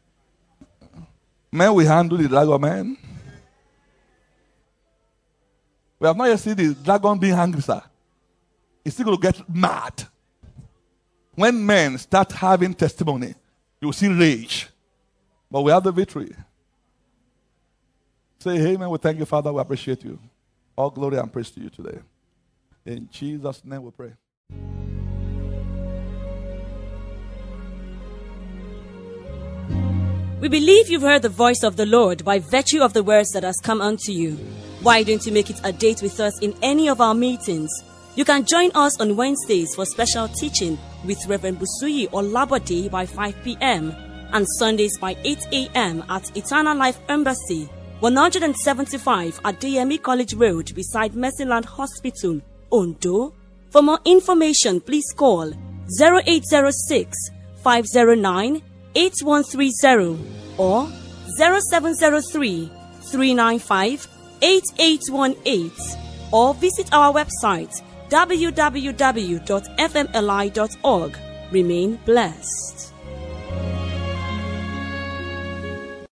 Man, we handle the dragon, man. We have not yet seen the dragon being hungry, sir. It's still going to get mad. When men start having testimony, you will see rage. But we have the victory. Say, hey, man, we thank you, Father. We appreciate you. All glory and praise to you today. In Jesus' name we pray. We believe you've heard the voice of the Lord by virtue of the words that has come unto you. Why don't you make it a date with us in any of our meetings? You can join us on Wednesdays for special teaching with Reverend Busuyi Olabode by 5 p.m. and Sundays by 8 a.m. at Eternal Life Embassy, 175 at DME College Road beside Mercyland Hospital, Ondo. For more information, please call 0806 509 8130 or 0703 395 8818 or visit our website www.fmli.org. Remain blessed.